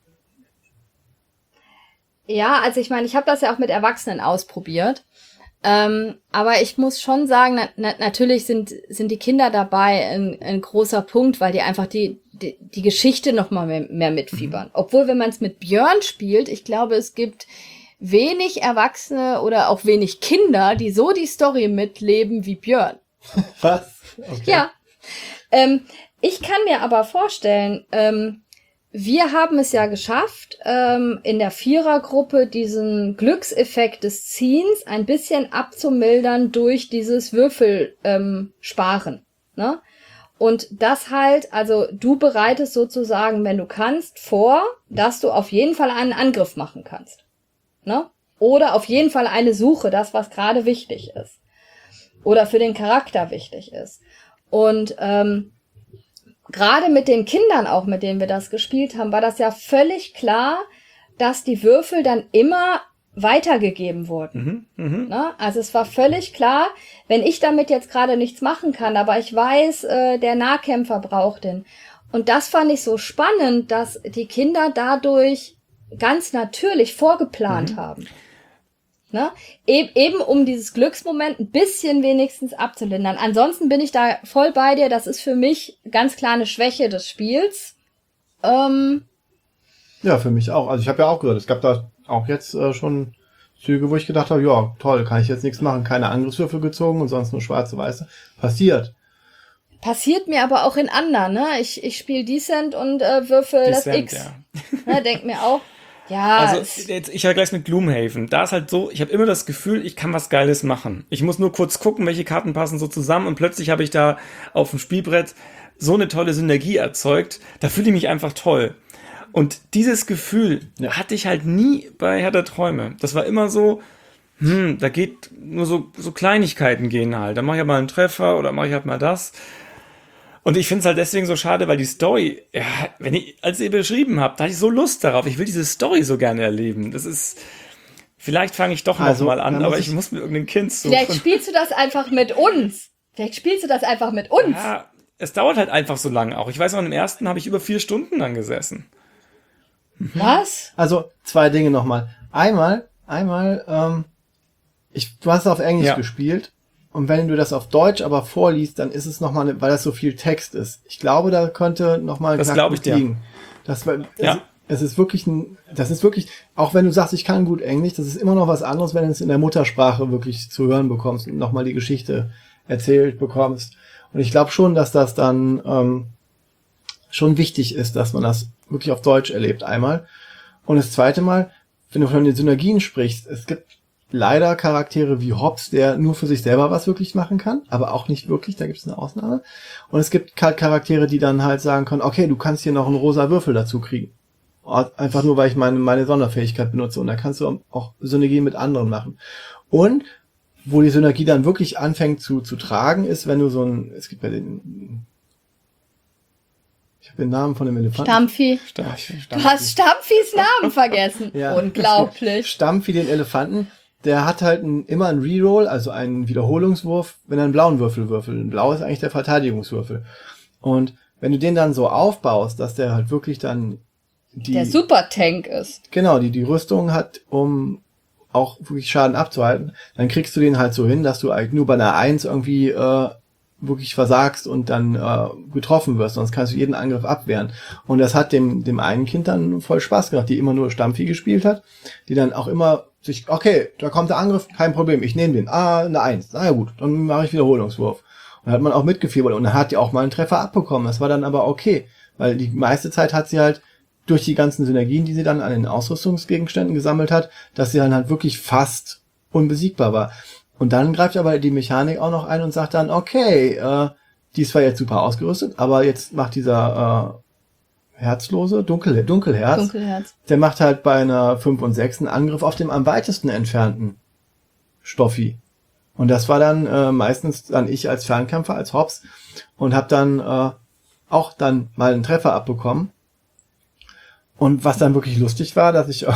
Ja, also ich meine, ich habe das ja auch mit Erwachsenen ausprobiert. Ähm, aber ich muss schon sagen, na, na, natürlich sind, sind die Kinder dabei ein, ein großer Punkt, weil die einfach die, die, die Geschichte noch mal mehr, mehr mitfiebern. Mhm. Obwohl, wenn man es mit Björn spielt, ich glaube, es gibt wenig Erwachsene oder auch wenig Kinder, die so die Story mitleben wie Björn. Was? Okay. Ja. Ähm, ich kann mir aber vorstellen, ähm, wir haben es ja geschafft, ähm, in der Vierergruppe diesen Glückseffekt des Ziehens ein bisschen abzumildern durch dieses Würfel ähm, sparen. Ne? Und das halt, also du bereitest sozusagen, wenn du kannst, vor, dass du auf jeden Fall einen Angriff machen kannst. Ne? Oder auf jeden Fall eine Suche, das, was gerade wichtig ist. Oder für den Charakter wichtig ist. Und ähm, gerade mit den Kindern auch, mit denen wir das gespielt haben, war das ja völlig klar, dass die Würfel dann immer weitergegeben wurden. Mhm, mhm. Ne? Also es war völlig klar, wenn ich damit jetzt gerade nichts machen kann, aber ich weiß, äh, der Nahkämpfer braucht den. Und das fand ich so spannend, dass die Kinder dadurch ganz natürlich vorgeplant Mhm. haben. Ne? E- eben um dieses Glücksmoment ein bisschen wenigstens abzulindern. Ansonsten bin ich da voll bei dir. Das ist für mich ganz klar eine Schwäche des Spiels. Ähm, Ja, für mich auch. Also ich habe ja auch gehört, es gab da auch jetzt äh, schon Züge, wo ich gedacht habe, ja, toll, kann ich jetzt nichts machen, keine Angriffswürfel gezogen und sonst nur schwarze, weiße. Passiert. passiert mir aber auch in anderen. Ne? Ich, ich spiele Decent und äh, würfel das Descent, X. ja. Ne? Denk mir auch, ja, Also es- jetzt, ich vergleiche mit Gloomhaven. Da ist halt so, ich habe immer das Gefühl, ich kann was Geiles machen. Ich muss nur kurz gucken, welche Karten passen so zusammen und plötzlich habe ich da auf dem Spielbrett so eine tolle Synergie erzeugt, da fühle ich mich einfach toll. Und dieses Gefühl Ja. hatte ich halt nie bei Herr der Träume. Das war immer so, hm, da geht nur so, so Kleinigkeiten gehen halt. Da mache ich halt mal einen Treffer oder mache ich halt mal das. Und ich finde es halt deswegen so schade, weil die Story, ja, wenn ich, als ihr beschrieben habt, da hatte ich so Lust darauf. Ich will diese Story so gerne erleben. Das ist, vielleicht fange ich doch noch Also, mal an, da muss aber ich, ich- muss mir irgendein Kind suchen. Vielleicht spielst du das einfach mit uns. Vielleicht spielst du das einfach mit uns. Ja, es dauert halt einfach so lange auch. Ich weiß noch, im ersten habe ich über vier Stunden dann gesessen. Was? Also, zwei Dinge nochmal. Einmal, einmal, ähm, ich, du hast es auf Englisch Ja. gespielt. Und wenn du das auf Deutsch aber vorliest, dann ist es nochmal, ne, weil das so viel Text ist. Ich glaube, da könnte nochmal ein Das glaub ich dir. liegen. Das, war- Ja. es, es ist wirklich ein, das ist wirklich, auch wenn du sagst, ich kann gut Englisch, das ist immer noch was anderes, wenn du es in der Muttersprache wirklich zu hören bekommst und nochmal die Geschichte erzählt bekommst. Und ich glaube schon, dass das dann ähm, schon wichtig ist, dass man das wirklich auf Deutsch erlebt einmal. Und das zweite Mal, wenn du von den Synergien sprichst, es gibt leider Charaktere wie Hobbs, der nur für sich selber was wirklich machen kann, aber auch nicht wirklich, da gibt es eine Ausnahme. Und es gibt halt Charaktere, die dann halt sagen können, okay, du kannst hier noch einen rosa Würfel dazu kriegen. Einfach nur, weil ich meine, meine Sonderfähigkeit benutze. Und da kannst du auch Synergien mit anderen machen. Und wo die Synergie dann wirklich anfängt zu, zu tragen, ist, wenn du so ein, es gibt ja den, ich habe den Namen von dem Elefanten. Stampfi. Stampfi. Du hast Stampfis Namen vergessen. Ja. Unglaublich. Stampfi, den Elefanten, der hat halt ein, immer einen Reroll, also einen Wiederholungswurf, wenn er einen blauen Würfel würfelt. Ein blau ist eigentlich der Verteidigungswürfel. Und wenn du den dann so aufbaust, dass der halt wirklich dann die, Der Supertank ist. genau, die, die Rüstung hat, um auch wirklich Schaden abzuhalten, dann kriegst du den halt so hin, dass du eigentlich nur bei einer Eins irgendwie äh, wirklich versagst und dann äh, getroffen wirst, sonst kannst du jeden Angriff abwehren. Und das hat dem dem einen Kind dann voll Spaß gemacht, die immer nur Stampfi gespielt hat, die dann auch immer sich, okay, da kommt der Angriff, kein Problem, ich nehme den. Ah, eine Eins. Na ja gut, dann mache ich Wiederholungswurf. Und dann hat man auch mitgefiebert und dann hat die auch mal einen Treffer abbekommen. Das war dann aber okay, weil die meiste Zeit hat sie halt durch die ganzen Synergien, die sie dann an den Ausrüstungsgegenständen gesammelt hat, dass sie dann halt wirklich fast unbesiegbar war. Und dann greift aber die Mechanik auch noch ein und sagt dann, okay, äh, die ist zwar jetzt super ausgerüstet, aber jetzt macht dieser äh, Herzlose, Dunkel, Dunkelherz, Dunkelherz. der macht halt bei einer fünf und sechs einen Angriff auf dem am weitesten entfernten Stoffi. Und das war dann äh, meistens dann ich als Fernkämpfer, als Hobbs und habe dann äh, auch dann mal einen Treffer abbekommen. Und was dann wirklich lustig war, dass ich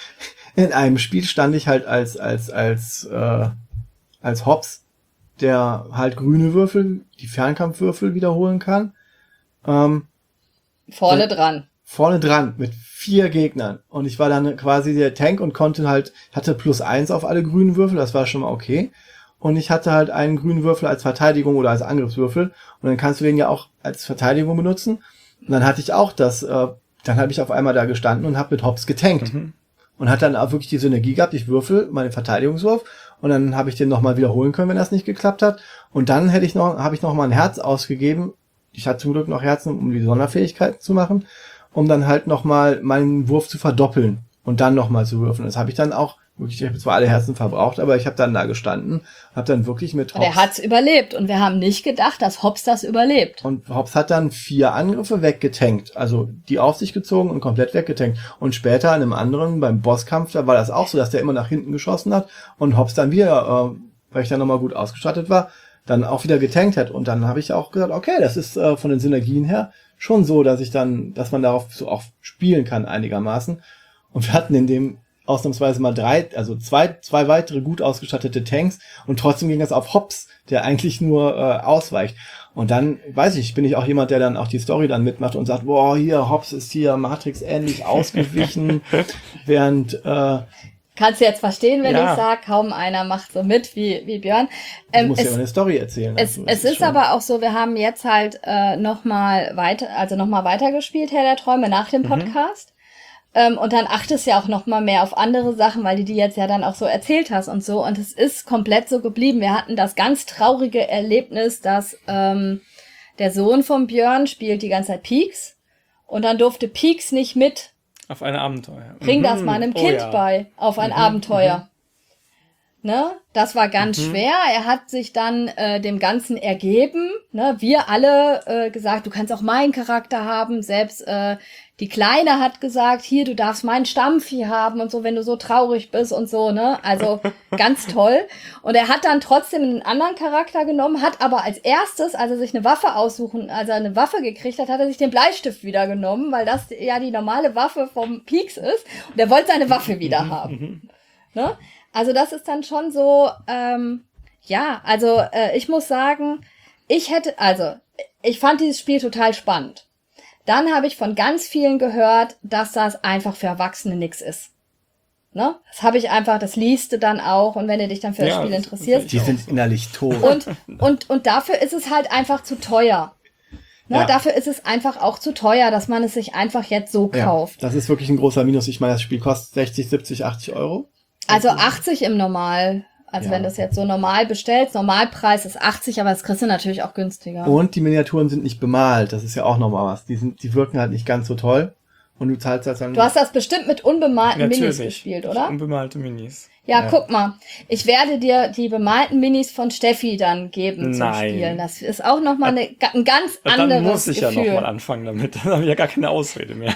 in einem Spiel stand ich halt als als als äh, als Hobbs, der halt grüne Würfel, die Fernkampfwürfel wiederholen kann. Ähm, Vorne So. dran. vorne dran mit vier Gegnern. Und ich war dann quasi der Tank und konnte halt, hatte plus eins auf alle grünen Würfel, das war schon mal okay. Und ich hatte halt einen grünen Würfel als Verteidigung oder als Angriffswürfel. Und dann kannst du den ja auch als Verteidigung benutzen. Und dann hatte ich auch das, äh, dann habe ich auf einmal da gestanden und habe mit Hobbs getankt. Mhm. Und hat dann auch wirklich die Synergie gehabt, ich würfel meinen Verteidigungswurf und dann habe ich den nochmal wiederholen können, wenn das nicht geklappt hat. Und dann hätte ich noch, habe ich noch mal ein Herz ausgegeben. Ich hatte zum Glück noch Herzen, um die Sonderfähigkeiten zu machen, um dann halt nochmal meinen Wurf zu verdoppeln und dann nochmal zu würfeln. Das habe ich dann auch wirklich, ich habe zwar alle Herzen verbraucht, aber ich habe dann da gestanden, habe dann wirklich mit Und er hat's überlebt. Und wir haben nicht gedacht, dass Hobbs das überlebt. Und Hobbs hat dann vier Angriffe weggetankt, also die auf sich gezogen und komplett weggetankt. Und später in einem anderen, beim Bosskampf, da war das auch so, dass der immer nach hinten geschossen hat und Hobbs dann wieder, äh, weil ich dann nochmal gut ausgestattet war, dann auch wieder getankt hat. Und dann habe ich auch gesagt, okay, das ist äh, von den Synergien her schon so, dass ich dann, dass man darauf so auch spielen kann einigermaßen. Und wir hatten in dem ausnahmsweise mal drei, also zwei, zwei weitere gut ausgestattete Tanks und trotzdem ging das auf Hobbs, der eigentlich nur äh, ausweicht. Und dann, weiß ich, bin ich auch jemand, der dann auch die Story dann mitmacht und sagt, boah, hier, Hobbs ist hier Matrix ähnlich ausgewichen, während, äh, Kannst du jetzt verstehen, wenn Ja. ich sage, kaum einer macht so mit wie, wie Björn. du Ähm, musst ja es, auch eine Story erzählen. es, Also, das es ist schon- aber auch so, wir haben jetzt halt äh, nochmal weiter, also nochmal weitergespielt, Herr der Träume, nach dem Podcast. Ähm, und dann achtest ja auch nochmal mehr auf andere Sachen, weil du die jetzt ja dann auch so erzählt hast und so. Und es ist komplett so geblieben. Wir hatten das ganz traurige Erlebnis, dass ähm, der Sohn von Björn spielt die ganze Zeit Peaks. Und dann durfte Peaks nicht mit. Auf ein Abenteuer. Bring das Mhm. mal einem Oh Kind ja. bei, auf ein Abenteuer. Ne, das war ganz mhm. schwer. Er hat sich dann äh, dem Ganzen ergeben. Ne, wir alle äh, gesagt, du kannst auch meinen Charakter haben. Selbst äh, die Kleine hat gesagt, hier, du darfst meinen Stammvieh haben und so, wenn du so traurig bist und so. Ne, also ganz toll. Und er hat dann trotzdem einen anderen Charakter genommen, hat aber als erstes, als er sich eine Waffe aussuchen, als er eine Waffe gekriegt hat, hat er sich den Bleistift wieder genommen, weil das ja die normale Waffe vom Pieks ist. Und er wollte seine Waffe wieder haben. Ne? Also das ist dann schon so, ähm, ja, also äh, ich muss sagen, ich hätte, also ich fand dieses Spiel total spannend. Dann habe ich von ganz vielen gehört, dass das einfach für Erwachsene nix ist. Ne? Das habe ich einfach, das liest du dann auch und wenn du dich dann für das ja, Spiel das interessierst. Die sind innerlich tot. Und, und, und dafür ist es halt einfach zu teuer. Ne? Ja. Dafür ist es einfach auch zu teuer, dass man es sich einfach jetzt so kauft. Ja, das ist wirklich ein großer Minus. Ich meine, das Spiel kostet sechzig, siebzig, achtzig Euro. Also achtzig im Normal. Also ja. wenn du es jetzt so normal bestellst, Normalpreis ist achtzig, aber das kriegst du natürlich auch günstiger. Und die Miniaturen sind nicht bemalt, das ist ja auch nochmal was. Die sind, die wirken halt nicht ganz so toll. Und du zahlst das dann... Du hast das bestimmt mit unbemalten natürlich. Minis gespielt, oder? Unbemalte Minis. Ja, ja, guck mal. Ich werde dir die bemalten Minis von Steffi dann geben zum Nein. Spielen. Das ist auch nochmal eine, ein ganz anderes Gefühl. Dann muss ich Gefühl. ja nochmal anfangen damit. Dann habe ich ja gar keine Ausrede mehr.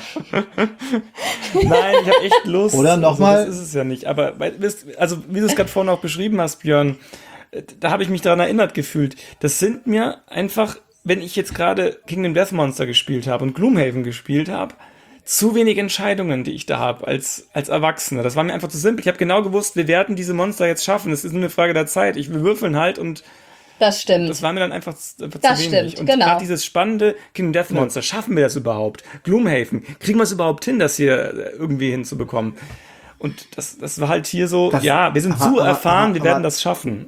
Nein, ich habe echt Lust. Oder nochmal? Also, das ist es ja nicht. Aber, also wie du es gerade vorhin auch beschrieben hast, Björn, da habe ich mich daran erinnert gefühlt. Das sind mir einfach, wenn ich jetzt gerade Kingdom Death Monster gespielt habe und Gloomhaven gespielt habe, zu wenig Entscheidungen, die ich da habe als als Erwachsener. Das war mir einfach zu simpel. Ich habe genau gewusst, wir werden diese Monster jetzt schaffen. Es ist nur eine Frage der Zeit. Ich will würfeln halt und das stimmt. Das war mir dann einfach, einfach das zu wenig. Stimmt, und genau. gerade dieses spannende Kingdom Death Monster, schaffen wir das überhaupt? Gloomhaven, kriegen wir es überhaupt hin, das hier irgendwie hinzubekommen? Und das das war halt hier so, das, ja, wir sind aber, zu aber, erfahren, aber, wir werden aber, das schaffen.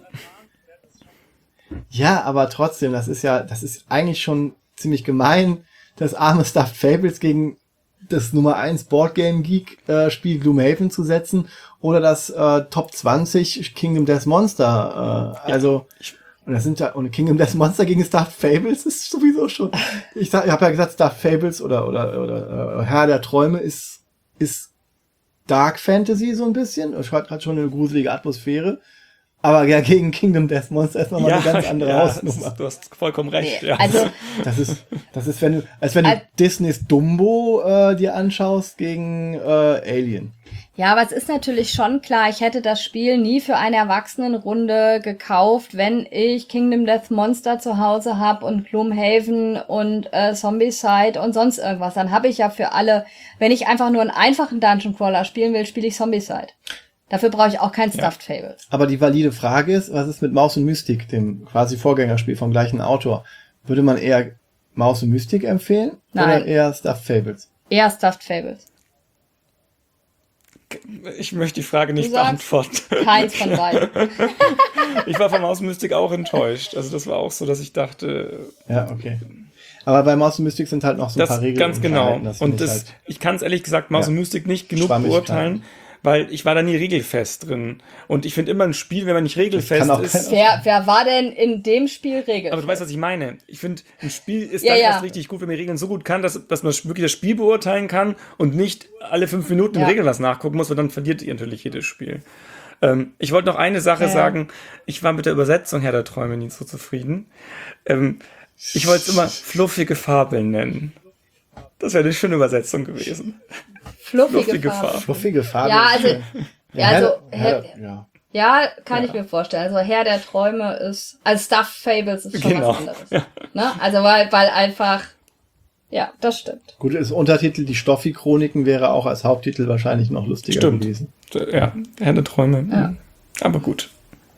Ja, aber trotzdem, das ist ja, das ist eigentlich schon ziemlich gemein, das arme Stuffed Fables gegen das Nummer eins Boardgame Geek äh, Spiel Gloomhaven zu setzen oder das äh, Top zwanzig Kingdom Death Monster. Äh, also ja, und das sind ja und Kingdom Death Monster gegen Stuffed Fables ist sowieso schon. Ich, sag, ich habe ja gesagt, Stuffed Fables oder oder oder äh, Herr der Träume ist ist Dark Fantasy so ein bisschen. Es hat, hat schon eine gruselige Atmosphäre. Aber ja, gegen Kingdom Death Monster ist nochmal ja, eine ganz andere ja, Hausnummer. Du hast vollkommen recht. Nee, ja. Also das ist, das ist, wenn du, als wenn du Al- Disneys Dumbo äh, dir anschaust gegen äh, Alien. Ja, aber es ist natürlich schon klar, ich hätte das Spiel nie für eine Erwachsenenrunde gekauft, wenn ich Kingdom Death Monster zu Hause habe und Gloomhaven und äh, Zombicide und sonst irgendwas. Dann habe ich ja für alle, wenn ich einfach nur einen einfachen Dungeon Crawler spielen will, spiele ich Zombicide. Dafür brauche ich auch kein Stuffed ja. Fables. Aber die valide Frage ist, was ist mit Maus und Mystik, dem quasi Vorgängerspiel vom gleichen Autor? Würde man eher Maus und Mystik empfehlen? Nein. Oder eher Stuffed Fables? Eher Stuffed Fables. Ich möchte die Frage nicht beantworten. Keins von beiden. Ich war von Maus und Mystik auch enttäuscht. Also das war auch so, dass ich dachte... Ja, okay. Aber bei Maus und Mystik sind halt noch so ein das paar Regeln. Ganz genau. Das und das, halt ich kann es ehrlich gesagt Maus ja. und Mystik nicht genug beurteilen. Weil ich war da nie regelfest drin. Und ich finde immer ein Spiel, wenn man nicht regelfest ist... Wer, wer war denn in dem Spiel regelfest? Aber du weißt, was ich meine. Ich finde, ein Spiel ist ja, dann ja. erst richtig gut, wenn man Regeln so gut kann, dass, dass man wirklich das Spiel beurteilen kann und nicht alle fünf Minuten ja. in Regeln was nachgucken muss, weil dann verliert ihr natürlich jedes Spiel. Ähm, ich wollte noch eine Sache ja. sagen. Ich war mit der Übersetzung Herr der Träume nie so zufrieden. Ähm, ich wollte es immer fluffige Fabeln nennen. Das wäre eine schöne Übersetzung gewesen. Fluffige, Fluffige Farbe. Farbe. Fluffige Farbe. Ja, also, ja, ja, also Herr, Herr, ja. ja, kann ja. ich mir vorstellen. Also Herr der Träume ist, also Stuffed Fables ist schon genau. was anderes. Ja. Ne? Also weil, weil einfach, ja, das stimmt. Gut, das Untertitel Die Stoffi-Chroniken wäre auch als Haupttitel wahrscheinlich noch lustiger stimmt. gewesen. Ja, Herr der Träume. Ja. Aber gut.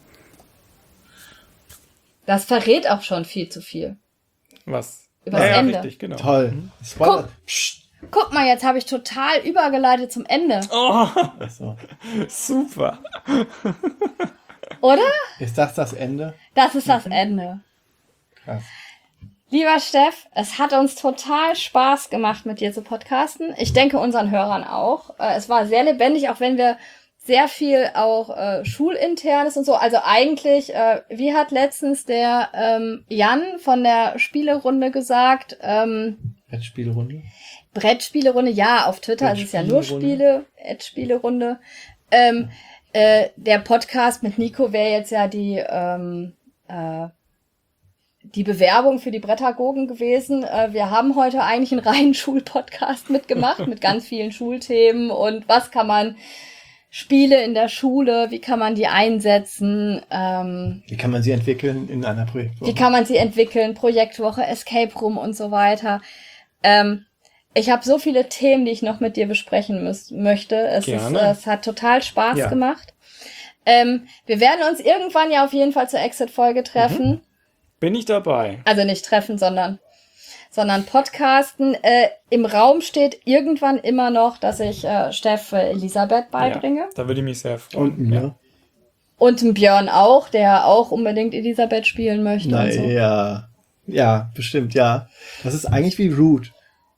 Das verrät auch schon viel zu viel. Was? Übers ja, ja, Ende. Richtig, genau. Toll. Guck, guck mal, jetzt habe ich total übergeleitet zum Ende. Oh, so. Super. Oder? Ist das das Ende? Das ist das Ende. Krass. Lieber Steff, es hat uns total Spaß gemacht, mit dir zu podcasten. Ich denke, unseren Hörern auch. Es war sehr lebendig, auch wenn wir sehr viel auch äh, Schulinternes und so. Also eigentlich, äh, wie hat letztens der ähm, Jan von der Spielerunde gesagt? Ähm, Brettspielerunde? Brettspielerunde, ja, auf Twitter ist es ja nur Spiele, Spielerunde. Ähm, Äh, der Podcast mit Nico wäre jetzt ja die, ähm, äh, die Bewerbung für die Brettagogen gewesen. Äh, wir haben heute eigentlich einen reinen Schulpodcast mitgemacht, mit ganz vielen Schulthemen und was kann man Spiele in der Schule, wie kann man die einsetzen, ähm, Wie kann man sie entwickeln in einer Projektwoche? wie kann man sie entwickeln, Projektwoche, Escape Room und so weiter. Ähm, ich habe so viele Themen, die ich noch mit dir besprechen müß, möchte. Es, ist, Gerne. äh, es hat total Spaß Ja. gemacht. Ähm, wir werden uns irgendwann ja auf jeden Fall zur Exit-Folge treffen. Bin ich dabei. Also nicht treffen, sondern sondern podcasten. Äh, im Raum steht irgendwann immer noch, dass ich äh, Steff äh, Elisabeth beibringe. Ja, da würde ich mich sehr freuen. Und mir? Und dem Björn auch, der auch unbedingt Elisabeth spielen möchte und so. Naja, ja, bestimmt, ja. Das ist eigentlich wie Root.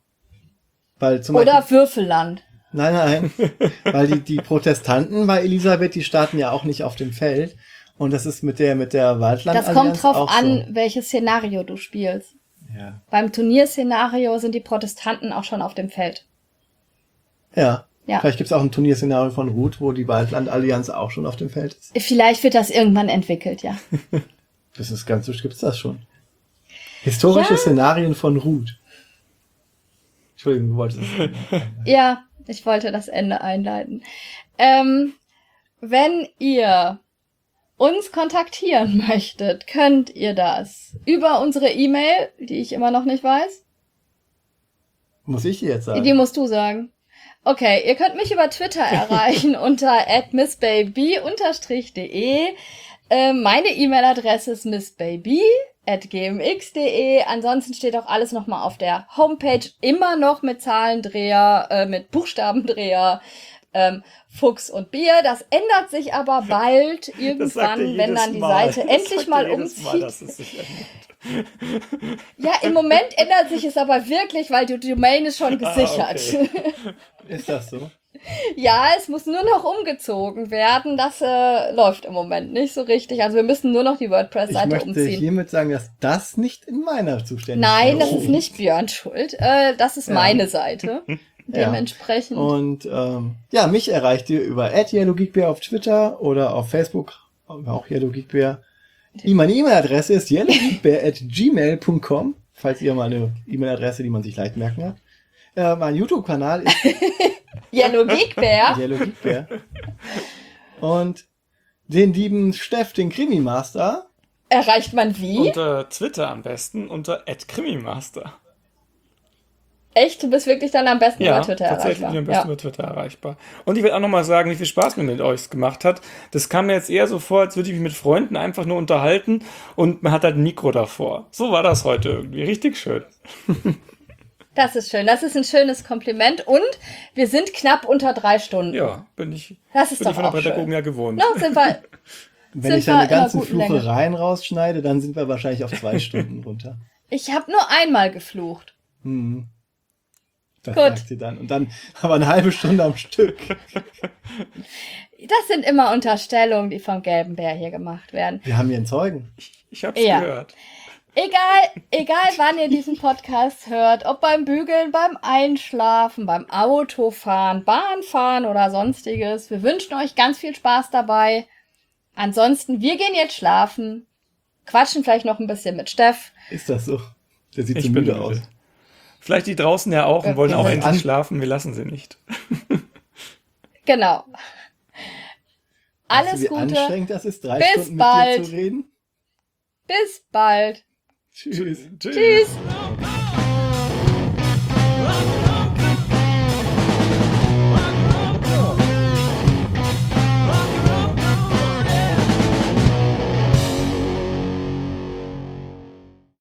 Weil zum Oder Beispiel, Würfelland. nein, nein, weil die, die Protestanten bei Elisabeth, die starten ja auch nicht auf dem Feld. Und das ist mit der, mit der Waldland-Allianz Das kommt drauf auch an, so. welches Szenario du spielst. Ja. Beim Turnierszenario sind die Protestanten auch schon auf dem Feld. Ja. Ja. Vielleicht gibt es auch ein Turnierszenario von Root, wo die Waldland-Allianz auch schon auf dem Feld ist. Vielleicht wird das irgendwann entwickelt, ja. Das ist ganz so, gibt's das schon. Historische Ja. Szenarien von Root. Entschuldigung, du wolltest es. Ja, ich wollte das Ende einleiten. Ähm, wenn ihr uns kontaktieren möchtet, könnt ihr das über unsere E-Mail, die ich immer noch nicht weiß. Muss ich dir jetzt sagen? Die musst du sagen. Okay, ihr könnt mich über Twitter erreichen unter at missbaby unterstrich de. Äh, meine E-Mail-Adresse ist missbaby at gmx.de. Ansonsten steht auch alles nochmal auf der Homepage, immer noch mit Zahlendreher, äh, mit Buchstabendreher, ähm, Fuchs und Bier. Das ändert sich aber bald Das sagt irgendwann, er wenn jedes dann die Mal. Seite Das endlich sagt mal er jedes umzieht. Mal, dass es sich ändert. Ja, im Moment ändert sich es aber wirklich, weil die Domain ist schon gesichert. Ah, okay. Ist das so? Ja, es muss nur noch umgezogen werden. Das äh, läuft im Moment nicht so richtig. Also wir müssen nur noch die Ich WordPress-Seite möchte umziehen. hiermit sagen, dass das nicht in meiner Zuständigkeit Nein, das liegt. ist nicht Björns Schuld. Äh, das ist Ja. meine Seite. Ja. Dementsprechend. Und ähm, ja, mich erreicht ihr über at yellowgeekbear auf Twitter oder auf Facebook, auch yellowgeekbear. Meine E-Mail-Adresse ist yellowgeekbear at gmail punkt com, falls ihr mal eine E-Mail-Adresse, die man sich leicht merken hat. Äh, mein YouTube-Kanal ist Yellow Geek Bear. yellowgeekbear. Und den lieben Steff, den Krimi-Master, Erreicht man wie? Unter Twitter am besten, unter at krimimaster. Echt? Du bist wirklich dann am besten Ja, über Twitter tatsächlich bin ich am erreichbar. besten Ja. über Twitter erreichbar. Und ich will auch nochmal sagen, wie viel Spaß mir mit euch gemacht hat. Das kam mir jetzt eher so vor, als würde ich mich mit Freunden einfach nur unterhalten und man hat halt ein Mikro davor. So war das heute irgendwie. Richtig schön. Das ist schön. Das ist ein schönes Kompliment. Und wir sind knapp unter drei Stunden. Ja, bin ich, Das ist bin doch ich von der auch schön. Pädagogen ja gewohnt. No, sind wir, wenn Sind ich wir deine in einer ganzen guten Länge. Fluchereien rausschneide, dann sind wir wahrscheinlich auf zwei Stunden runter. ich habe nur einmal geflucht. Hm. Das Gut. sagt sie dann. Und dann aber eine halbe Stunde am Stück. Das sind immer Unterstellungen, die vom gelben Bär hier gemacht werden. Wir haben hier einen Zeugen. Ich hab's Ja. gehört. Egal, egal wann ihr diesen Podcast hört, ob beim Bügeln, beim Einschlafen, beim Autofahren, Bahnfahren oder sonstiges. Wir wünschen euch ganz viel Spaß dabei. Ansonsten, wir gehen jetzt schlafen, quatschen vielleicht noch ein bisschen mit Steff. Ist das so? Der sieht Ich so bin müde müde. aus. Vielleicht die draußen ja auch und wollen Okay. auch An- endlich schlafen. Wir lassen sie nicht. Genau. Weißt Alles du, wie Gute. anstrengend das ist, drei Bis Stunden mit bald. dir zu reden? Bis bald. Tschüss. Tschüss.